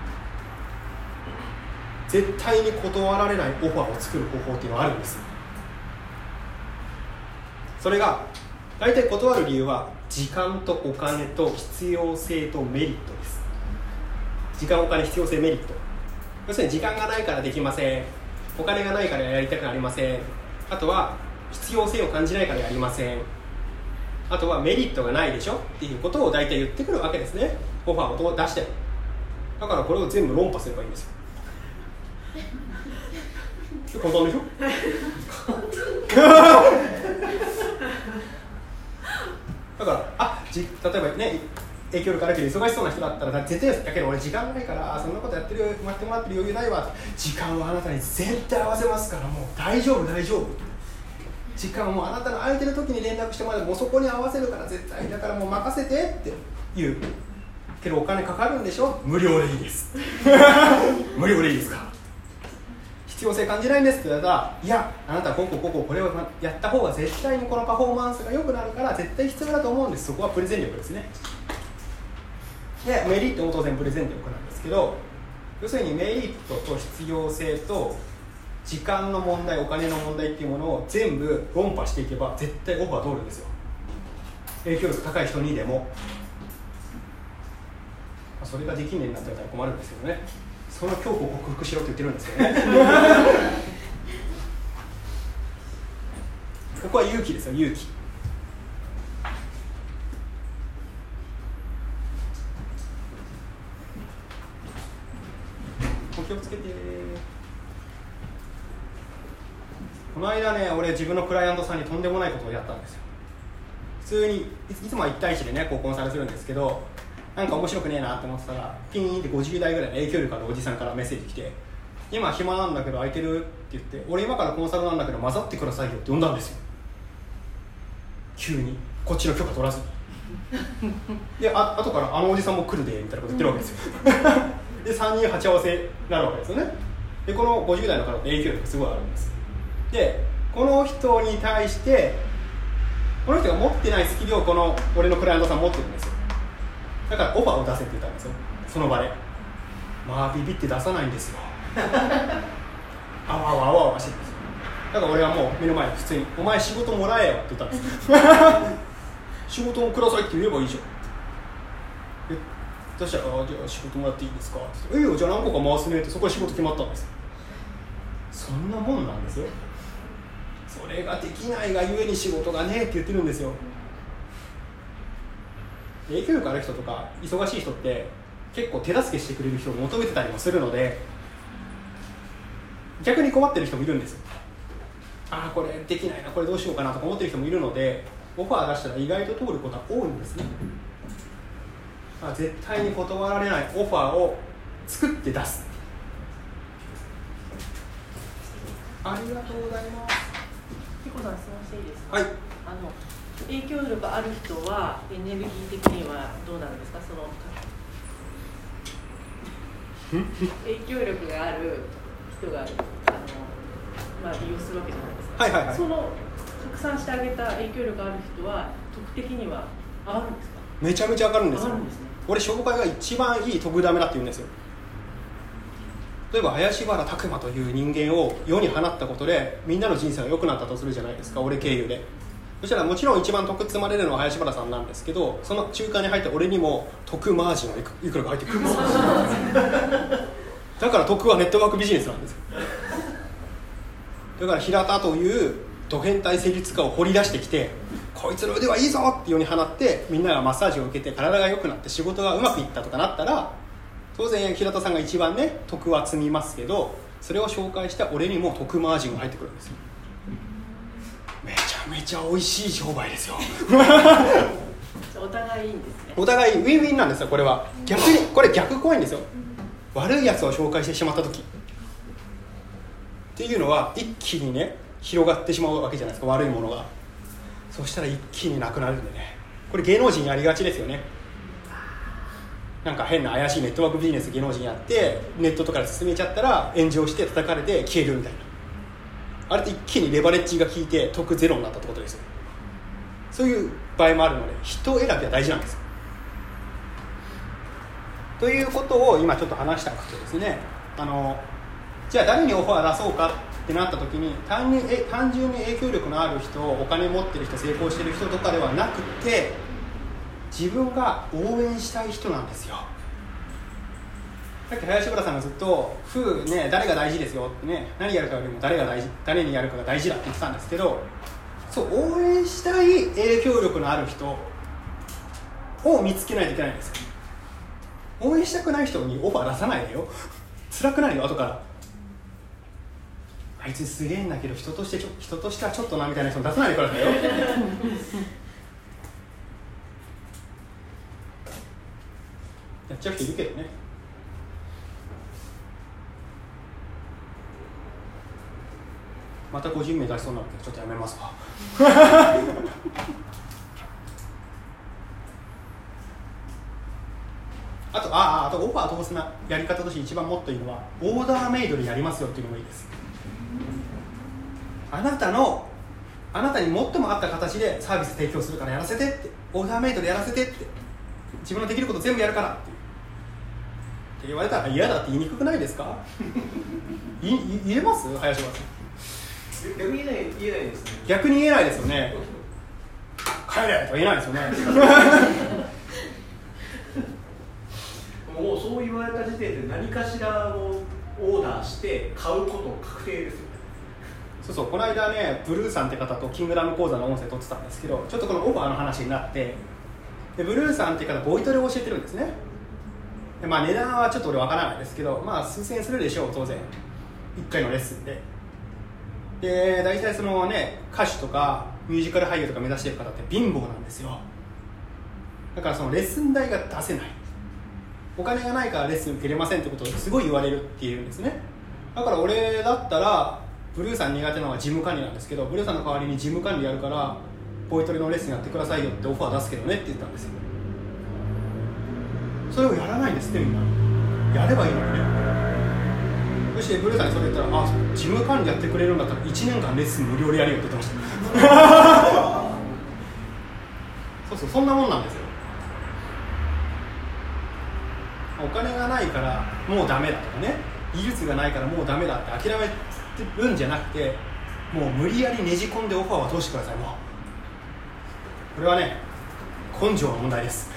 Speaker 1: 絶対に断られないオファーを作る方法っていうのはあるんです。それが大体断る理由は時間とお金と必要性とメリットです。時間、お金、必要性、メリット。要するに時間がないからできません、お金がないからやりたくなりません、あとは必要性を感じないからやりません、あとはメリットがないでしょっていうことを大体言ってくるわけですね、オファーを出して。だからこれを全部論破すればいいんですよ。簡単でしょだからあじ例えばね影響力あるけど忙しそうな人だったら絶対だけど俺時間ないからそんなことやってるやってもらってる余裕ないわ、時間はあなたに絶対合わせますからもう大丈夫大丈夫、時間もあなたの空いてる時に連絡してもらえばもうそこに合わせるから絶対だからもう任せてって言うけどお金かかるんでしょ、無料でいいです無料でいいですか、必要性感じないんですって言ったらいやあなたこここここれをやった方が絶対にこのパフォーマンスが良くなるから絶対必要だと思うんです。そこはプレゼン力ですね。でメリットも当然プレゼン力なんですけど、要するにメリットと必要性と時間の問題お金の問題っていうものを全部論破していけば絶対オファー通るんですよ。影響力高い人にでも。それができねえんだったら困るんですけどね。その恐怖を克服しろって言ってるんですよねここは勇気ですよ、勇気。お気をつけて。この間ね俺自分のクライアントさんにとんでもないことをやったんですよ。普通にいつもはいち対いちでねこうコンサルするんですけど、なんか面白くねえなって思ってたらピーンってごじゅう代ぐらいの影響力あるおじさんからメッセージ来て、今暇なんだけど空いてるって言って、俺今からコンサルなんだけど混ざってくださいよって呼んだんですよ。急にこっちの許可取らずにであ後からあのおじさんも来るでみたいなこと言ってるわけですよでさんにん鉢合わせになるわけですよね。でこのごじゅう代の方って影響力すごいあるんです。でこの人に対してこの人が持ってないスキルをこの俺のクライアントさん持ってるんですよ。だからオファーを出せって言ったんですよ、その場で。まあビビって出さないんですよあわあわあわあわしてるんですよ。だから俺はもう目の前に普通にお前仕事もらえよって言ったんですよ仕事をくださいって言えばいいじゃん。えそしたらあじゃあ仕事もらっていいですかって言って、えいよじゃあ何個か回すねって、そこで仕事決まったんですよ。そんなもんなんですよ。それができないがゆえに仕事がねって言ってるんですよ。影響力ある人とか忙しい人って結構手助けしてくれる人を求めてたりもするので、逆に困ってる人もいるんですよ。ああこれできないな、これどうしようかなとか思ってる人もいるので、オファー出したら意外と通ることは多いんですね。まあ、絶対に断られないオファーを作って出す。ありがとうございます。
Speaker 6: ピコさん質問していいですか。
Speaker 1: はい。
Speaker 6: あの影響力ある人はエネルギー的にはどうなんですか。その影響力がある人があの、まあ、利用するわけじゃないですか。
Speaker 1: はいはいはい。
Speaker 6: その拡散してあげた影響力ある人は得的には上がるんですか。
Speaker 1: めちゃめちゃ上がるんですよ。
Speaker 6: 上がるんですね。
Speaker 1: 俺紹介が一番いい得ダメだって言うんですよ。例えば林原拓磨という人間を世に放ったことでみんなの人生が良くなったとするじゃないですか、俺経由で。そしたらもちろん一番得積まれるのは林原さんなんですけど、その中間に入った俺にも得マージンがいく、いくらか入ってくるんですよだから得はネットワークビジネスなんですよ。だから平田というド変態施術家を掘り出してきて、こいつの腕はいいぞって世に放ってみんながマッサージを受けて体が良くなって仕事がうまくいったとかなったら、当然平田さんが一番ね得は積みますけど、それを紹介した俺にも得マージンが入ってくるんですよ。 ゃめちゃ美味しい商売ですよ
Speaker 6: お互いいいんですね。
Speaker 1: お互いウィンウィンなんですよ。これは逆にこれ逆怖いんですよ。悪いやつを紹介してしまった時っていうのは一気にね広がってしまうわけじゃないですか、悪いものが。そしたら一気になくなるんでね、これ芸能人やりがちですよね。なんか変な怪しいネットワークビジネス芸能人やってネットとかで進めちゃったら炎上して叩かれて消えるみたいな、あれって一気にレバレッジが効いて得ゼロになったってことですよ。そういう場合もあるので人選びは大事なんですよ。ということを今ちょっと話したくてですね、あのじゃあ誰にオファー出そうかってなった時に 単, にえ単純に影響力のある人、お金持ってる人、成功してる人とかではなくて自分が応援したい人なんですよ。さっき林原さんがずっと「ふうね誰が大事ですよ」ってね、何やるかよりも誰が大事、誰にやるかが大事だって言ってたんですけど、そう応援したい影響力のある人を見つけないといけないんですよ。応援したくない人にオファー出さないでよ辛くなるよ後から。あいつすげえんだけど人としてちょ人としてはちょっとなみたいな人出さないでくださいよやっちゃう人いるけどね。また個人名出しそうになるけどちょっとやめますわあとああとオファー通すなやり方として一番もっといいのはオーダーメイドでやりますよっていうのがいいです。あなたのあなたに最も合った形でサービス提供するからやらせてって、オーダーメイドでやらせてって、自分のできること全部やるからってって言われたら嫌だって言いにくくないですかい言えます林原さん。
Speaker 4: 逆に言えない、言えないですね。
Speaker 1: 逆に言えないですよね。帰れとは言えないですよね
Speaker 4: もうそう言われた時点で何かしらをオーダーして買うこと確定ですよね。
Speaker 1: そうそう、この間ねブルーさんって方とキングダム講座の音声撮ってたんですけど、ちょっとこのオファーの話になって、でブルーさんって方ボイトレを教えてるんですね。で、まあ、値段はちょっと俺わからないですけど、まあ数千円するでしょう当然いっかいのレッスンで。で大体そのね歌手とかミュージカル俳優とか目指してる方って貧乏なんですよ。だからそのレッスン代が出せない、お金がないからレッスン受けれませんってことをすごい言われるっていうんですね。だから俺だったらブルーさん苦手なのは事務管理なんですけど、ブルーさんの代わりに事務管理やるからボイトレのレッスンやってくださいよってオファー出すけどねって言ったんですよ。それをやらないんですってみんな。やればいいのにね。そしてブルーさんにそれ言ったら、あ、事務管理やってくれるんだったらいちねんかんレッスン無料でやるよって言ってましたそうそう、そんなもんなんですよ。お金がないからもうダメだとかね、技術がないからもうダメだって諦めてるんじゃなくて、もう無理やりねじ込んでオファーを通してください。もうこれはね根性の問題です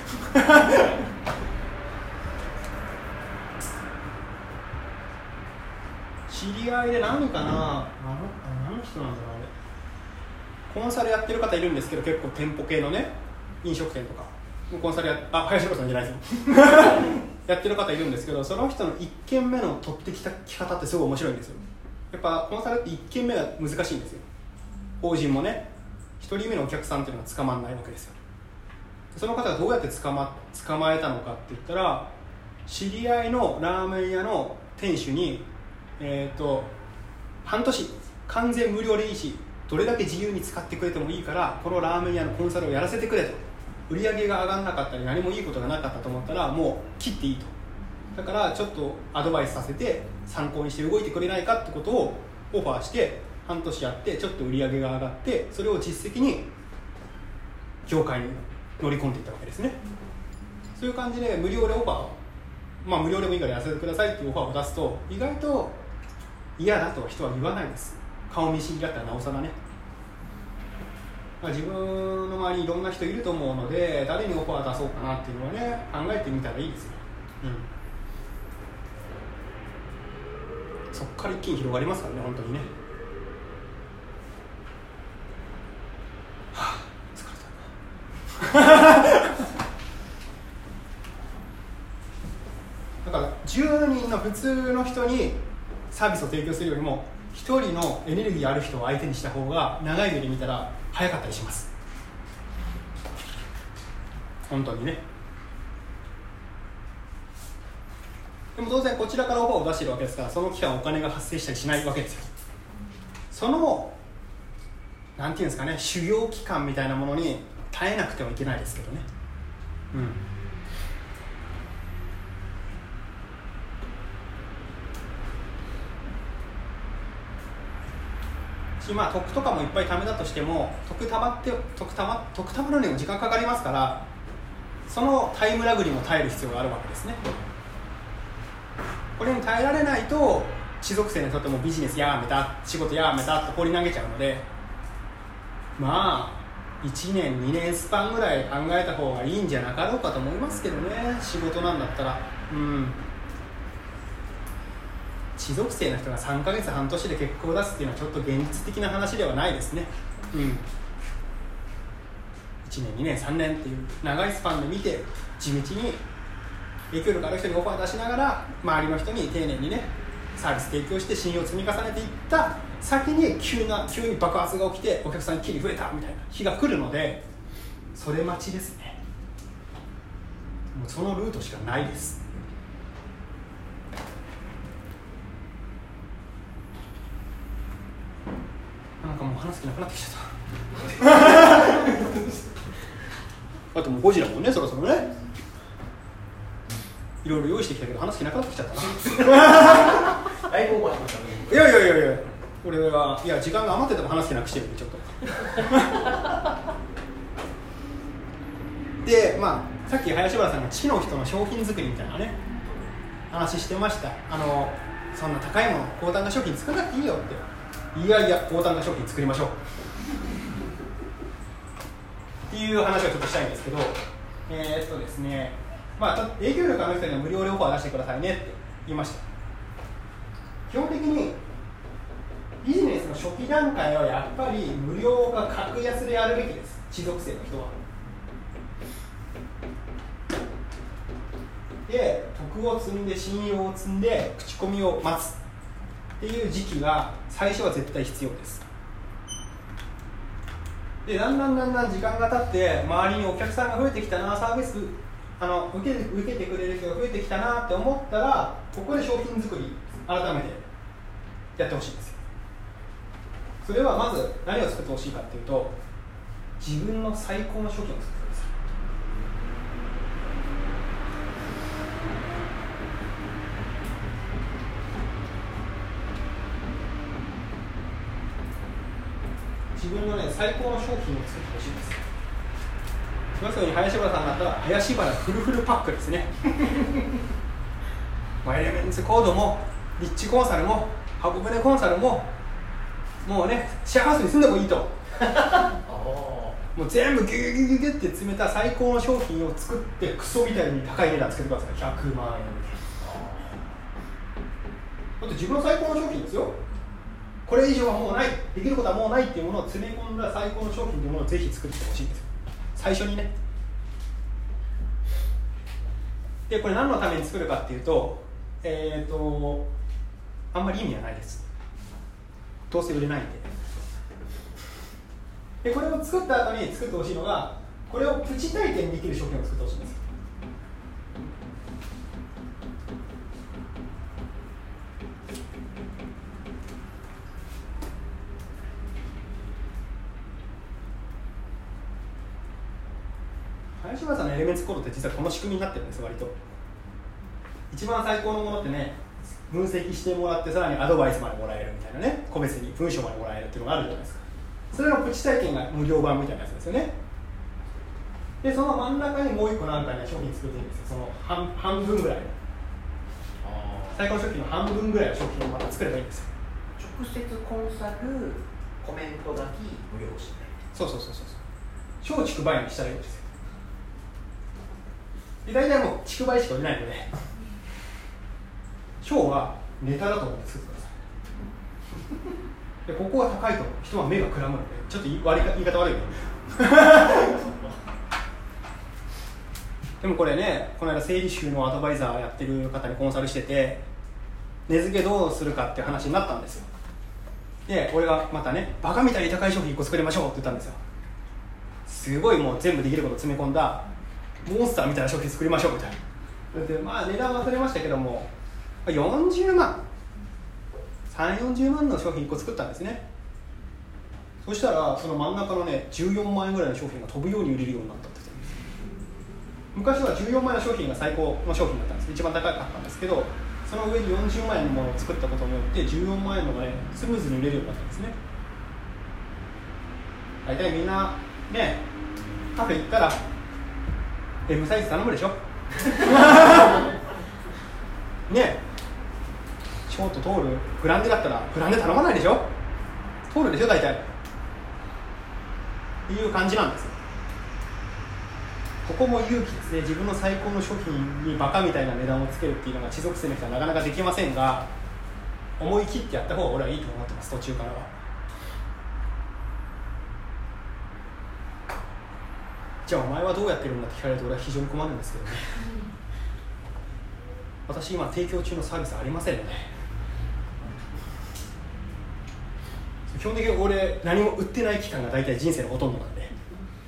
Speaker 1: 知り合いで何かな、あの、あの人なんだろう、あれコンサルやってる方いるんですけど、結構店舗系のね飲食店とかコンサルやあ林原さんじゃないですよやってる方いるんですけど、その人のいっけんめの取ってきたき方ってすごい面白いんですよ。やっぱコンサルっていっけんめが難しいんですよ。法人もねひとりめのお客さんっていうのが捕まらないわけですよ。その方がどうやって捕ま、捕まえたのかって言ったら、知り合いのラーメン屋の店主にえー、と半年完全無料でいいし、どれだけ自由に使ってくれてもいいからこのラーメン屋のコンサルをやらせてくれと。売り上げが上がらなかったり何もいいことがなかったと思ったらもう切っていいと。だからちょっとアドバイスさせて参考にして動いてくれないかってことをオファーして半年やってちょっと売り上げが上がって、それを実績に業界に乗り込んでいったわけですね。そういう感じで無料でオファー、まあ無料でもいいからやらせてくださいっていうオファーを出すと意外と嫌だとは人は言わないです。顔見知りだったらなおさらね。まあ、自分の周りにいろんな人いると思うので、誰にオファー出そうかなっていうのはね考えてみたらいいですよ、うん、そっから一気に広がりますからね本当にね。はあ疲れただからじゅうにんの普通の人にサービスを提供するよりも一人のエネルギーある人を相手にした方が長い目で見たら早かったりします。本当にね。でも当然こちらからオファーを出しているわけですから、その期間お金が発生したりしないわけですよ。そのなんていうんですかね、修行期間みたいなものに耐えなくてはいけないですけどね。うんまあ、得とかもいっぱい貯めたとしても、得たまって得たま得たまるにも時間かかりますから、そのタイムラグにも耐える必要があるわけですね。これに耐えられないと、地属性にとってもビジネスやめた、仕事やめたって放り投げちゃうので、まあいちねんにねんスパンぐらい考えた方がいいんじゃなかろうかと思いますけどね。仕事なんだったら、うん地属性の人がさんかげつはんとしで結果を出すっていうのはちょっと現実的な話ではないですね。うん、いちねんにねんさんねんっていう長いスパンで見て、地道に影響力ある人にオファー出しながら、周りの人に丁寧にねサービス提供して信用を積み重ねていった先に急な急に爆発が起きてお客さん一気に増えたみたいな日が来るので、それ待ちですね。もうそのルートしかないです。なんかもう話す気なくなってきちゃったあともうごじだもんね、そろそろね。いろいろ用意してきたけど話す気なくなってきちゃったな
Speaker 4: だいぶオーバーしましたね。
Speaker 1: いやいやいやいや、俺はいや時間が余ってても話す気なくしてるんでちょっとで、まあさっき林原さんが地の人の商品作りみたいなね話してました。あのそんな高いもの高単価商品作らなくていいよって。いやいや高単価商品作りましょうっていう話をちょっとしたいんですけど、えー、っとですねまあ影響力ある人には無料でオファー出してくださいねって言いました。基本的にビジネスの初期段階はやっぱり無料が格安でやるべきです。地属性の人はで徳を積んで信用を積んで口コミを待つっていう時期が最初は絶対必要です。でだんだんだんだん時間が経って周りにお客さんが増えてきたな、サービスあの受けて、受けてくれる人が増えてきたなって思ったら、ここで商品作り改めてやってほしいんですよ。それはまず何を作ってほしいかっていうと、自分の最高の商品を作ってください。自分のね、最高の商品を作ってほしいです。要するに林原さんだったら林原フルフルパックですねエレメンツコードもリッチコンサルも箱舟コンサルももうねシェアハウスに住んでもいいともう全部ギュギュギュギュギュって詰めた最高の商品を作ってクソみたいに高い値段つけてください。ひゃくまんえん。だって自分の最高の商品ですよ。これ以上はもうない、できることはもうないっていうものを詰め込んだ最高の商品というものをぜひ作ってほしいんですよ、最初にね。でこれ何のために作るかっていうと、えーとあんまり意味はないです。どうせ売れないんで。でこれを作った後に作ってほしいのが、これをプチ体験できる商品を作ってほしいんです。林原さんのエレメンツコードって実はこの仕組みになってるんです。割と一番最高のものってね、分析してもらってさらにアドバイスまでもらえるみたいなね、個別に文章までもらえるっていうのがあるじゃないですか。それのプチ体験が無料版みたいなやつですよね。でその真ん中にもう一個なんかね商品作っていいんですよ。その 半, 半分ぐらいの最高の商品の半分ぐらいの商品をまた作ればいいんですよ。
Speaker 4: 直接コンサル、コメント書き、無料しない。
Speaker 1: そうそうそうそう。小畜売にしたらいいんですよ。で大体もう畜売しか売れないので、小はネタだと思って作ってください。でここが高いと人は目がくらむので、ちょっと言い言い方悪いよでもこれね、この間整理収納アドバイザーやってる方にコンサルしてて、値付けどうするかっていう話になったんですよ。 で俺がまたねバカみたいに高い商品いっこ作りましょうって言ったんですよ。すごいもう全部できること詰め込んだモンスターみたいな商品作りましょうみたいな。でまあ値段忘れましたけどもよんじゅうまんさんじゅうよんじゅうまんの商品いっこ作ったんですね。そしたらその真ん中のねじゅうよんまんえんぐらいの商品が飛ぶように売れるようになったって言ってるんです。昔はじゅうよんまんえんの商品が最高の商品だったんです。一番高かったんですけど、その上によんじゅうまんえんのものを作ったことによってじゅうよんまんえんのがねスムーズに売れるようになったんですね。大体みんなねカフェ行ったら エム サイズ頼むでしょねショート通るグランデだったらグランデ頼まないでしょ、通るでしょ大体っていう感じなんですよ。ここも勇気ですね。自分の最高の商品にバカみたいな値段をつけるっていうのが持続性の人はなかなかできませんが、思い切ってやった方が俺はいいと思ってます。途中からはじゃあお前はどうやってるんだって聞かれると俺は非常に困るんですけどね私今提供中のサービスありませんよね。基本的に俺何も売ってない期間が大体人生のほとんどなんで、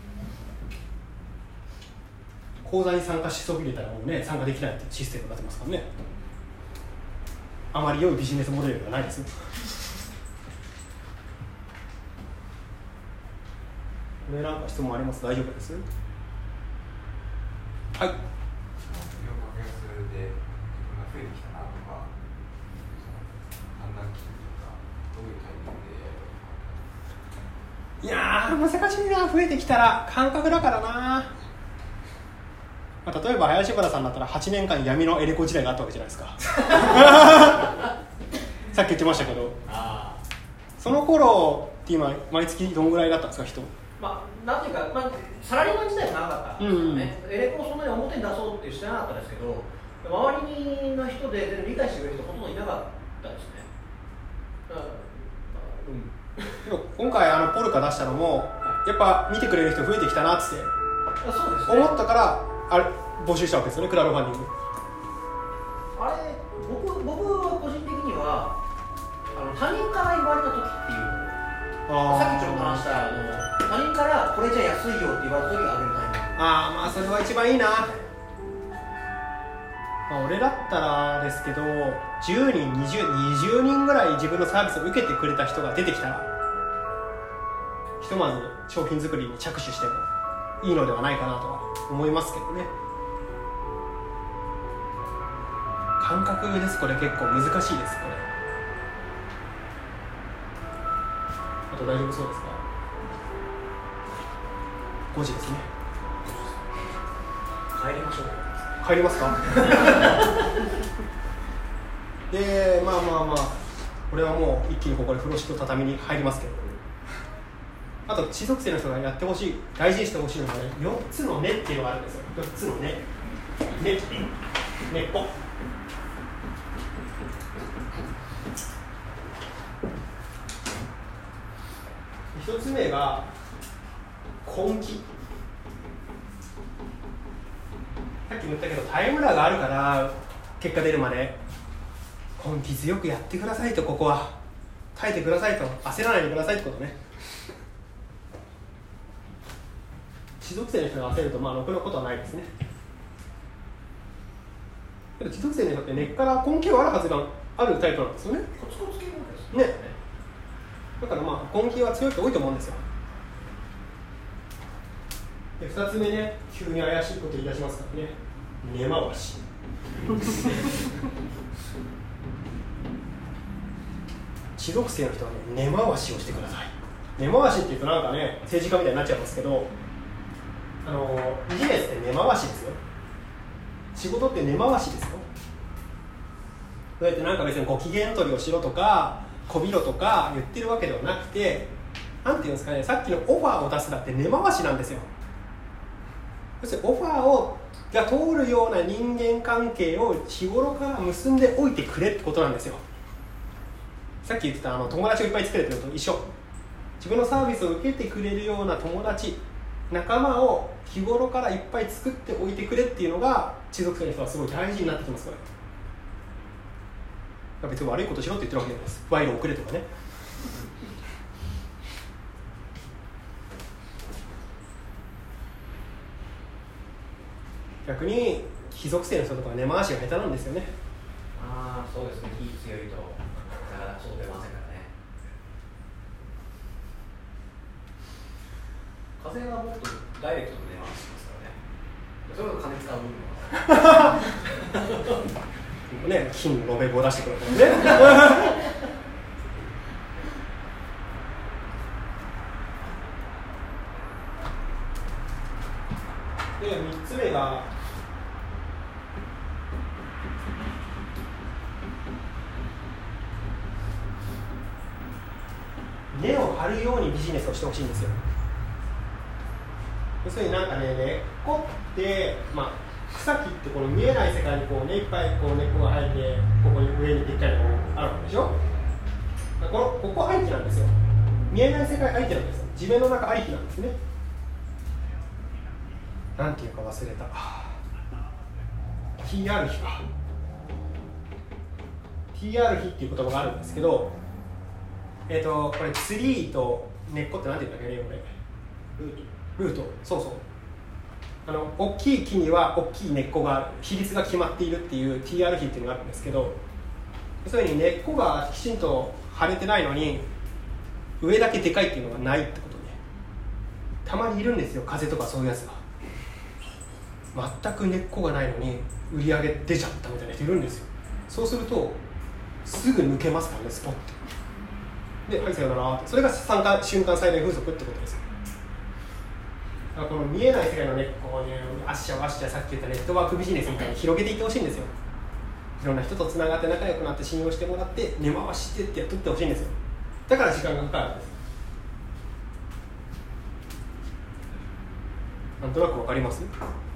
Speaker 1: 講座に参加しそびれたらもうね参加できないっていうシステムになってますからね。あまり良いビジネスモデルではないですよ。これなんか質問あります？大丈夫です？はい。
Speaker 7: 量格安で自分が増えてきたなとか、判断基準とかどういうタイミングでやるのか。
Speaker 1: いやー難しいな。増えてきたら感覚だからな。まあ、例えば林原さんだったらはちねんかん闇のエレコ時代があったわけじゃないですかさっき言ってましたけど、
Speaker 4: あ
Speaker 1: その頃って今毎月どのぐらいだったんですか人？
Speaker 4: まあなんていうか、まあ、サラリーマン時代も長かったんですよね、
Speaker 1: うんうん、
Speaker 4: エレコをそんなに表に出そうってしてなかったですけど、周りの人で全然理解してくれる人ほとんどいなかったですね。
Speaker 1: でも今回あのポルカ出したのもやっぱ見てくれる人増えてきたなって
Speaker 4: そうですね、
Speaker 1: 思ったからあれ募集したわけですよね、クラウドファンディング。
Speaker 4: あれ 僕, 僕は個人的にはあの他人から言われた時っていうのをさっきちょっと話したの他人からこれじゃ安いよって言われた時があげるタイミング。
Speaker 1: ああまあそれは一番いいな。まあ、俺だったらですけどじゅうにん 20, 20人ぐらい自分のサービスを受けてくれた人が出てきたらひとまず商品作りに着手してもいいのではないかなとは思いますけどね。感覚です。これ結構難しいです。これあと大丈夫そうですか？ごじですね。
Speaker 4: 帰りましょう。
Speaker 1: 帰りますかでまあまあまあ俺はもう一気にここで風呂敷と畳に入りますけど、あと地属性の人がやってほしい大事にしてほしいのがねよっつの根っていうのがあるんですよ。よっつの根根根っこ一つ目が根気。さっきも言ったけどタイムラグがあるから結果出るまで根気強くやってくださいと、ここは耐えてくださいと、焦らないでくださいってことね。地属性の人が焦るとまあろくなことはないですね。けど地属性の人って根っから根気はあるはずがあるタイプなんですよね。
Speaker 4: コツコツ系なんです
Speaker 1: ね。だからまあ根気は強い人多いと思うんですよ。でふたつめね、急に怪しいこと言い出しますからね、根回し地属性の人はね根回しをしてください。根回しっていうとなんかね政治家みたいになっちゃいますけど、あのビジネスって根回しですよ。仕事って根回しですよ。そうやってなんか別にご機嫌取りをしろとかこびろとか言ってるわけではなくて、なんていうんですかね、さっきのオファーを出すだって根回しなんですよ。要するにオファーをが通るような人間関係を日頃から結んでおいてくれってことなんですよ。さっき言ってたあの友達をいっぱい作れっていうのと一緒。自分のサービスを受けてくれるような友達仲間を日頃からいっぱい作っておいてくれっていうのが地属性の人はすごい大事になってきます。これ別に悪いことしろって言ってるわけじゃないです。賄賂をくれとかね逆に非属性の人とかは根回しが下手なんですよね。
Speaker 4: ああ、そうですね。火強いとなかなかそう出ませんからね。風はもっとダイレクトに根回しますからね。それこそ金使う部分は
Speaker 1: ね、金の延べ棒出してくるからね。で、みっつめが根を張るようにビジネスをしてほしいんですよ。要するになんかね、根っこって、まあ、草木ってこの見えない世界にこう、ね、いっぱいこう根っこが生えて、ここに上にでっかいのがあるわけでしょ。このここありきなんですよ。見えない世界ありきなんですよ。自分の中ありきなんですね。なんていうか忘れた。 ティーアール 比か ティーアール 比っていう言葉があるんですけど、えっ、ー、とこれツリーと根っこってなんて言うんだっけね、これルートルートそうそう、あの大きい木には大きい根っこがある、比率が決まっているっていう ティーアール 比っていうのがあるんですけど、そういうふうに根っこがきちんと張れてないのに上だけでかいっていうのがないってことで、たまにいるんですよ、風とかそういうやつが。全く根っこがないのに売り上げ出ちゃったみたいな人いるんですよ。そうするとすぐ抜けますからね、スポッてで、はいさよならって、それが瞬間最大風速ってことですよ。だからこの見えない世界の根っこをね、あっしゃわっしゃ、さっき言ったネットワークビジネスみたいに広げていってほしいんですよ。いろんな人とつながって仲良くなって信用してもらって根回してってやっとってほしいんですよ。だから時間がかかるんです。なんとなくわかります？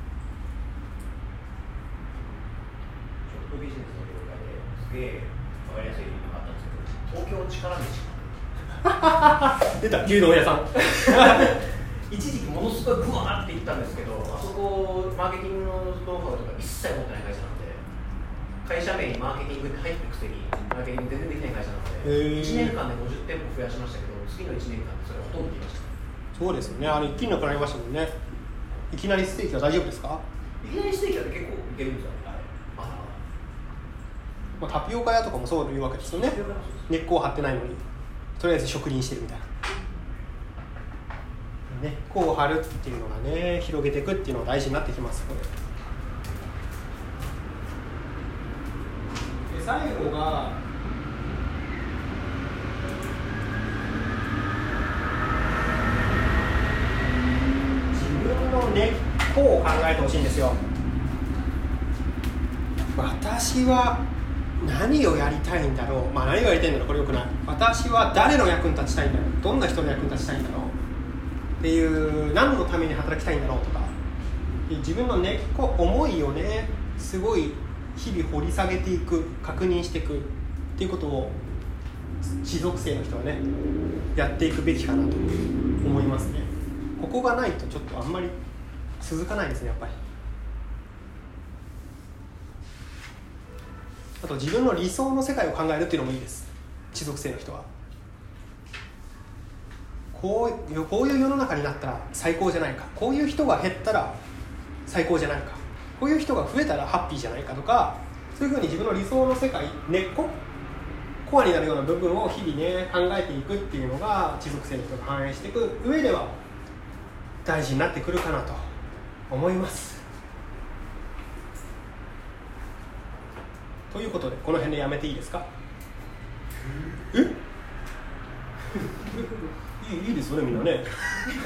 Speaker 4: ビジネスの業界ですげえ分かりやすいのがあったんですけど、東京力飯
Speaker 1: 出た、牛丼屋さん
Speaker 4: 一時期ものすごいブワーっていったんですけど、あそこマーケティングのノウハウとか一切持ってない会社なんで、会社名にマーケティングって入ってるくせにマーケティング全然できない会社なので、いちねんかんでごじゅってんぽ増やしましたけど、次のいちねんかんでそれほとんどできました。
Speaker 1: そうですよね、あれ一気になくなりましたもんね。いきなりステーキは大丈夫ですか？
Speaker 4: いきなりステーキは結構いけるんですよ。
Speaker 1: まあ、タピオカ屋とかもそういうわけですよね。根っこを張ってないのにとりあえず植林してるみたいな。根っこを張るっていうのがね、広げていくっていうのが大事になってきます。これで最後が自分の根っこを考えてほしいんですよ。私は何をやりたいんだろう、まあ、何をやりたいんだろう、これよくない。私は誰の役に立ちたいんだろう、どんな人の役に立ちたいんだろうっていう、何のために働きたいんだろうとか、自分の根っこ、思いをね、すごい日々掘り下げていく、確認していくっていうことを地属性の人はね、やっていくべきかなと思いますね。ここがないとちょっとあんまり続かないですね、やっぱり。あと自分の理想の世界を考えるっていうのもいいです、地属性の人は。こういう、こういう世の中になったら最高じゃないか、こういう人が減ったら最高じゃないか、こういう人が増えたらハッピーじゃないかとか、そういうふうに自分の理想の世界、根っこコアになるような部分を日々ね考えていくっていうのが地属性の人が反映していく上では大事になってくるかなと思います。ということで、この辺でやめていいですか？えいい、いいですよね、みんなね。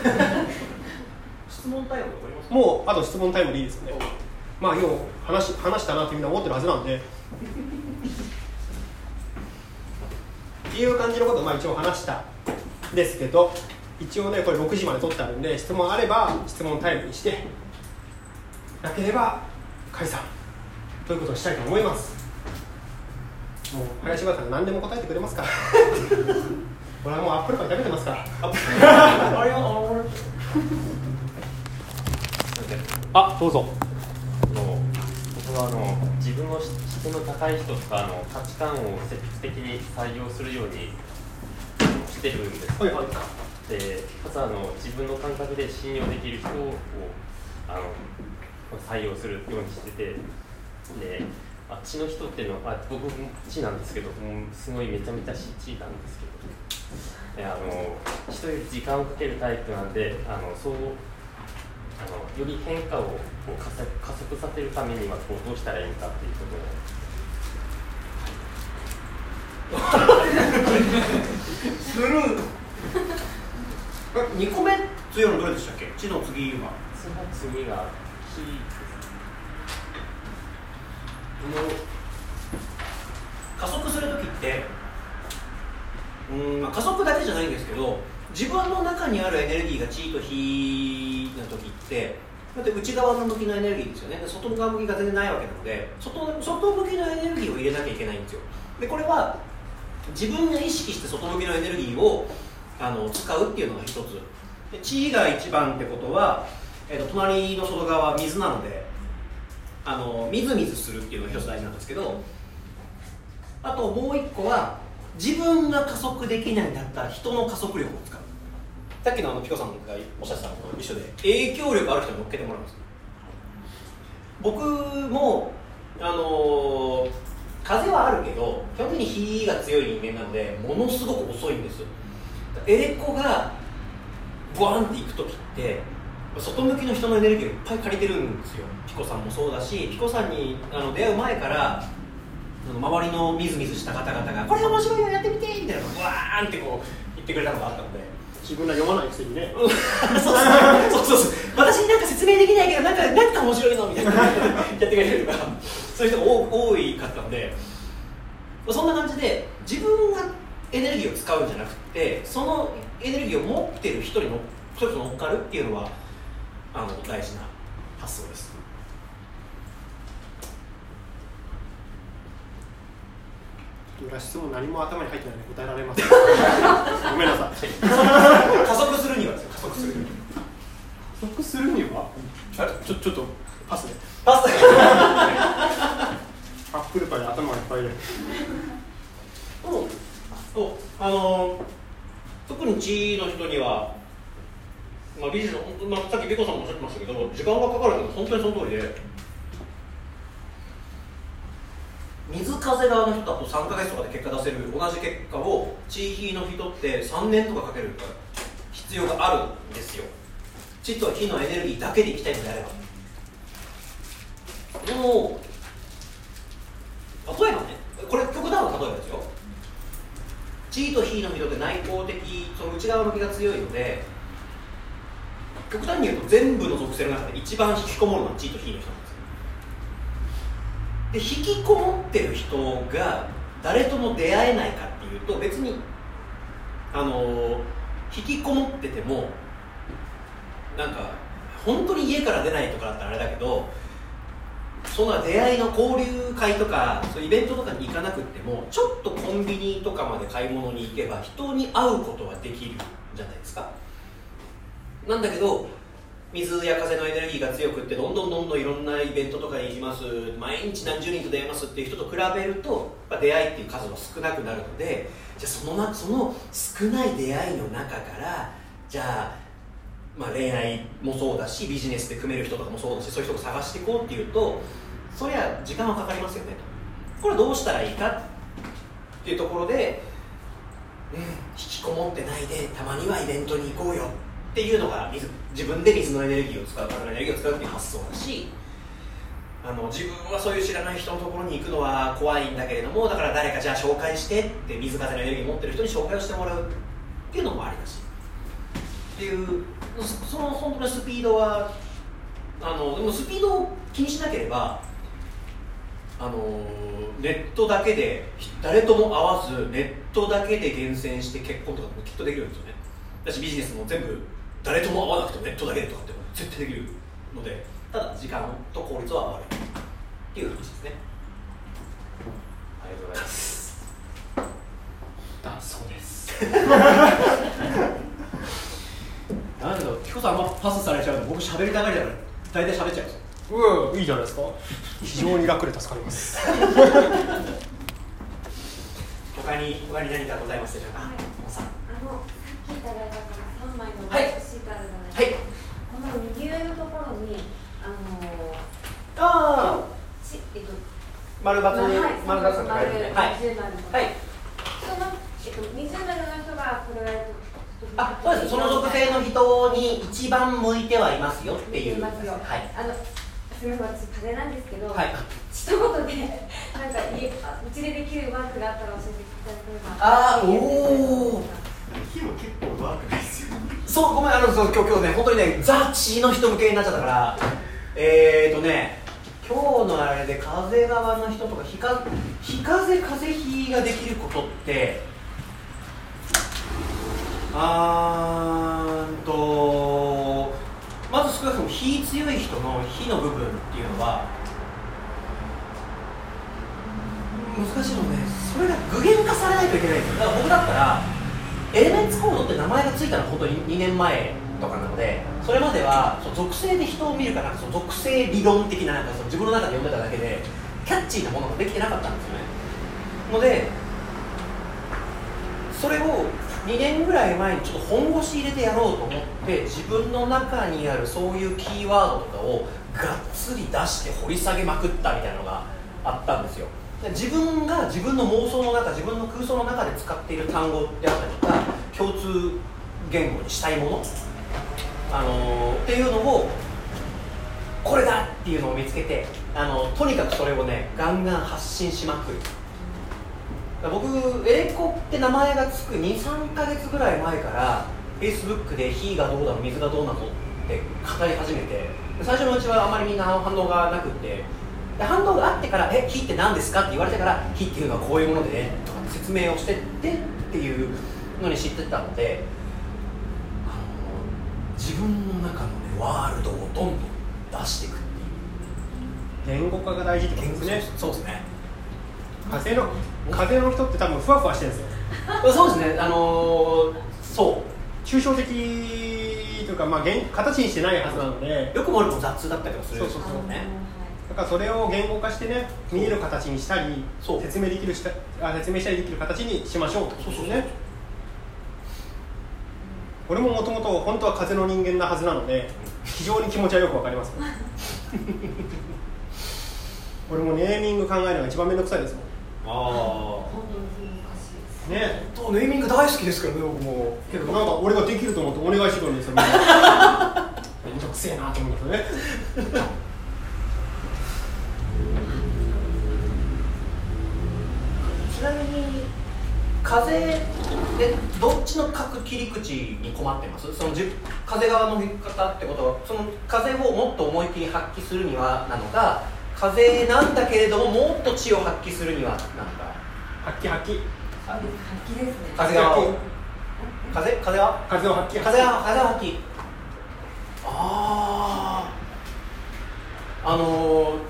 Speaker 4: 質問タイム残りますか？
Speaker 1: もうあと質問タイムでいいですよね。まあ要は話話したなってみんな思ってるはずなんでっていう感じのことをまあ一応話したんですけど、一応ねこれろくじまで取ってあるんで、質問あれば質問タイムにして、なければ解散ということをしたいと思います。もう林原さんが何でも答えてくれますからこれはもうアップルパイ食べてますからあ、どうぞ。
Speaker 3: 僕はあの自分の質の高い人とかの価値観を積極的に採用するようにってるんです。
Speaker 1: はいはい。
Speaker 3: で、かつあの自分の感覚で信用できる人をあの採用するようにしてて、で、あっちの人っていうのは、あ僕も地なんですけど、もうすごいめちゃめちゃ地なんですけど、であの人より時間をかけるタイプなんで、あのそうあのより変化をこう加速加速させるためにはこうどうしたらいいのかっていうことを。
Speaker 4: スルーにこめ強いのどれでしたっけ？地の次は
Speaker 3: その次が火
Speaker 4: 加速するときって、うん、まあ、加速だけじゃないんですけど、自分の中にあるエネルギーが地と火のときってだって内側の向きのエネルギーですよね。で外側向きが全然ないわけなので 外, 外向きのエネルギーを入れなきゃいけないんですよ。でこれは自分が意識して外向きのエネルギーをあの使うっていうのが一つで、地が一番ってことは、えー、と隣の外側は水なので、あのみずみずするっていうのが一つ大事なんですけど、あともう一個は自分が加速できないんだったら人の加速力を使う。さっきのあのピコさんがおっしゃってたのと一緒で、影響力ある人に乗っけてもらうんです。僕もあのー、風はあるけど基本的に火が強い人間なのでものすごく遅いんです。エレコがボワンっていく時って外向きの人のエネルギーをいっぱい借りてるんですよ。ピコさんもそうだし、ピコさんにあの出会う前から周りのみずみずした方々がこれ面白いよやってみてみたいなのをワーンってこう言ってくれたのがあったので、
Speaker 1: 自分が読まないくせにね
Speaker 4: そうそうそうそう私になんか説明できないけどなんかなんか面白いのみたいなやってくれるとかそういう人が多いかったので、そんな感じで自分がエネルギーを使うんじゃなくてそのエネルギーを持ってる人にのそれこそ乗っかるっていうのはあの大事な発想です。
Speaker 1: 今質問何も頭に入ってないので答えられませんごめんなさい
Speaker 4: 加速するにはですよ。加速するには
Speaker 1: 加速するにはあれちょちょっとパスで
Speaker 4: パス
Speaker 1: アップルパイで頭がいっぱいで
Speaker 4: そうあの特に地の人には、まあ、ビジネス、まあ、さっきビコさんもおっしゃってましたけど時間がかかるのは本当にその通りで、水風側の人だとさんかげつとかで結果出せる同じ結果を地火の人ってさんねんとかかける必要があるんですよ。地と火のエネルギーだけでいきたいのであれば。でも例えばね、これ極端な例えばですよ、地と火の人って内向的、その内側向きが強いので極端に言うと全部の属性の中で一番引きこもるのは地と火の人なんですよ。で引きこもってる人が誰とも出会えないかっていうと別にあの引きこもっててもなんか本当に家から出ないとかだったらあれだけど、そんな出会いの交流会とかそういうイベントとかに行かなくってもちょっとコンビニとかまで買い物に行けば人に会うことはできるじゃないですか。なんだけど水や風のエネルギーが強くってどんどんどんどんいろんなイベントとかに行きます、毎日何十人と出会いますっていう人と比べるとやっぱ出会いっていう数は少なくなるので、じゃあそのなその少ない出会いの中からじゃあ、まあ、恋愛もそうだしビジネスで組める人とかもそうだしそういう人を探していこうっていうとそりゃ時間はかかりますよねと。これどうしたらいいかっていうところで、うん、引きこもってないでたまにはイベントに行こうよっていうのが水自分で水のエネルギーを使う、風のエネルギーを使うっていう発想だし、あの自分はそういう知らない人のところに行くのは怖いんだけれども、だから誰かじゃあ紹介してって水風のエネルギーを持ってる人に紹介をしてもらうっていうのもありだしっていうその本当のスピードはあのでもスピードを気にしなければあのネットだけで誰とも会わずネットだけで厳選して結婚とかもきっとできるんですよね。だしビジネスも全部誰とも会わなくてもネットだけでとかって絶対できるので、ただ時間と効率は悪いっていう話ですね。
Speaker 3: ありがとうございます。
Speaker 1: だそうです
Speaker 4: なんだろう、ピコさんあんまパスされちゃうと僕喋りたがりだから大体喋っちゃうんですよ。
Speaker 1: うん、いいじゃないですか。非常に楽で助かります
Speaker 4: 他に他に何かございますでしょうか。
Speaker 5: はい、
Speaker 4: もうさん
Speaker 5: あのさっきいただいたこのさんまいの
Speaker 4: はい
Speaker 5: シートあるじゃないですか、
Speaker 4: はい
Speaker 5: この右上のところにあの
Speaker 4: ああ
Speaker 5: ちえっと
Speaker 4: 丸×に
Speaker 5: はい
Speaker 4: 丸×さんが書いてるねはい
Speaker 5: 二重丸の
Speaker 4: はい
Speaker 5: そのえっと二重丸の人がこれが
Speaker 4: あそうですその属性の人に一番向いてはいますよっていう
Speaker 5: 向いてますよ
Speaker 4: はい
Speaker 5: あのすみません私風邪なんですけど、
Speaker 4: はい
Speaker 5: 一言でなんか家あうちでできるワークがあったら教えていただければ。
Speaker 4: あーおー
Speaker 7: 火も結構悪くないですよね。
Speaker 4: そうごめんあのそう今日今日ね本当にねザ・血の人向けになっちゃったからえーとね今日のあれで風側の人とか日か日風風火ができることってあーんとまず少なくとも火強い人の火の部分っていうのは難しいのねそれが具現化されないといけないんですよだから僕だったらエレメンツコードって名前がついたのは本当ににねんまえとかなのでそれまではその属性で人を見るかなんかその属性理論的ななんかその自分の中で読んでただけでキャッチーなものができてなかったんですよねのでそれをにねんぐらい前にちょっと本腰入れてやろうと思って自分の中にあるそういうキーワードとかをがっつり出して掘り下げまくったみたいなのがあったんですよ自分が自分の妄想の中自分の空想の中で使っている単語であったりとか共通言語にしたいもの、あのー、っていうのをこれだっていうのを見つけて、あのとにかくそれをねガンガン発信しまくる僕エレコって名前がつく にさんかげつぐらい前から Facebook で火がどうだの水がどうなのって語り始めて最初のうちはあまりみんな反応がなくってで反応があってから「え火って何ですか?」って言われてから「火っていうのはこういうものでね」とか説明をしてってっていうのに知ってたのであの自分の中の、ね、ワールドをどんどん出していくっていう
Speaker 1: 言語化が大事ってことですね
Speaker 4: そうですね
Speaker 1: 風の風の人って多分ふわふわしてるんですよ
Speaker 4: そうですねあのー、そう
Speaker 1: 抽象的というか、まあ、形にしてないはずなので
Speaker 4: よくも悪くも雑だったりとかするんですよ
Speaker 1: そうそうそう
Speaker 4: ね
Speaker 1: だからそれを言語化してね見える形にしたり説明できるしたあ説明したりできる形にしましょうってことですね俺ももともと本当は風の人間なはずなので非常に気持ちはよくわかります俺もネーミング考えるのが一番めんどくさいですもん
Speaker 4: ああ
Speaker 5: 本当に難しいです
Speaker 1: ね
Speaker 4: とネーミング大好きですからね僕も
Speaker 1: けどなんか俺ができると思ってお願いしてくるんですよめんどくせえなと思うんですよね
Speaker 4: ちなみに風でどっちの各切り口に困ってますそのじ風側の方ってことはその風をもっと思いっきり発揮するにはなのか風なんだけれどももっと地を発揮するにはなのか
Speaker 1: 発揮発揮
Speaker 5: 発揮ですね
Speaker 4: 風側を風風は
Speaker 1: 風を発揮
Speaker 4: 風は風は発揮あああのー、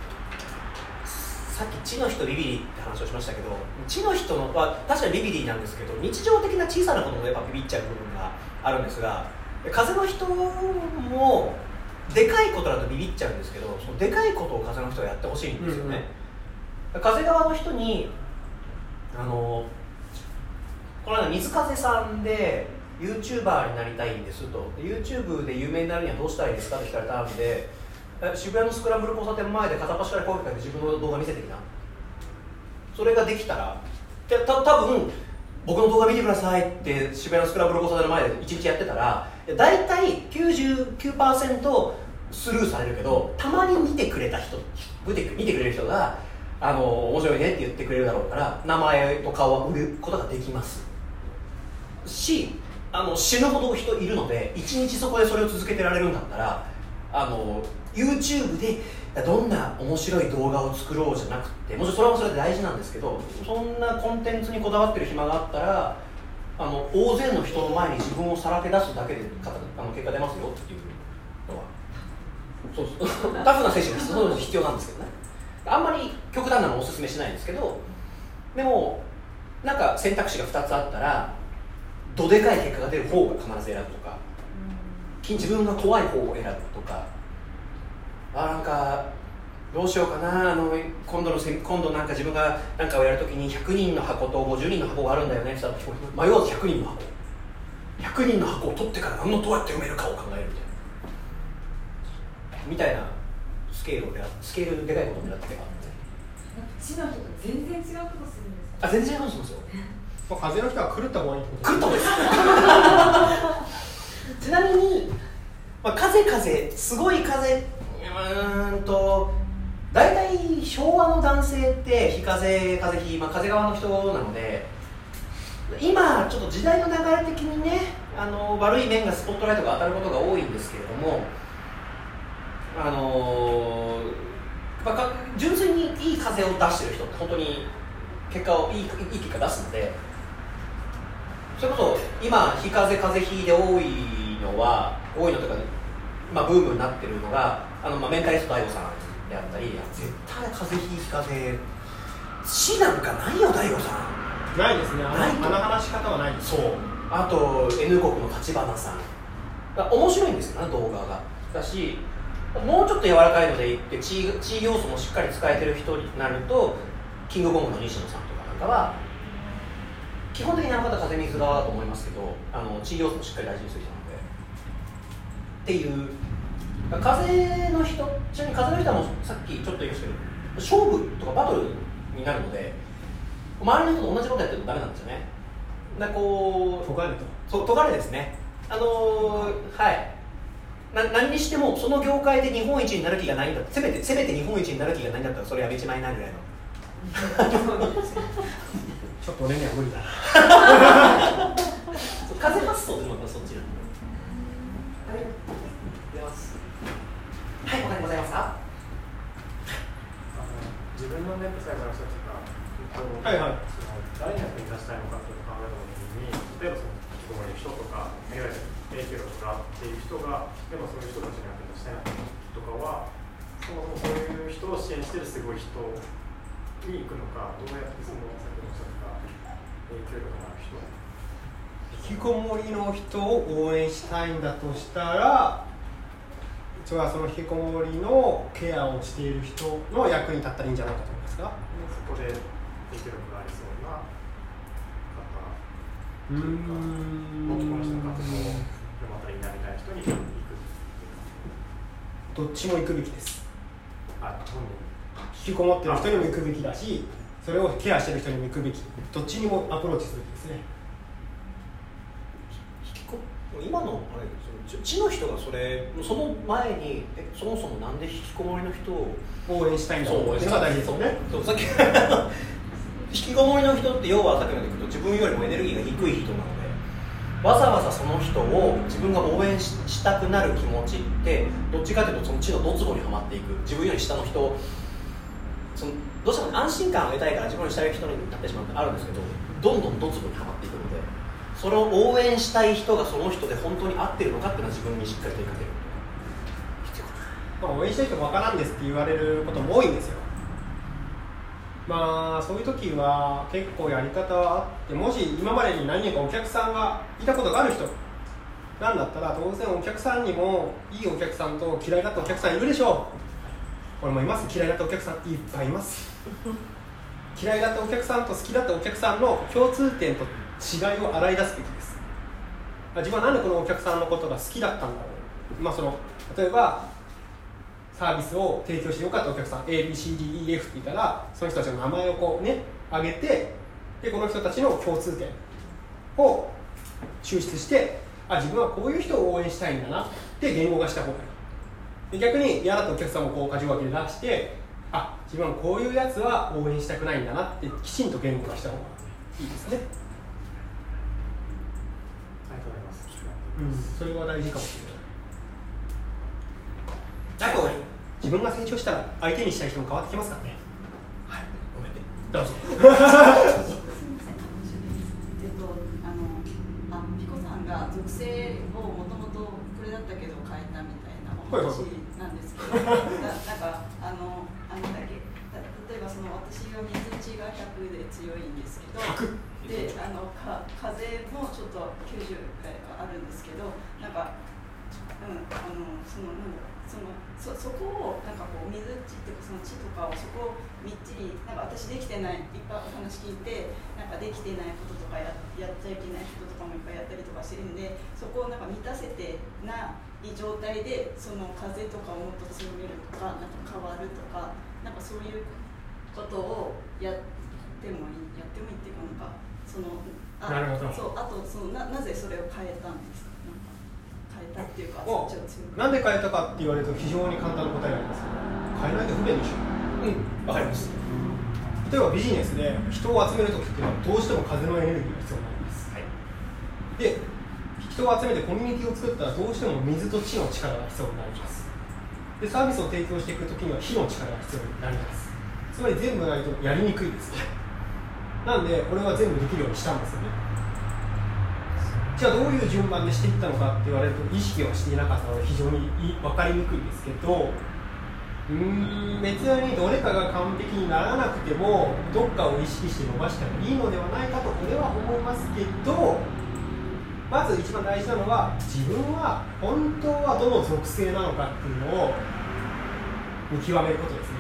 Speaker 4: さっき地の人ビビリって話をしましたけど地の人のは確かにビビリなんですけど日常的な小さなことでやっぱビビっちゃう部分があるんですが風の人もでかいことだとビビっちゃうんですけどそのでかいことを風の人はやってほしいんですよね、うんうん、風側の人にあのこの間水風さんで YouTuber になりたいんですと YouTube で有名になるにはどうしたらいいですかって聞かれたんで渋谷のスクランブル交差点前で片っ端から声かけて自分の動画見せてきなそれができたらた多分僕の動画見てくださいって渋谷のスクランブル交差点の前でいちにちやってたらだいたい きゅうじゅうきゅうパーセント スルーされるけどたまに見てくれた人見てくれる人があの面白いねって言ってくれるだろうから名前と顔は売ることができますしあの死ぬほど人いるのでいちにちそこでそれを続けてられるんだったらあの YouTube でどんな面白い動画を作ろうじゃなくてもちろんそれはそれで大事なんですけどそんなコンテンツにこだわってる暇があったらあの大勢の人の前に自分をさらけ出すだけであの結果出ますよっていうのはそうそうタフな精神ですそういうの必要なんですけどねあんまり極端なのおすすめしないんですけどでもなんか選択肢がふたつあったらどでかい結果が出る方が必ず選ぶとか自分が怖い方を選ぶとかあなんかどうしようかなあの今度の今度なんか自分が何かをやるときにひゃくにんの箱とごじゅうにんの箱があるんだよねって言ったら迷わずひゃくにんの箱ひゃくにんの箱を取ってから何のどうやって埋めるかを考えるみたいなみたいなスケールをやスケールでかいことをやってたから
Speaker 5: 地の人と全然違うことするんですか？
Speaker 4: あ、全然違うんですよ。
Speaker 1: まあ、風の人は狂った方がいいってこと
Speaker 4: 狂った方ですちなみに、まあ、風風すごい風うーんと大体昭和の男性って日風風日、まあ、風側の人なので今ちょっと時代の流れ的にねあの悪い面がスポットライトが当たることが多いんですけれどもあのまあ、純粋にいい風を出してる人って本当に結果をいい、いい結果出すのでそれこそ今日風風日で多いのは多いのというか、まあ、ブームになってるのがあの、まあ、メンタリスト大悟さんであったり絶対風日日風死なんかないよ大悟さん
Speaker 1: ないですね。あの
Speaker 4: ないと
Speaker 1: あの話し方はないです。
Speaker 4: そうあと N 国の立花さんが面白いんですよね動画がだしもうちょっと柔らかいのでいって地位要素もしっかり使えてる人になるとキングコングの西野さんとかなんかは基本的にあの方風水側だと思いますけどあの地位要素もしっかり大事にする人なのでっていう風の人ちなみに風の人はもうさっきちょっと言いましたけど勝負とかバトルになるので周りの人と同じことやってるとダメなんですよねだからこう
Speaker 1: とがれと
Speaker 4: そうとがれですねあのー、はいな何にしてもその業界で日本一になる気がないんだせめてせめて日本一になる気がないんだったらそれやめちまいないぐらいの
Speaker 1: ちょっと俺には無理だな
Speaker 4: 風発想でもそっちなの出ますはい他にございますか
Speaker 8: 自分のネットサイトの人とか、
Speaker 1: はいはい、
Speaker 8: その誰に役に立ちたいのかというのを考えたときに例えばその引きこもりの人とかいわゆる影響力があっていう人がでもそういう人たちに役に立ちたいなとかはそもそもそういう人を支援しているすごい人に行くのかどうやってその先ほどおっしゃった影響力のある人
Speaker 1: 引きこもりの人を応援したいんだとしたらそれはその引きこもりのケアをしている人の役に立ったらいいんじゃないかと思いますか。
Speaker 8: そこで影響力がありそうな方
Speaker 1: うーん
Speaker 8: もっとこの人の活動をまたいいなみたいな人に行く
Speaker 1: どっちも行くべきです。
Speaker 8: あ本人
Speaker 1: 引きこもってる人にも行くべきだしそれをケアしてる人にも行くべきどっちにもアプローチするべきですね。
Speaker 4: 今のあれ地の人がそれその前にえそもそもなんで引きこもりの人を
Speaker 1: 応援したいんだろうっていうのが大事ですよね。
Speaker 4: そうさっき引きこもりの人って要はさっきので言うと自分よりもエネルギーが低い人なのでわざわざその人を自分が応援 し, したくなる気持ちってどっちかというとその地のドツボにはまっていく自分より下の人そのどうしても安心感を得たいから自分より下の人になってしまうってあるんですけどどんどんドツボにはまっていくのでそれを応援したい人がその人で本当に合ってるのかっていうのは自分にしっかり問いかける必要かな、
Speaker 1: まあ、応援したい人分からんですって言われることも多いんですよ。まあそういう時は結構やり方はあってもし今までに何人かお客さんがいたことがある人なんだったら当然お客さんにもいいお客さんと嫌いだったお客さんいるでしょう。俺もいます。嫌いだったお客さんいっぱいいます嫌いだったお客さんと好きだったお客さんの共通点と違いを洗い出すべきです。自分はなんでこのお客さんのことが好きだったんだろう、まあ、その例えばサービスを提供してよかったお客さん エービーシーディーイーエフ って言ったらその人たちの名前をこうね挙げてでこの人たちの共通点を抽出してあ自分はこういう人を応援したいんだなって言語化した方がいい。で逆に嫌だったお客さんもこう箇条書きで出してあ自分はこういうやつは応援したくないんだなってきちんと言語化した方がいいですね。うん、それは大事かもしれない。あと自分が成長したら相手にしたい人も変わってきますからね。はい、ごめんね。どうぞ。
Speaker 9: えっとあのあピコさんが属性をもともとこれだったけど変えたみたいなお話なんですけど、ななんかあのあのだけ例えばその私は水地がひゃくで強いんですけど。であのか風もちょっときゅうじゅうあるんですけどなんか、うん、あのそのなんだろうその そ, そこをなんかこう水地っていうかその地とかをそこをみっちりなんか私できてないいっぱいお話聞いてなんかできてないこととか や, やっちゃいけないこととかもいっぱいやったりとかしてるんでそこをなんか満たせてない状態でその風とかをもっと強めるとかなんか変わるとかなんかそういうことをやってもいいやってもいいっていうかなんかそのあ
Speaker 1: なるほど
Speaker 9: そうあとその な, なぜそれを変えたんですかなんか変えたっていうか
Speaker 1: お
Speaker 9: そっちを強める
Speaker 1: なんで変えたかって言われると非常に簡単な答えがあります変えないと不便でしょ
Speaker 2: うんわかります。
Speaker 1: 例えばビジネスで人を集めるときっていうのはどうしても風のエネルギーが必要になります、はい、で人を集めてコミュニティを作ったらどうしても水と地の力が必要になりますでサービスを提供していくときには火の力が必要になりますつまり全部ないとやりにくいです、はい、なんでこれは全部できるようにしたんですよねじゃあどういう順番でしていったのかって言われると意識はしていなかったので非常に分かりにくいですけどうーん別にどれかが完璧にならなくてもどっかを意識して伸ばしたらいいのではないかと俺は思いますけどまず一番大事なのは自分は本当はどの属性なのかっていうのを見極めることですね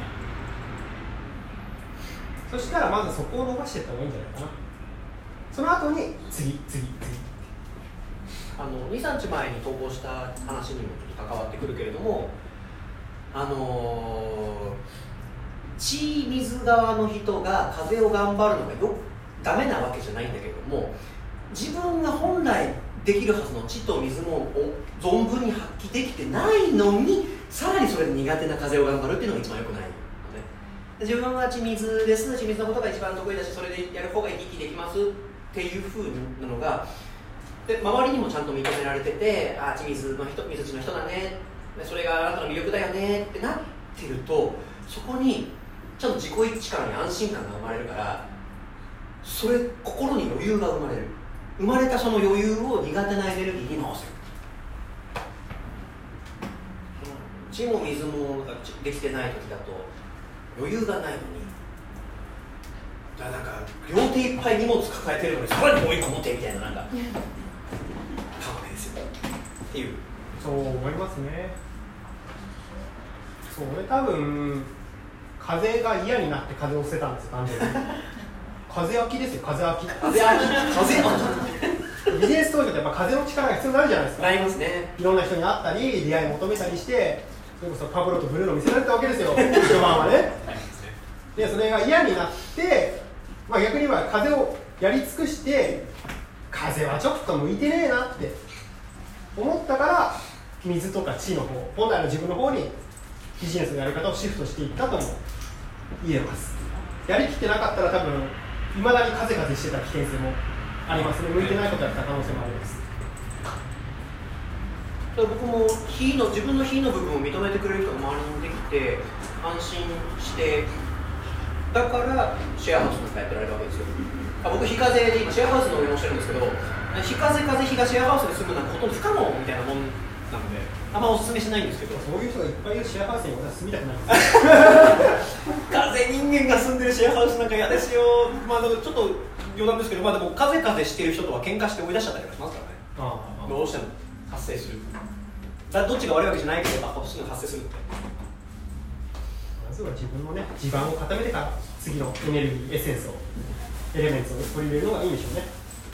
Speaker 1: そしたらまずそこを伸ばしていった方がいいんじゃないかなその後に次次次
Speaker 4: あの にさんにちまえに投稿した話にもちょっと関わってくるけれどもあのー、地水側の人が風を頑張るのがよダメなわけじゃないんだけれども自分が本来できるはずの地と水も存分に発揮できてないのにさらにそれで苦手な風を頑張るっていうのが一番良くないのねで自分は地水です地水のことが一番得意だしそれでやる方が生き生きできますっていう風なのがで周りにもちゃんと認められててあ地水の人水地の人だねそれがあなたの魅力だよねってなってるとそこにちゃんと自己一致感に安心感が生まれるからそれ心に余裕が生まれる生まれたその余裕を苦手なエネルギーに回せる地も水もできてない時だと余裕がないのにだからなんか両手いっぱい荷物抱えてるのにさらにもう一個持てみたいななんかかもですよっていう
Speaker 1: そう思いますねそう俺多分風が嫌になって風を捨てたんですよ単純に風飽きですよ風飽き
Speaker 4: 風飽き風飽
Speaker 1: きビジネス当時ってやっぱ風の力が必要になるじゃないですか
Speaker 4: なりますね
Speaker 1: いろんな人に会ったり出会い求めたりしてそれこそパブロとブルーノ見せられたわけですよ一晩はねでそれが嫌になって、まあ、逆に言えば風をやり尽くして風はちょっと向いてねえなって思ったから水とか地の方本来の自分の方にビジネスのやり方をシフトしていったとも言えますやりきってなかったら多分いまだに風風してた危険性もありますね向いてないことだった可能性もあります
Speaker 4: 僕も非の自分の非の部分を認めてくれる人が周りにできて安心してだからシェアハウスなんかやってられるわけですよあ僕非風で今シェアハウスの運用してるんですけど非風風非がシェアハウスに住むのはほとんど不可能みたいなもんなのであんまおすすめしないんですけど
Speaker 1: そういう人がいっぱいいるシェアハウスに俺は住みたくないです
Speaker 4: 風人間が住んでるシェアハウスなんか嫌ですよまあちょっと余談ですけどまあでも風風してる人とは喧嘩して追い出しちゃったりしますからねああどうしても発生するだどっちが悪いわけじゃないけどすぐ発生するって
Speaker 1: まずは自分のね地盤を固めてから次のエネルギーエッセンスをエレメンツを取り入れるのがいいんでしょうね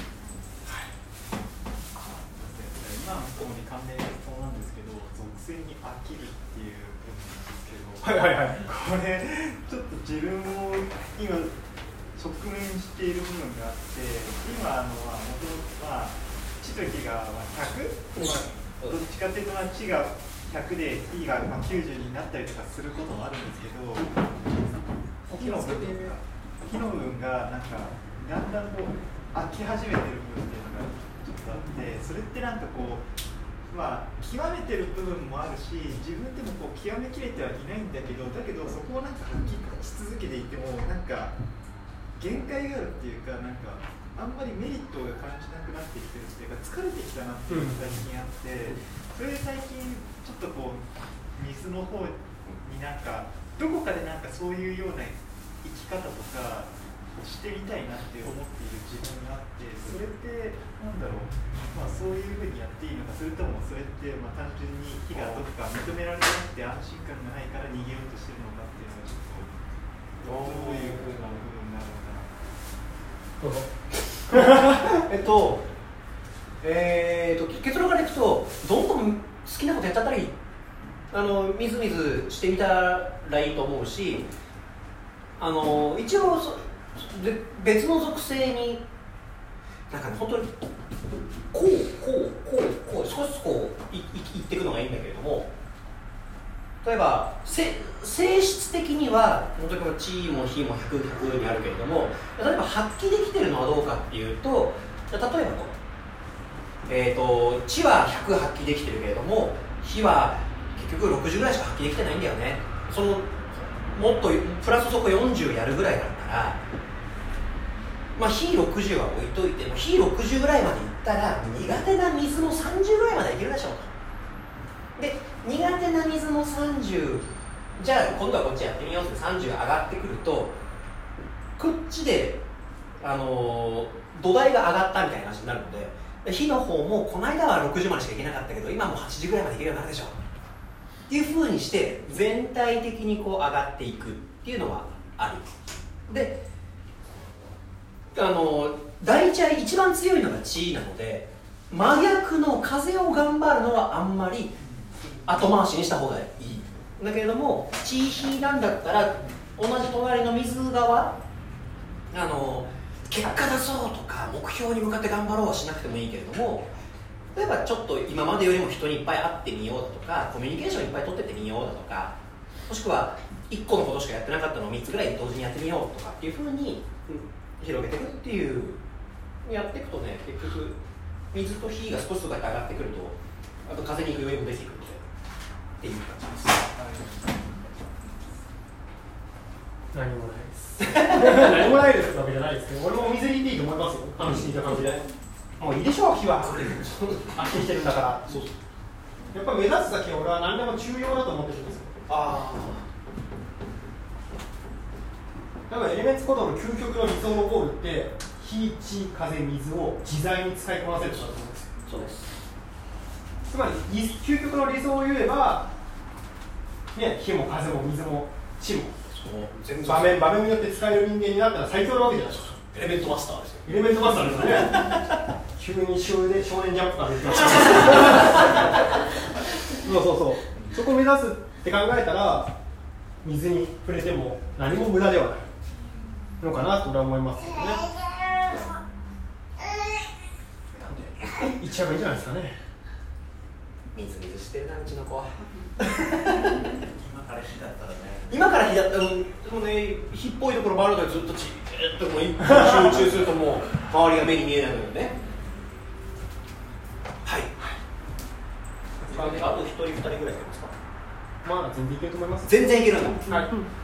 Speaker 8: 今のことに関連しそうなんですけど属性に飽きるっていう部分なんですけど
Speaker 1: はいはいはい
Speaker 8: これちょっと自分も今直面している部分があって今あの元々は地と火がひゃく、まあ、どっちかっていうとまあ地がひゃくで火がまあきゅうじゅうになったりとかすることもあるんですけど火の部分が火の部分がなんかだんだんこう飽き始めてる部分っていうのがちょっとあってそれってなんかこうまあ極めてる部分もあるし自分でもこう極めきれてはいないんだけどだけどそこをなんか発揮し続けていってもなんか限界があるっていうかなんかあんまりメリットが感じなくなってきてるっていうか疲れてきたなっていうのが最近あってそれで最近ちょっとこう水の方になんかどこかでなんかそういうような生き方とかしてみたいなって思っている自分があってそれって
Speaker 10: なんだろう、まあ、そういうふうにやっていいのか、それともそれってまあ単純に火がとか認められてなくて安心感がないから逃げようとしてるのかっていうのがちょっとどういうふうな部分になるのかな。
Speaker 4: どうぞえっとえー、と結論からいくと、どんどん好きなことやっちゃったらいい、あのみずみずしてみたらいいと思うし、あの一応そで別の属性になんかね、本当にこうこうこうこう少しずつこういいいっていくのがいいんだけれども、例えばせ性質的には本当に地位も非もひゃく、ひゃくにあるけれども、例えば発揮できてるのはどうかっていうと、例えばこうえー、と地はひゃく発揮できてるけれども、火は結局ろくじゅうぐらいしか発揮できてないんだよね。そのもっとプラスそこよんじゅうやるぐらいだったら、まあ火ろくじゅうは置いといても、火ろくじゅうぐらいまでいったら苦手な水もさんじゅうぐらいまでいけるでしょうと。で苦手な水もさんじゅう、じゃあ今度はこっちやってみようってさんじゅう上がってくると、こっちで、あのー、土台が上がったみたいな話になるので、火の方もこの間はろくじゅうまでしかいけなかったけど今もはちじゅうぐらいまでいけるようになるでしょっていう風にして全体的にこう上がっていくっていうのはある。で、あの第一は一番強いのが地なので、真逆の風を頑張るのはあんまり後回しにした方がいい。だけれども地火なんだったら同じ隣の水側、あの結果出そうとか目標に向かって頑張ろうはしなくてもいいけれども、例えばちょっと今までよりも人にいっぱい会ってみようだとか、コミュニケーションいっぱい取ってってみようだとか、もしくはいっこのことしかやってなかったのをみっつぐらい同時にやってみようとかっていうふうに広げていくっていう、やっていくとね、結局水と火が少しずつ上がってくると、あと風に行く余裕もできてくるのでっていう感じです。
Speaker 1: 何もない何もないですわけじゃないですけど、俺もお水に入れていいと思いますよ、話していた感じで。もういいでしょう、火は。安定してるんだから。そうそう、やっぱ目指す先は俺は何でも中庸だと思ってるんですよ。ああ。だからエレメンツ鼓動の究極の理想のゴールって、火、地、風、水を自在に使いこなせることだと思うんですよ。
Speaker 4: そうです。
Speaker 1: つまり、究極の理想を言えば、ね、火も風も水も地も。場面場面によって使える人間になったら最強なわけじゃないですか。
Speaker 4: エレメントマスターですよ。
Speaker 1: エレメントマスターですよね。急に少年少年ジャンプから出てきました。そうそうそう。そこを目指すって考えたら、水に触れても何も無駄ではないのかなと俺は思いますよね。言っちゃえばいいんじゃないですかね。
Speaker 4: みずみずしてるな、うちの子は。
Speaker 10: 今から火だったらね。
Speaker 4: 今から火だったら、でもね、火っぽいところもあるのでずっとじーっともう集中するともう周りが目に見えないのよね。はい。あと一人二人ぐらいいますか。
Speaker 1: まあ全然いけると思います。
Speaker 4: 全然いけるんだ。
Speaker 1: はい。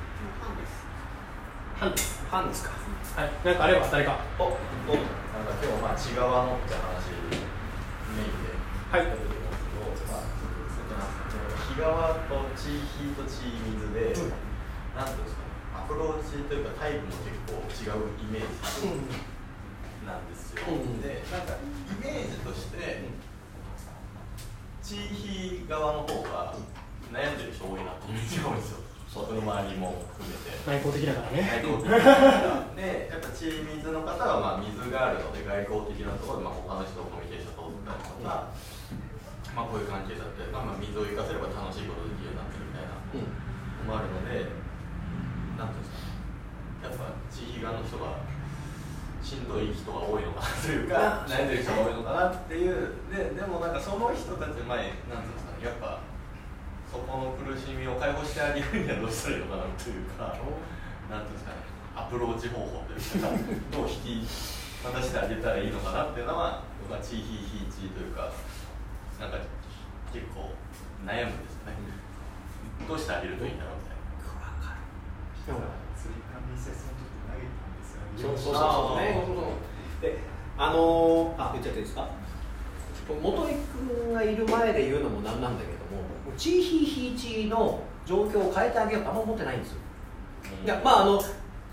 Speaker 1: 半です。
Speaker 4: 半ですか。
Speaker 1: はい。なんかあれば誰か。
Speaker 7: お、どうぞ。なんか今日まあ地側のって話メインで
Speaker 1: はい。
Speaker 7: やってると思うんですけど、まあ火側と地火と地水で、うん、なんていうんですかね、アプローチというかタイプも結構違うイメージなんですよ。うん、で、なんかイメージとして、地火側の方が悩んでる人多いなってイメージが多いんですよ。僕の周りも含めて。
Speaker 1: 内向的だからね。
Speaker 7: 内向的だからで、やっぱ地水の方はまあ水があるので外交的なところでまあ他の人とコミュニケーションを取ったりとか、まあこういう関係だったり、まあ、まあ水を生かせれば楽しいことできるようになってるみたいなのもあるので、なんていうんですか、やっぱ地域側の人がしんどい人が多いのかなというか、悩んでる人が多いのかなっていう、ででもなんかその人たち前、なんていうんですかね、やっぱそこの苦しみを解放してあげるにはどうしたらいいのかなというか、なんていうんですかね、アプローチ方法というか、どう引き渡してあげたらいいのかなっていうのは、僕は地域非地というか、なんか結構悩むんですよね。どうしてあげるといいんだろうみたいな。分かる。
Speaker 10: 釣り関連接の時投げたんですよね。
Speaker 4: そうそうそうね。で、あのー、あ、言っちゃっていいですか。元井君がいる前で言うのもなんなんだけども、地非非地の状況を変えてあげようとあんま思ってないんですよ。いや、まああの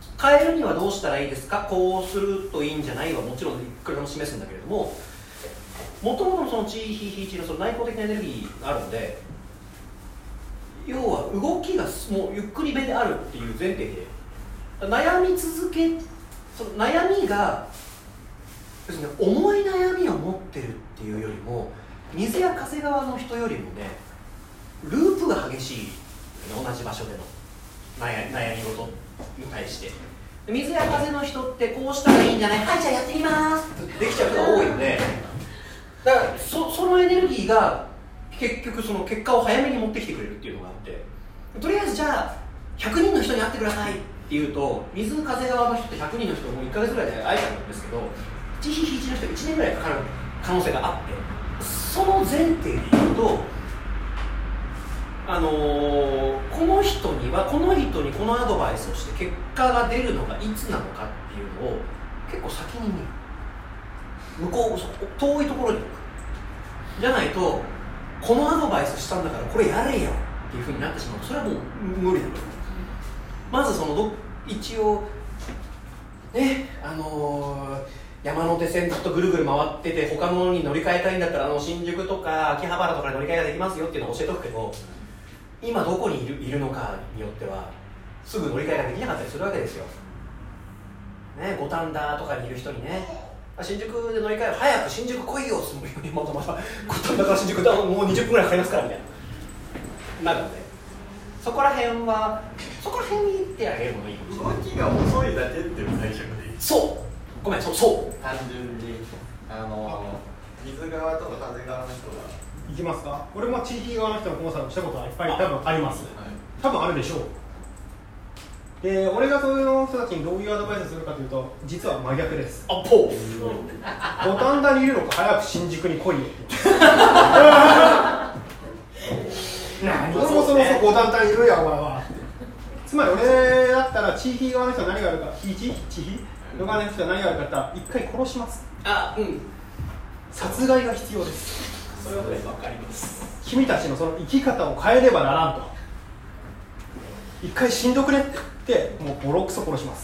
Speaker 4: 変えるにはどうしたらいいですか、こうするといいんじゃないはもちろんいくらでも示すんだけれども、もともとのそのチーヒーヒーチのその内向的なエネルギーがあるので、要は動きがもうゆっくりめであるっていう前提で、悩み続け、その悩みが要するに重い悩みを持ってるっていうよりも、水や風側の人よりもね、ループが激しい、同じ場所での悩悩み事に対して。水や風の人ってこうしたらいいんじゃない、はいじゃあやってみますってできちゃう人が多いので、だから そ, そのエネルギーが結局その結果を早めに持ってきてくれるっていうのがあって、とりあえずじゃあひゃくにんの人に会ってくださいっていうと、水風側の人ってひゃくにんの人もいっかげつぐらいで会えちゃうんですけど、チーヒーヒーチの人いちねんぐらいかかる可能性があって、その前提で言うと、あのー、この人にはこの人にこのアドバイスをして結果が出るのがいつなのかっていうのを結構先に見る、向こう遠いところに置くじゃないと、このアドバイスしたんだからこれやれよっていうふうになってしまうと、それはもう無理だと。まずそのど一応ね、あのー、山手線ずっとぐるぐる回ってて他のに乗り換えたいんだったら、あの新宿とか秋葉原とかに乗り換えができますよっていうのを教えておくけど、今どこにいる、いるのかによってはすぐ乗り換えができなかったりするわけですよ、ね、五反田とかにいる人にね、新宿で乗り換える、早く新宿来いよって言うよりまたまた五反田から新宿だ、もうにじゅっぷんぐらいかかりますからみたいななるので、そこら辺はそこら辺に行ってあげるのがいいかもしれない。
Speaker 7: 動きが遅いだけっていう解釈でいい。
Speaker 4: そうごめん、そうそう
Speaker 7: 単純にあの水側とか風側の人が
Speaker 1: いきますか。俺も地域側の人のコンサルをしたことはいっぱい多分あります、はい、多分あるでしょう。で、俺がそういう人たちにどういうアドバイスするかというと、実は真逆です。
Speaker 4: あ、ポー
Speaker 1: 五反田にいるのか、早く新宿に来いよって何をそもそも五反田にいるやお前は。つまり俺だったら地域側の人は何があるか、地域地域側の人は何があるかって言ったら、一回殺します。
Speaker 4: あ、うん、
Speaker 1: 殺害が必要です。
Speaker 4: それは分かります。
Speaker 1: 君たちのその生き方を変えればならんと。一回死んどくれってもうボロクソ殺します。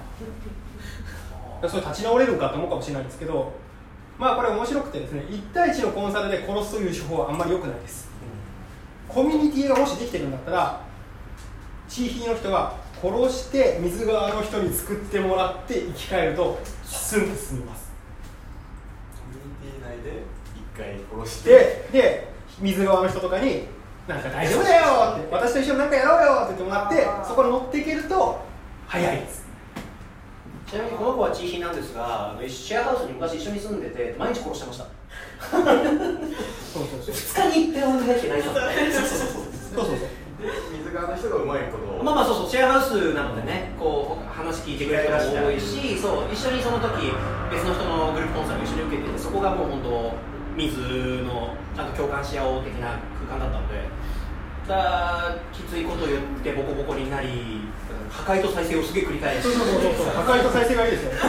Speaker 1: それ立ち直れるかと思うかもしれないんですけど、まあこれ面白くてですね、いち対いちのコンサルで殺すという手法はあんまり良くないです。コミュニティがもしできてるんだったら、地域の人は殺して水側の人に作ってもらって生き返るとスンと進みます。
Speaker 7: コミュニティ内で一回殺して
Speaker 1: で、で水側の人とかになんか大丈夫だよって、私と一緒になんかやろうよって言ってもらって、そこに乗っていけると早いです。
Speaker 4: ちなみにこの子はチーヒーなんですが、シェアハウスに昔一緒に住んでて毎日殺してました。
Speaker 1: そうそうそう。
Speaker 4: ふつかにいっぺんは入ってないので、そうそうそうそう。
Speaker 7: で水側の人がうまいことを、
Speaker 4: まあまあそうそう、シェアハウスなのでね、こう話聞いてくれる人も多いし、そう一緒にその時別の人のグループコンサルを一緒に受けてて、そこがもう本当水のちゃんと共感し合おう的な空間だったので、だきついことを言ってボコボコになり、破壊と再生をすげえ繰り返して、
Speaker 1: そうそうそうそう、破壊と再生がいいですよね。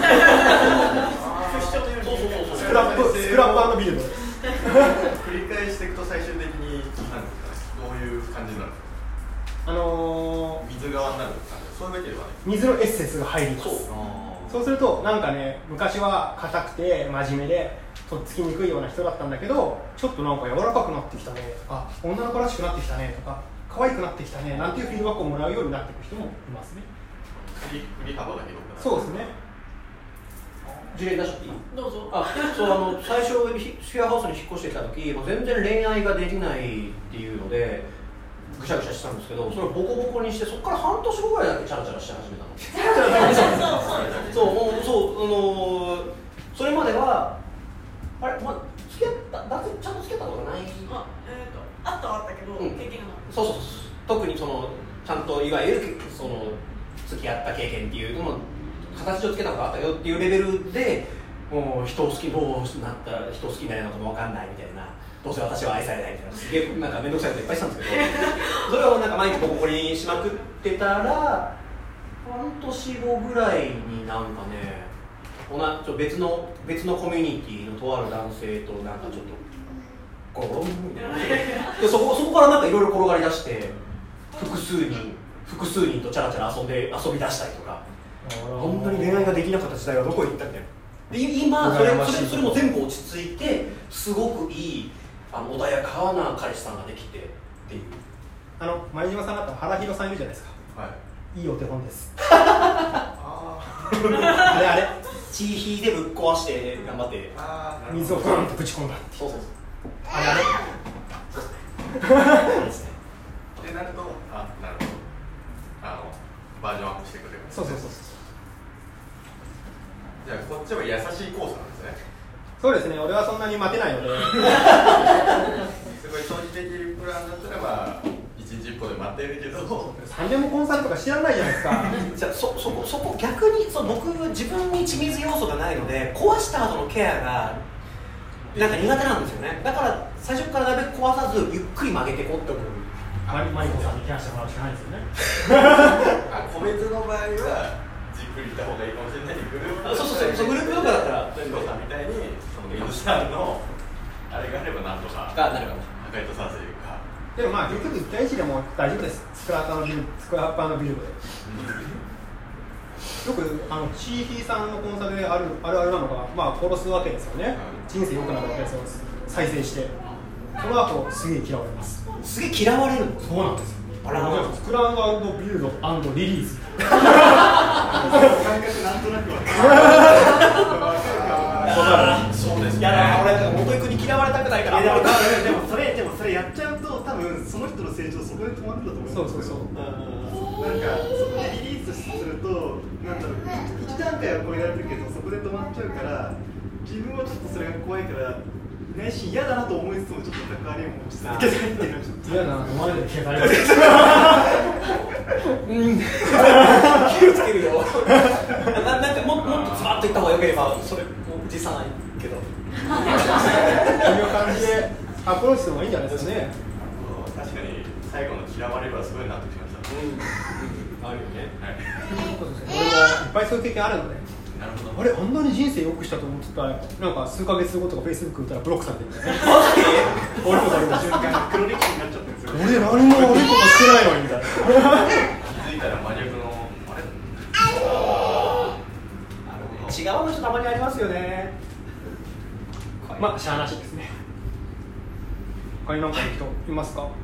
Speaker 1: スクラップスクラップ&ビルド
Speaker 7: 繰り返していくと最終的に何ですか、どういう感じになるんですか。
Speaker 1: あのー、
Speaker 7: 水側になる感じ、そういうわけではない。
Speaker 1: 水のエッセンスが入ります。そうそうするとなんかね、昔は硬くて真面目でとっつきにくいような人だったんだけど、ちょっとなんか柔らかくなってきたねとか、女の子らしくなってきたねとか、可愛くなってきたねなんていうフィードバックをもらうようになっていく人もいますね。
Speaker 7: 振り振り幅が広くなる。
Speaker 1: そうですね。
Speaker 4: 事例出しちゃっていい？
Speaker 6: どうぞ。
Speaker 4: あ、そうあの最初シェアハウスに引っ越してきた時、もう全然恋愛ができないっていうのでぐしゃぐしゃしてたんですけど、それをボコボコにして、そこから半年後ぐらいだけチャラチャラして始めたの。そう、もうそうあのー、それまではあれ、まあ、付き合っただけちゃんと付き合ったことがない。
Speaker 6: あ、えーと、あったはあったけど、
Speaker 4: うん、
Speaker 6: 経験がない。
Speaker 4: そうそうそう。特にそのちゃんといわゆるその付き合った経験っていうのも形をつけたことがあったよっていうレベルで、もう人を好きどうなったら人を好きになれるのかも分かんないみたいな、どうせ私は愛されないみたいな、すげえなんか面倒くさいこといっぱいしたんですけどそれをなんか毎日ボコボコにしまくってたら、半年後ぐらいになんかね、同じ別の別のコミュニティのとある男性となんかちょっとゴロンみたいなで、そこそこからなんかいろいろ転がり出して、複数人複数人とチャラチャラ遊んで遊び出したりとか、 本当に恋愛ができなかった時代はどこへ行ったみたいな。で今それそれそれも全部落ち着いてすごくいいあの穏やかな彼氏さんができてっていう。
Speaker 1: あの前島さんだったら原弘さんいるじゃないですか。
Speaker 7: はい。
Speaker 1: いいお手本です。
Speaker 4: あ
Speaker 1: あれあれ。
Speaker 4: チーヒーでぶっ壊して頑張って。
Speaker 10: ああ。
Speaker 1: 水をブーンとぶち込んだ。
Speaker 4: そうそうそう。
Speaker 1: あれあれ。
Speaker 7: でなるとあなるほど。あのバージョンアップしてくれる。
Speaker 1: そうそうそうそう。
Speaker 7: じゃあこっちは優しいコースなんですね。
Speaker 1: そうですね。俺はそんなに待てないので。
Speaker 7: すごい長期的プランだったらまあ一日一歩で待ってるけど。
Speaker 1: 三年もコンサルとか知らないじゃないですか。
Speaker 4: じゃあそそこそこ逆にそう僕自分に緻密要素がないので壊した後のケアがなんか苦手なんですよね。だから最初からなるべく壊さずゆっくり曲げていこうって思う。
Speaker 1: マリマリコさんにケアしてもらうしかないですよね。
Speaker 7: あ個別の場合はじっくりいった方がいいかもしれない。グループ
Speaker 4: そうそうそうグループとかだったら
Speaker 7: 遠藤さんみたいにその水さんのあれがあればなんとか
Speaker 4: がなるかも。
Speaker 7: 破壊とさせるか。
Speaker 1: でもまあ結局一対一でも大丈夫です。スクラッパーのビルスクラッパーのビルドで。よくあのチーヒーさんのコンサルであるあるあるなのが、まあ殺すわけですよね。人生良くなるわけですよ。再生して。その後すげえ嫌われます。
Speaker 4: すげえ嫌われるの。
Speaker 1: そうなんですよ。
Speaker 4: あら
Speaker 1: スクランドビルド&リリース。
Speaker 10: 感覚なんとなくわかる。
Speaker 7: そうですね。
Speaker 4: いや俺元井君に嫌われたくないから。
Speaker 10: でもそれでもそれやっちゃうと多分その人の成長そこで止まるんだと思うんですよ。
Speaker 1: そうそうそう。
Speaker 10: なんかそこでリリースするとなんだろう一段階は超えられるけどそこで止まっちゃうから自分はちょっとそれが怖いから内心嫌だなと思いつつもちょっと関わりを持ち続けたいっていうのはちょっと
Speaker 1: 嫌だなと思われてる気がされます。
Speaker 4: うん気をつけるよ。ななんかももっとズバッといった方がよければそれも辞さないけど。
Speaker 1: こういう感じでアプローチするのがいいんじゃないですかね。
Speaker 7: 確かに最後の嫌われるはすごいなってきました。
Speaker 4: あるよね。
Speaker 7: はい。
Speaker 1: そうですね。俺もいっぱいそういう経験あるので。
Speaker 7: なるほど。
Speaker 1: あれあんなに人生良くしたと思ってたらなんか数ヶ月後とかフェイスブック打ったらブロックされてるんだよね。
Speaker 4: マジで？
Speaker 1: 俺も俺も
Speaker 10: 瞬間黒歴史になっちゃってるんですよ。
Speaker 1: 俺何も悪いことしてないのにみたいな。
Speaker 7: 気づいたら真逆のあれ。
Speaker 4: 違うの人たまにありますよね。
Speaker 1: まあしゃあなしですね。他に何か人いますか？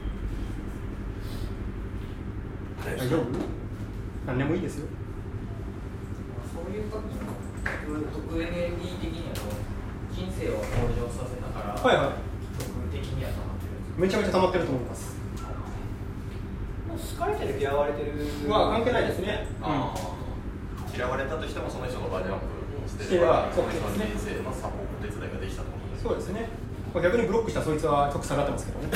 Speaker 1: 大丈夫？何でもいいですよ。
Speaker 2: そういう時の得エネルギー的には人生を向上させたから、
Speaker 1: はいはい。
Speaker 2: 得的には溜まってるんですか？
Speaker 1: めちゃめちゃ溜まってると思います。
Speaker 4: 好かれてる嫌われてる
Speaker 1: は関係ないですね。
Speaker 7: ああ。嫌われたとしてもその人のバージョンアップしてれば、その人の人生のサポート手伝いができたと思うんです。
Speaker 1: そうですね。逆にブロックしたそいつは得下がってますけどね。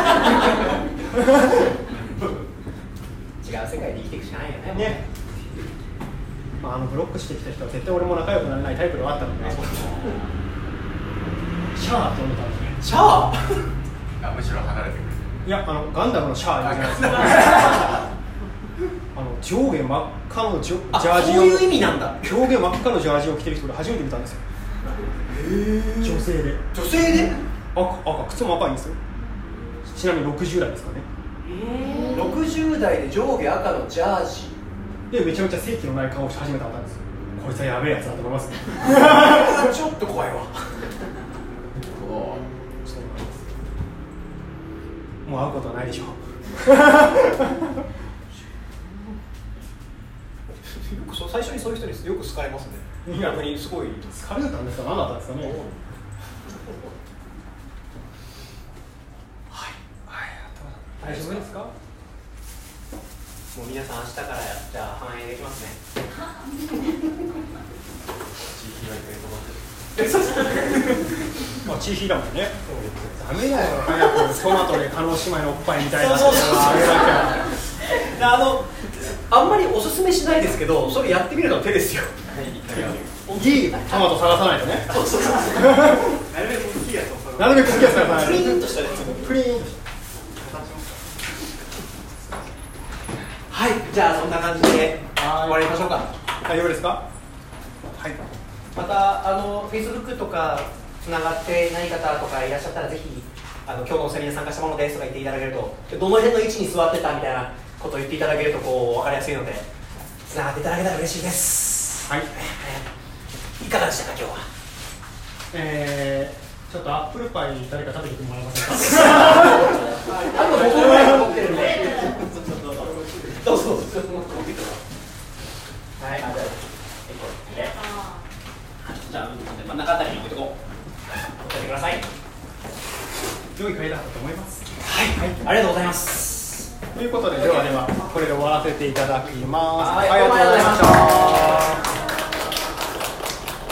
Speaker 4: 違う世界で生きていくしかないよね。
Speaker 1: ね。まああのブロックしてきた人は絶対俺も仲良くなれないタイプではあったので、シャーって思ったんですね。
Speaker 4: シャー？
Speaker 7: あむしろ離れてくる。
Speaker 1: いやあのガンダムのシャーいるじゃないですか。あの上下真っ赤のジョジャージを
Speaker 4: そういう意味なんだ。
Speaker 1: 上下真っ赤のジャージを着てる人で初めて見たんですよ。女性で。
Speaker 4: 女性で？
Speaker 1: 赤赤靴も赤いんですよ。ちなみにろくじゅう代ですかね。
Speaker 4: ろくじゅう代で上下赤のジャージ
Speaker 1: でめちゃめちゃ正気のない顔をし始めたんですよ。こいつはやべえやつだと思いますね。
Speaker 4: ちょっと怖いわ。
Speaker 1: もう会うことはないでしょう。
Speaker 4: よくそ最初にそういう人によく好かれますね。逆にすごい
Speaker 1: 好かれたんですか？何だったんですかね。はい。大丈夫ですか？
Speaker 4: もう皆さん明日からじゃあ反映できますね。
Speaker 1: まあチーヒーだもんね。ダメだよ。早くトマトで叶姉妹のおっぱいみたいな。そうそうそう。
Speaker 4: あのあんまりおすすめしないですけど、それやってみるの手ですよ。
Speaker 1: いいトマト探さないとね。
Speaker 4: そうそうそう。
Speaker 10: なるべく大きいやつを探す。
Speaker 1: なるべく大きいやつ探さないと。
Speaker 4: プリーンとしたやつ。
Speaker 1: プリーンとした。
Speaker 4: はい、じゃあそんな感じで終わりましょうか。
Speaker 1: 大丈夫ですか？はい。
Speaker 4: またあの Facebook とかつながってない方とかいらっしゃったらぜひあの今日のおセミに参加したものですとか言っていただけると、どの辺の位置に座ってたみたいなことを言っていただけるとこう分かりやすいので、
Speaker 2: つながっていただけたら嬉しいです。
Speaker 1: はい。
Speaker 2: いかがでしたか今日は。
Speaker 1: えー、ちょっとアップルパイ誰か食べてきてもらえませんか。
Speaker 2: あとごこぐらい残ってるんで。どうぞどうぞ。はい。あ、じゃあ一個で。じゃあ真ん中あたりに置いてこう。取ってください。
Speaker 1: 良い会だったと思います。
Speaker 2: はい、はい、ありがとうございます。
Speaker 1: ということで、ではではこれで終わらせていただきます。
Speaker 2: はい、ありがとうございました。